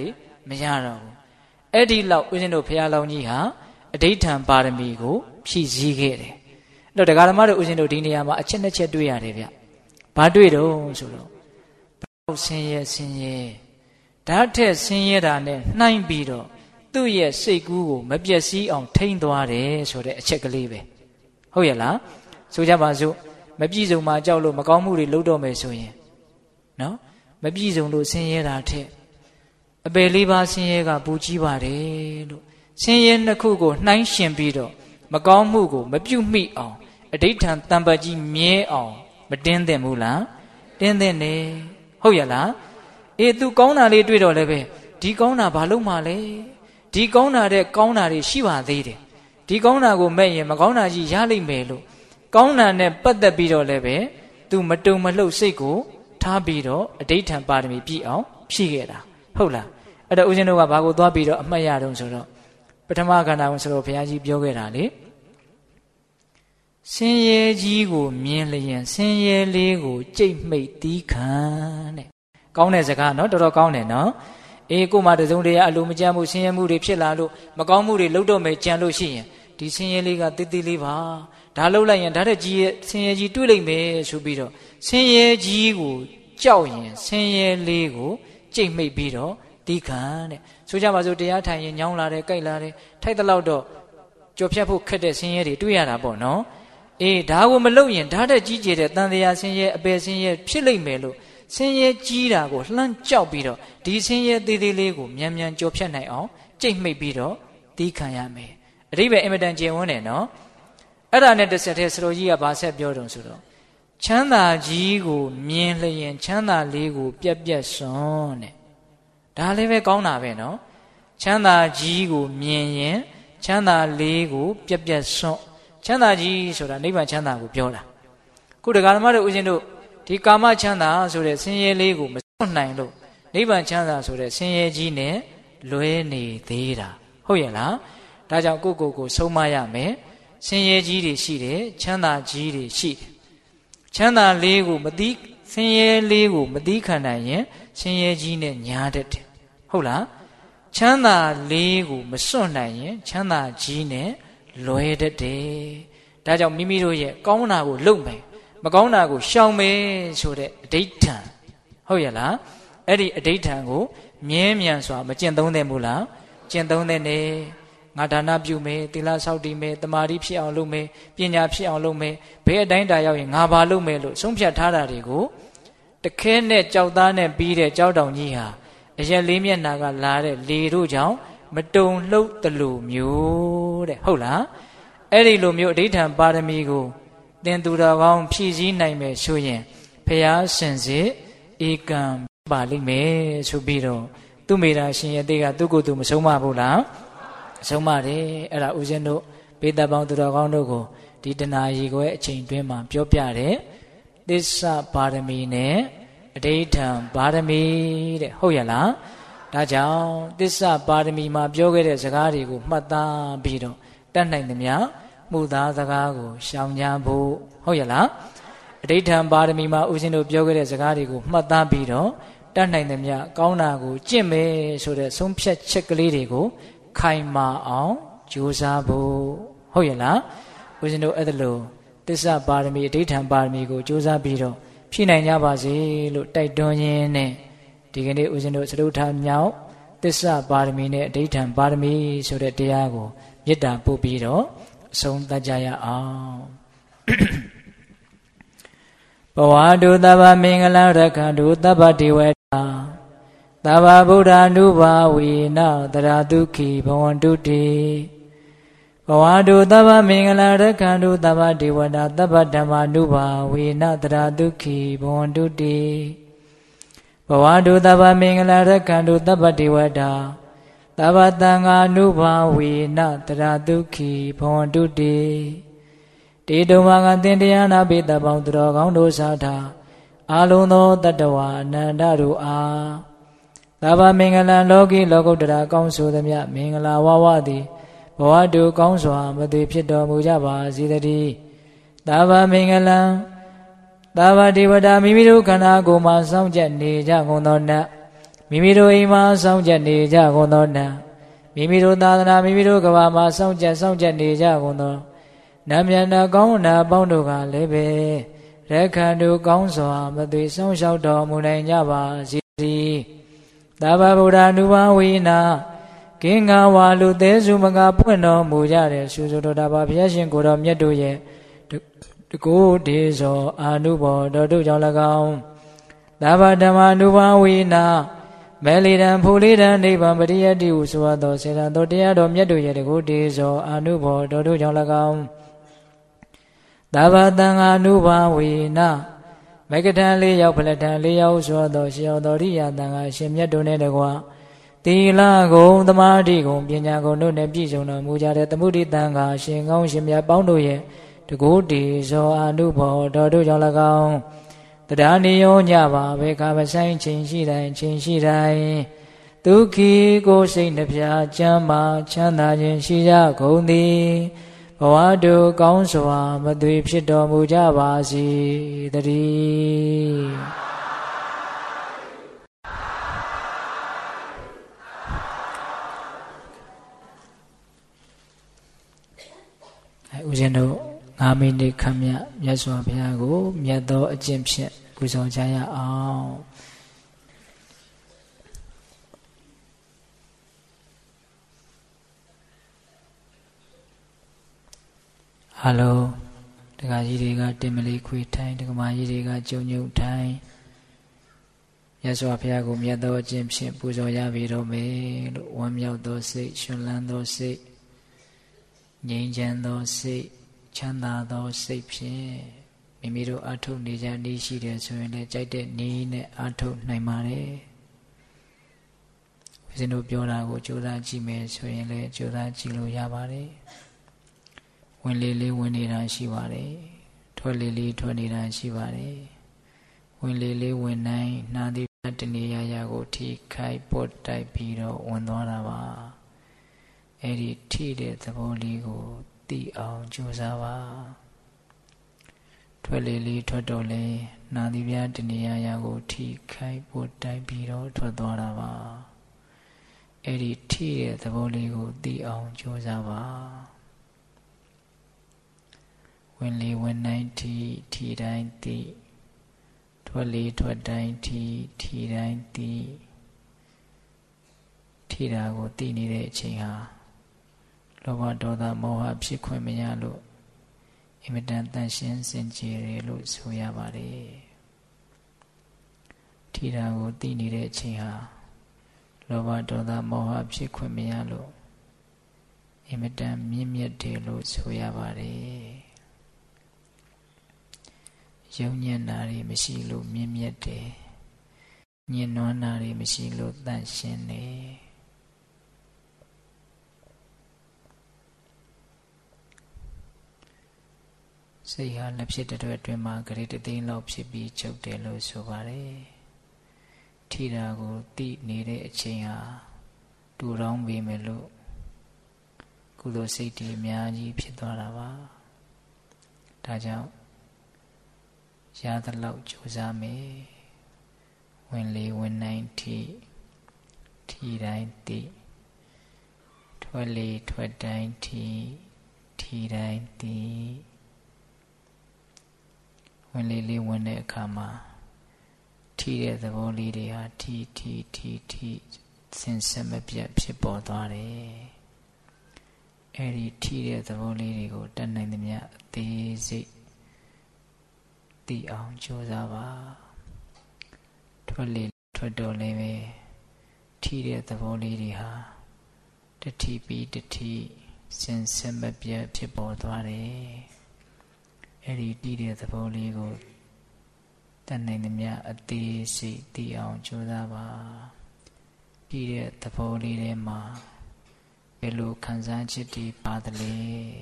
မရတော့ဘူးအဲ့ဒီလောက်ဦးဇင်းတို့ဘုရားလောင်းကြီးဟာအဋိဌံပါရမီကိုဖြည့်ဆည်းခဲ့တယ်အဲ့တော့တရားဓမ္မတို့ဦးဇင်းတို့ဒီနေရာမှာအချက်နှစ်ချက်တွေ့ရတယ်ဗျဘာတွေ့တော့ဆိုတော့ဆင်းရဲဆင်းရဲဓာတ်ထက်ဆင်းရဲတာနဲ့နှိုင်းပြီးတော့သူ့ရဲ့စိတ်ကူးကိုမပျက်စီးအောင်ထိန်းသွားတယ်ဆိုတဲ့အချက်ကလေးပဲဟုတ်ရဲ့လားဆိုကြပါစို့မပြည့်စုံမှကြောက်လို့မကောင်းမှုတွေလုပ်တော့မယ်ဆိုရင်နော်မပြည့်စုံလို့ဆင်းရဲတာထက်အပယ်လေးပါးဆင်းရဲကပူကြီးပါတယ်လို့ဆင်းရဲနှစ်ခုကိုနှိုင်းရှင်ပြီးတော့မကောင်းမှုကိုမပြုတ်မိအောင်အဋိဌံတံပတ်ကြီးမြဲအောင်မတင်းသင့်ဘူးလားတင်းသင့်တယ်ဟုတ်ရဲ့လားအေး तू ကောင်းတာလေးတွေ့တော့လည်းပဲဒီကောင်းတာဘာလို့မှလဲဒီကောင်းတာတဲ့ကောင်းတာတွေရှိပါသေးတယ်ဒီကောင်းတာကိုမဲ့ရင်မကောင်းတာကြီးရလိမ့်မယ်လို့ကောင်းတာနဲ့ပတ်သက်ပြီးတော့လည်းပဲ तू မတုံမလှုပ်စိတ်ကိုထားပြီးတော့အဋိဌံပါရမီပြည့်အောင်ဖြည့်ခဲ့တာဟုတ်လားအဲ့တော့ဦးဇင်းတို့ကဘာကိုသွားပြီးတော့အမှတ်ရတော့ဆိုတော့ပထမခန္ဓာဝင်ဆိုတော့ဘုရားကြီးပြောခဲ့တာလေဆင်းရဲကြီးကိုမြင်လျင်ဆင်းရဲလေးကိုကြိတ်မိတ်တီးခံတဲ့ကောင်းတဲ့စကားနော်တော်တော်ကောင်းတယ်နော်အေးကိုမှတစုံတရာအလိုမကျမှုဆင်းရဲမှုတွေဖြစ်လာလို့မကောင်းမှုတွေလုပ်တော့မယ်ကြံလို့ရှိရင်ဒီဆင်းရဲလေးကတိတိလေးပါဒါလှုပ်လိုက်ရင်ဒါတဲ့ကြီးရဲ့ဆင်းရဲကြီးတွေ့လိမ့်မယ်ဆိုပြီးတော့ဆင်းရဲကြီးကိုကြောက်ရင်ဆင်းရဲလေးကိုကြိတ်မိတ်ပြီးတော့တီးခံတဲ့ဆိုကြပါစို့တရားထိုင်ရင်ညောင်းလာတယ်ကြိုက်လာတယ်ထိုက်တဲ့လောက်တော့ကြော်ဖြတ်ဖို့ခက်တဲ့ဆင်းရဲတွေတွေ့ရတာပေါ့နော်အေးဒါကိုမလုပ်ရင်ဒါတဲ့ကြီးကျယ်တဲ့တန်တရားဆင်းရဲအပယ်ဆင်းရဲဖြစ်လိမ့်မယ်လို့ဆင်းရဲကြီးတာကိုလှမ်းကြောက်ပြီးတော့ဒီဆင်းရဲသေးသေးလေးကိုမြန်မြန်ကြော်ဖြတ်နိုင်အောင်ကြိတ်မိတ်ပြီးတော့တီးခံရမယ်အဓိပ္ပာယ်အင်မတန်ကျယ်ဝန်းတယ်နော်အဲ့ဒါနဲ့တစ်ဆက်တည်းစတော်ကြီးကဘာဆက်ပြောတုံဆိုတော့ချမ်းသာကြီးကိုမြင်လျင်ချမ်းသာလေးကိုပြက်ပြက်စွန်းတဲ့ဒါလည်းပဲကောင်းတာပဲနော်ချမ်းသာကြီးကိုမြင်ရင်ချမ်းသာလေးကိုပြက်ပြက်စွန်းချမ်းသာကြီးဆိုတာနိဗ္ဗာန်ချမ်းသာကိုပြောတာခုတရားဓမ္မတို့ဦးဇင်းတို့ဒီကာမချမ်းသာဆိုတဲ့ဆင်းရဲလေးကိုမစွန့်နိုင်လို့နိဗ္ဗာန်ချမ်းသာဆိုတဲ့ဆင်းရဲကြီးနဲ့လွဲနေသေးတာဟုတ်ရဲ့လားဒါကြောင့်ကိုဆုံးမရမယ်ဆင်းရဲကြီးတွေရှိတယ်ချမ်းသာကြီးတွေရှိတယ်ချမ်းသာလေးကိုမသိဆင်းရဲလေးကိုမသိခံနိုင်ရင်ဆင်းရဲကြီးနဲ့ညားတတ်တယ်ဟုတ်လားချမ်းသာလေးကိုမစွန့်နိုင်ရင်ချမ်းသာကြီးနဲ့လွဲတတ်တယ်ဒါကြောင့်မိမိတို့ရဲ့ကောင်းတာကိုလုပ်မယ်မကောင်းတာကိုရှောင်မယ်ဆိုတဲ့အဋိဌံဟုတ်ရဲ့လားအဲ့ဒီအဋိဌံကိုမြဲမြံစွာမကျင့်သုံးသင့်ဘူးလားကျင့်သုံးသင့်တယ်ငါဒါနပြုမယ်သီလဆောက်တည်မယ်တမာတိဖြစ်အောင်လုပ်မယ်ပညာဖြစ်အောင်လုပ်မယ်ဘယ်အတိုင်းတာရောက်ရင်ငါဘာလုပ်မယ်လို့ဆုံးဖြတ်ထားတာတွေကိုတခဲနဲ့ကြောက်သားနဲ့ပြီးတဲ့ကြောက်တောင်ကြီးဟာအရက်လေးမျက်နာကလာတဲ့လေတို့ကြောင့်မတုံလှုပ်တလူမျိုးတဲ့ဟုတ်လားအဲ့ဒီလိုမျိုးအဋိဌံပါရမီကိုသင်သူတော်ကောင်းဖြည့်ဆည်းနိုင်မယ်ဆိုရင်ဖရာရှင်စေဧကံပါလိမ့်မယ်ဆိုပြီးတော့သူမိတာရှင်ရဲ့တေကသူ့ကိုယ်သူမဆုံးမဘူးလားဆုံးမတယ်အဲ့ဒါဦးဇင်းတို့ဘေးသက်ပေါင်းသူတော်ကောင်းတို့ကိုဒီတဏှာရီခွဲအချိန်တွင်းမှာပြောပြတယ်သစ္စာပါရမီနဲ့အဋိဌံပါရမီတဲ့ဟုတ်ရလားဒါကြောင့်သစ္စာပါရမီမှာပြောခဲ့တဲ့စကားတွေကိုမှတ်သားပြီးတော့တတ်နိုင်သမျှမှုသားစကားကိုရှောင်ကြဖို့ဟုတ်ရလားအဋိဌံပါရမီမှာဦးဇင်းတို့ပြောခဲ့တဲ့စကားတွေကိုမှတ်သားပြီးတော့တတ်နိုင်သမျှကောင်းတာကိုကျင့်မယ်ဆိုတဲ့ဆုံးဖြတ်ချက်ကလေးတွေကိုခိုင်မာအောင်ကြိုးစားဖို့ဟုတ်ရလားဦးဇင်းတို့အဲ့ဒါလို့သစ္စာပါရမီအဋိဌံပါရမီကိုကြိုးစားပြီးတော့ဖြည့်နိုင်ကြပါစေလို့တိုက်တွန်းရင်းနဲ့ဒီကနေ့ဦးဇင်းတို့စတုထမြောက်သစ္စာပါရမီနဲ့အဋိဌံပါရမီဆိုတဲ့တရားကိုမေတ္တာပို့ပြီးတော့အဆုံးသတ်ကြရအောင်ဘဝတုသဗ္ဗမင်္ဂလရက္ခန္တုသဗ္ဗဒေဝတာသဗ္ဗဗုဒ္ဓ ानु ဘာဝေနတရာဒုက္ခိဘဝန္တုတေဘဝတုသဗ္ဗမင်္ဂလရက္ခန္တုသဗ္ဗဒေဝတာသဗ္ဗဓမ္မာ ानु ဘာဝေနတရာဒုက္ခိဘဝန္တုတေဘဝတုသဗ္ဗမင်္ဂလရက္ခန္တုသဗ္ဗဒေဝတာသဗ္ဗသံဃာ ानु ဘာဝေနတရာဒုက္ခိဘဝန္တုတေတေတုံမကသင်တရားနာပိတပေါင်းသူတော်ကောင်းတို့သာသာအာလုံးသောတတ္တဝါအနန္တတို့အားသဗ္ဗမင်္ဂလံလောကီလောကုတ္တရာကောင်းဆိုသမျှမင်္ဂလာဝဝသည်ဘဝတုကောင်းစွာမသွေဖြစ်တော်မူကြပါစေတည်းသဗ္ဗမင်္ဂလံသဗ္ဗဒေဝတာမိမိတို့ခန္ဓာကိုယ်မှာစောင့်ကြနေကြကုန်သောနတ်မိမိတို့အိမ်မှာစောင့်ကြနေကြကုန်သောနံမိမိတို့သာသနာမိမိတို့ကဘာမှာစောင့်ကြနေကြကုန်သောနံမြတ်နာကောင်းနာအပေါင်းတို့ကလည်းပဲရက္ခဏ်တို့ကောင်းစွာမသွေစောင့်ရှောက်တော်မူနိုင်ကြပါစေသဗ္ဗဗုဒ္ဓ ानु ဘာဝိနာကင်္ဂဝါလူသေးစုမကပွင့်တော်မူကြတဲ့ရှုဆိုတော်တာပါဘုရားရှင်ကိုတော်မြတ်တို့ရဲ့တကုဒေဇောအာနုဘောတော်တို့ကြောင့်၎င်းသဗ္ဗဓမ္မာနုဘာဝိနာမဲလီတံဖူလီတံနိဗ္ဗာန်ပရိယတ္တိဟုဆိုသောစေတံတော်တရားတော်မြတ်တို့ရဲ့တကုဒေဇောအာနုဘောတော်တို့ကြောင့်၎င်းသဗ္ဗတံဃာနုဘာဝိနာမဂ္ဂထံ၄ယောက်ဖလထံ၄ယောက်ဆိုသောရှေယောတော်ရိယတံဃာရှင်မြတ်တို့နဲ့တကွာသီလဂုံသမာဓိဂုံပညာဂုံတို့နဲ့ပြည့်စုံတော်မူကြတဲ့သမုဒိတံဃာရှင်ကောင်းရှင်မြတ်ပေါင်းတို့ရဲ့တကုတေဇောအာနုဘောတော်တို့ကြောင့်၎င်းတရားနိယောညပါဘေခါမဆိုင်ချိန်ရှိတိုင်းဒုက္ခိကိုစိတ်နှပြချမ်းသာချမ်းသာခြင်းရှိကြကုန်သည်ဘဝတို့ကောင်းစွာမသွေဖြစ်တော်မူကြပါစေတည်းဦးဇင်းတို့9မိနစ်ခန့်မြတ်စွာဘုရားကိုမြတ်သောအကျင့်ဖြင့်ပူဇော်ကြရအောင်ဟယ်လိုတက္ကကြီးတွေကတင်မလီခွေထိုင်တက္ကမကြီးတွေကကျုံညုတ်ထိုင်မြတ်စွာဘုရားကိုမြတ်သောအကျင့်ဖြင့်ပူဇော်ရပြီတော့မယ်လို့ဝမ်းမြောက်သောစိတ်ရှင်လန်းသောစိတ်ငြိမ်းချမ်းသောစိတ်ချမ်းသာသောစိတ်ဖြင့်မိမိတို့အထုတ်နေကြနည်းရှိတယ်ဆိုရင်လည်းကြိုက်တဲ့နည်းနဲ့အထုတ်နိုင်ပါတယ်ဦးဇင်းတို့ပြောတာကိုကြိုးစားကြည့်မယ်ဆိုရင်လည်းကြိုးစားကြည့်လို့ရပါတယ်ဝင်လေလေးဝင်နေတာရှိပါတယ်ထွက်လေလေးထွက်နေတာရှိပါတယ်ဝင်လေလေးဝင်နိုင်နှာသီးတနေရာကိုထိခိုက်ပုတ်တိုက်ပြီးတော့ဝင်သွားတာပါအဲ့ဒီထိတဲ့သဘောလေးကိုသိအောင်ကြိုးစားပါထွက်လေလေးထွက်တော့လေနာသီပြတနေရာကိုထိခိုက်ပုတ်တိုက်ပြီးတော့ထွက်သွားတာပါအဲ့ဒီထိတဲ့သဘောလေးကိုသိအောင်ကြိုးစားပါဝင်လေဝင်နိုင်ထိတိုင်းသိထွက်လေထွက်တိုင်းထိတိုင်းသိထိတာကိုသိနေတဲ့အချိန်ဟာလောဘဒေါသမောဟဖြစ်ခွင့်မရလို့အင်မတန်တန်ရှင်းစင်ကြယ်တယ်လို့ဆိုရပါတယ်ထိတာကိုသိနေတဲ့အချိန်ဟာလောဘဒေါသမောဟဖြစ်ခွင့်မရလို့အင်မတန်မြင့်မြတ်တယ်လို့ဆိုရပါတယ်ယုံညံ့တာတွေမရှိလို့မြင့်မြတ်တယ်ညင်နွမ်းတာတွေမရှိလို့တန့်ရှင်းတယ်စိတ်ဟာလက်ဖြစ်တဲ့အတွင်းမှာဂရေတသိန်းလောက်ဖြစ်ပြီးချုပ်တယ်လို့ဆိုပါတယ်ထိတာကိုသိနေတဲ့အချိန်ဟာတူတောင်းပေးမယ်လို့ကုသိုလ်စိတ်တွေအများကြီးဖြစ်သွားတာပါဒါကြောင့်ရသလောက်ကြိုးစားမယ်ဝင်လေဝင်နိုင်ထိတိုင်းသိထွက်လေထွက်တိုင်းထိတိုင်းသိဝင်လေလေးဝင်တဲ့အခါမှာထိတဲ့သဘောလေးတွေဟာထိစင်စစ်မပြတ်ဖြစ်ပေါ်သွားတယ်အဲ့ဒီထိတဲ့သဘောလေးတွေကိုတတ်နိုင်သမျှအသေးစိတ်သိအောင်ကြိုးစားပါထွက်လေထွက်တော့လည်းပဲထိတဲ့သဘောလေးတွေဟာတတိပြီးတတိစင်စစ်မပြတ်ဖြစ်ပေါ်သွားတယ်အဲ့ဒီတည်တဲ့သဘောလေးကိုတတ်နိုင်သမျှအသေးစိတ်သိအောင်ကြိုးစားပါတည်တဲ့သဘောလေးထဲမှာဘယ်လိုခံစားချက်တွေပါသလဲ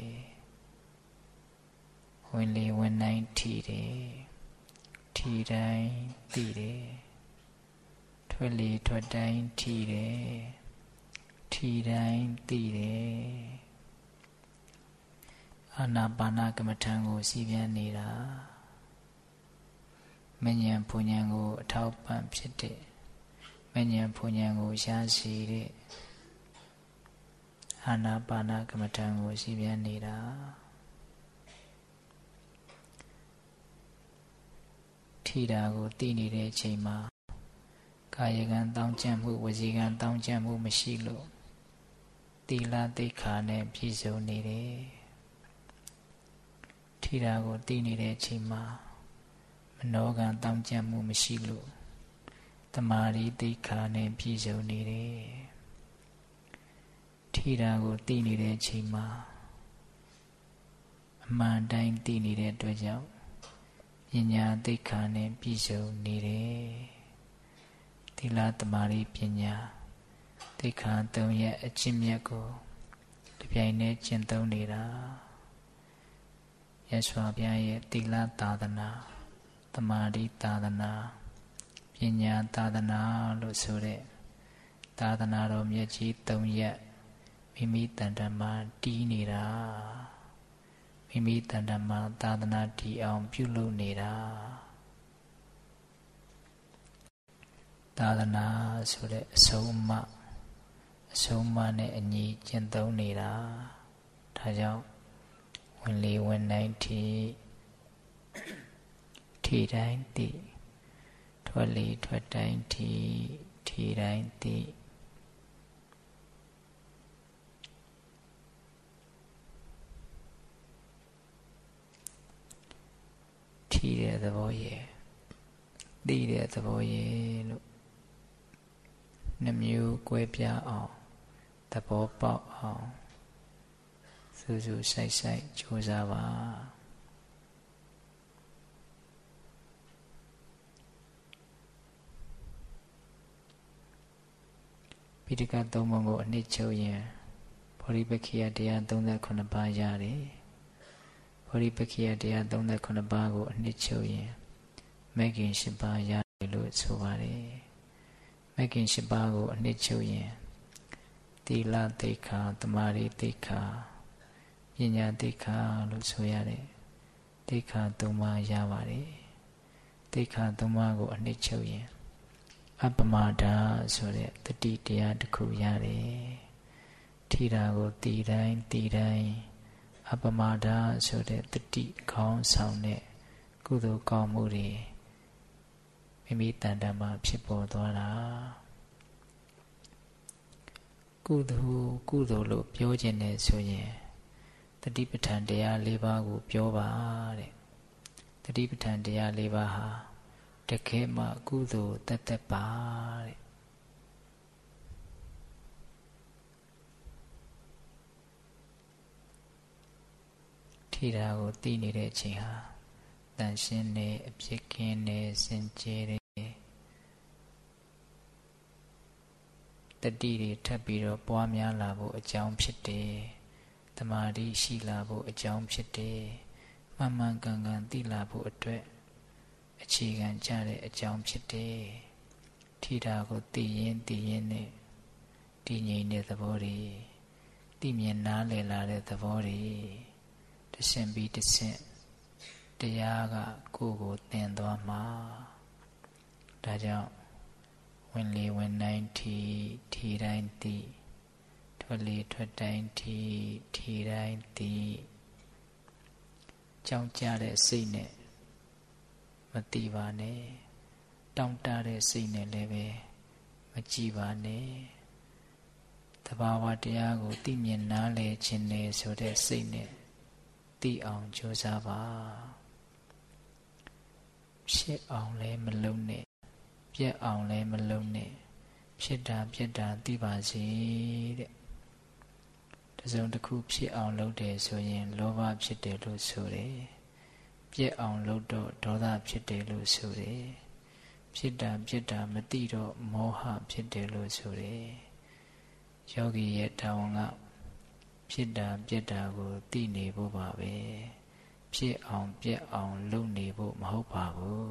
ဝင်လေဝင်နိုင်ထိတယ်ထိတိုင်းသိတယ်ထွက်လေထွက်တိုင်းထိတယ်ထိတိုင်းသိတယ်အာနာပါနကမ္မထံကိုစီးပြန်နေတာမဉ္ဇဉ်ပူဉ္ဇဉ်ကိုအထောက်ပံ့ဖြစ်တဲ့မဉဏ်ဘုံဉဏ်ကိုရှားစီတဲ့အာနာပါနကမ္မထံကိုရှိပြန်နေတာထိတာကိုသိနေတဲ့အချိန်မှာကာယကံတောင်းကျမ်းမှုဝစီကံတောင်းကျမ်းမှုမရှိလို့သီလသိက္ခာနဲ့ပြည့်စုံနေတယ်ထိတာကိုသိနေတဲ့အချိန်မှာမနောကံတောင်းကျမ်းမှုမရှိလို့တမာရီသိက္ခာနဲ့ပြည့်စုံနေတယ်ထိတာကိုသိနေတဲ့အချိန်မှာအမှန်တိုင်းသိနေတဲ့အတွက်ကြောင့်ပညာသိက္ခာနဲ့ပြည့်စုံနေတယ်သီလတမာရီပညာသိက္ခာ၃ရဲ့အကျင့်မြတ်ကိုတပြိုင်တည်းကျင့်သုံးနေတာရသော်ဘုရားရဲ့သီလသာသနာတမာရီသာသနာပညာသာသနာလို့ဆိုတဲ့သာသနာတော်မြတ်ကြီး၃ရက်မိမိတန်တမှာတီးနေတာမိမိတန်တမှာသာသနာတည်အောင်ပြုလုပ်နေတာသာသနာဆိုတဲ့အဆုံးအမနဲ့အညီကျင့်သုံးနေတာဒါကြောင့်ဝင်လေဝင်တိုင်းထိတိုင်းသိထွက်လေထွက်တိုင်းထိတိုင်းသိထိတဲ့သဘောရဲ့သိတဲ့သဘောရဲ့လို့နှမျိုးကွဲပြားအောင်သဘောပေါက်အောင်စူးစူးဆိုင်ကြိုးစားပါပိဋကသုံးပုံကိုအနှစ်ချုပ်ရင်ဗောဓိပက္ခိယတရား38ပါးရတယ်ဗောဓိပက္ခိယတရား38ပါးကိုအနှစ်ချုပ်ရင်မဂ္ဂင်10ပါးရတယ်လို့ဆိုပါတယ်မဂ္ဂင်10ပါးကိုအနှစ်ချုပ်ရင်သီလသိက္ခာတမာရီသိက္ခာပညာသိက္ခာလို့ဆိုရတယ်သိက္ခာ3ပါးရပါတယ်သိက္ခာ3ပါးကိုအနှစ်ချုပ်ရင်အပမဒါဆိုတဲ့တတိတရားတစ်ခုရတယ်ထိတာကိုတည်တိုင်းအပမဒါဆိုတဲ့တတိခေါင်းဆောင်တဲ့ကုသိုလ်ကောင်းမှုတွေမိမိတန်တမှာဖြစ်ပေါ်သွားတာကုသိုလ်လို့ပြောခြင်းနဲ့ဆိုရင်တတိပဋ္ဌာန်တရား၄ပါးကိုပြောပါတဲ့တတိပဋ္ဌာန်တရား၄ပါးဟာတကယ်မှကုသိုလ်သက်ပါတဲ့ထိတာကိုသိနေတဲ့အချိန်ဟာတန်ရှင်းနေအပြစ်ကင်းနေစင်ကြယ်တယ်တတိတွေထပ်ပြီးတော့ပွားများလာဖို့အကြောင်းဖြစ်တယ်တမာတိရှိလာဖို့အကြောင်းဖြစ်တယ်မှန်မှန်ကန်ကန်သိလာဖို့အတွက်အခြေခံကြတဲ့အကြောင်းဖြစ်တယ်ထိတာကိုသိရင်နဲ့တည်ငြိမ်တဲ့သဘောတွေသိမြင်နားလည်လာတဲ့သဘောတွေတစ်ဆင့်ပြီးတစ်ဆင့်တရားကကိုယ်ကိုသင်သွားမှာဒါကြောင့်ဝင်လေဝင်တိုင်းထိတိုင်းသိထွက်လေထွက်တိုင်းထိတိုင်းသိကြောင်းကြတဲ့စိတ်နဲ့မသိပါနဲ့တောင့်တတဲ့စိတ်နဲ့လည်းပဲမကြည်ပါနဲ့သဘာဝတရားကိုသိမြင်နားလည်ခြင်းနဲ့ဆိုတဲ့စိတ်နဲ့သိအောင်ကြိုးစားပါဖြစ်အောင်လည်းမလုပ်နဲ့ပြက်အောင်လည်းမလုပ်နဲ့ဖြစ်တာပြက်တာသိပါစေတဲ့တစ်စုံတစ်ခုဖြစ်အောင်လုပ်တယ်ဆိုရင်လောဘဖြစ်တယ်လို့ဆိုတယ်ပြက်အောင်လုပ်တော့ဒေါသဖြစ်တယ်လို့ဆိုတယ်ဖြစ်တာပြက်တာမသိတော့မောဟဖြစ်တယ်လို့ဆိုတယ်ယောဂီရဲ့တာဝန်ကဖြစ်တာပြက်တာကိုသိနေဖို့ပါပဲဖြစ်အောင်ပြက်အောင်လုပ်နေဖို့မဟုတ်ပါဘူး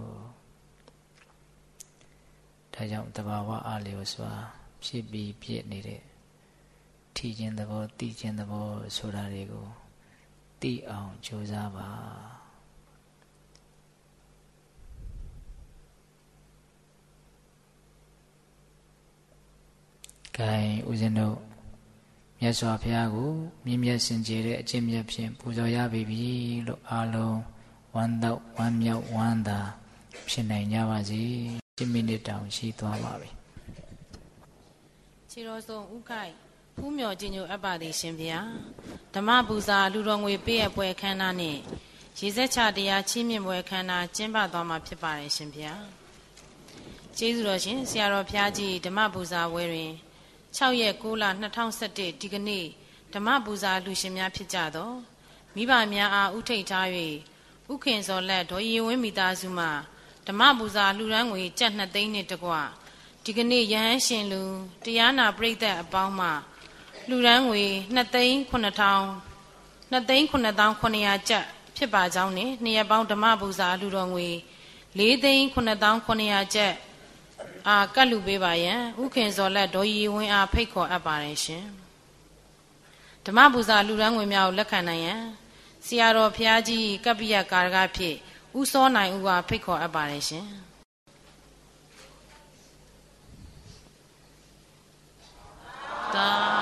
ဒါကြောင့်တဘာဝအလျော်စွာဖြစ်ပြီးပြက်နေတဲ့ထိခြင်းသဘောသိခြင်းသဘောဆိုတာတွေကိုသိအောင်ကြိုးစားပါ gain ဦးဇင်းတို့မြတ်စွာဘုရားကိုမြင့်မြတ်စင်ကြယ်တဲ့အကျင့်မြတ်ဖြင့်ပူဇော်ရပြီလို့အားလုံးဝမ်းတော့ဝမ်းမြောက်ဝမ်းသာဖြစ်နိုင်ကြပါစေ10မိနစ်တောင်ရှိသွားပါပြီခြေတော်ဆုံးဥခိုက်ဖူးမြော်ခြင်းညိုအပ်ပါသည်ရှင်ဗျာဓမ္မပူဇာလူတော်ငွေပေးအပ်ပွဲအခမ်းအနားနဲ့ရေစက်ချတရားချီးမြှင့်ပွဲအခမ်းအနားကျင်းပသွားမှာဖြစ်ပါတယ်ရှင်ဗျာကျေးဇူးတော်ရှင်ဆရာတော်ဘုရားကြီးဓမ္မပူဇာပွဲတွင်6ရက်9လ2011ဒီကနေ့ဓမ္မပူဇာလူရှင်များဖြစ်ကြသောမိဘများအားဥထိတ်ထား၍ဥခင်စော်လက်ဒေါ်ရီဝင်းမိသားစုမှဓမ္မပူဇာလူရန်ငွေကျပ်2သိန်းနှင့်တကွဒီကနေ့ယဟန်ရှင်လူတရားနာပရိသတ်အပေါင်းမှလူရန်ငွေ2,900,900ကျပ်ဖြစ်ပါကြောင်းနှင့်နှစ်ရက်ပေါင်းဓမ္မပူဇာလူတော်ငွေ4,900,900ကျပ်ကတ်လူပေးပါရန်ဥခင်စော်လက်ဒေါ်ရီဝင်းအားဖိတ်ခေါ်အပ်ပါတယ်ရှင်ဓမ္မပူဇာလူရန်ငွေများကိုလက်ခံနိုင်ရန်ဆရာတော်ဘုရားကြီးကပ္ပိယကာရကဖြစ်ဥစောနိုင်ဦးကဖိတ်ခေါ်အပ်ပါတယ်ရှင်သာ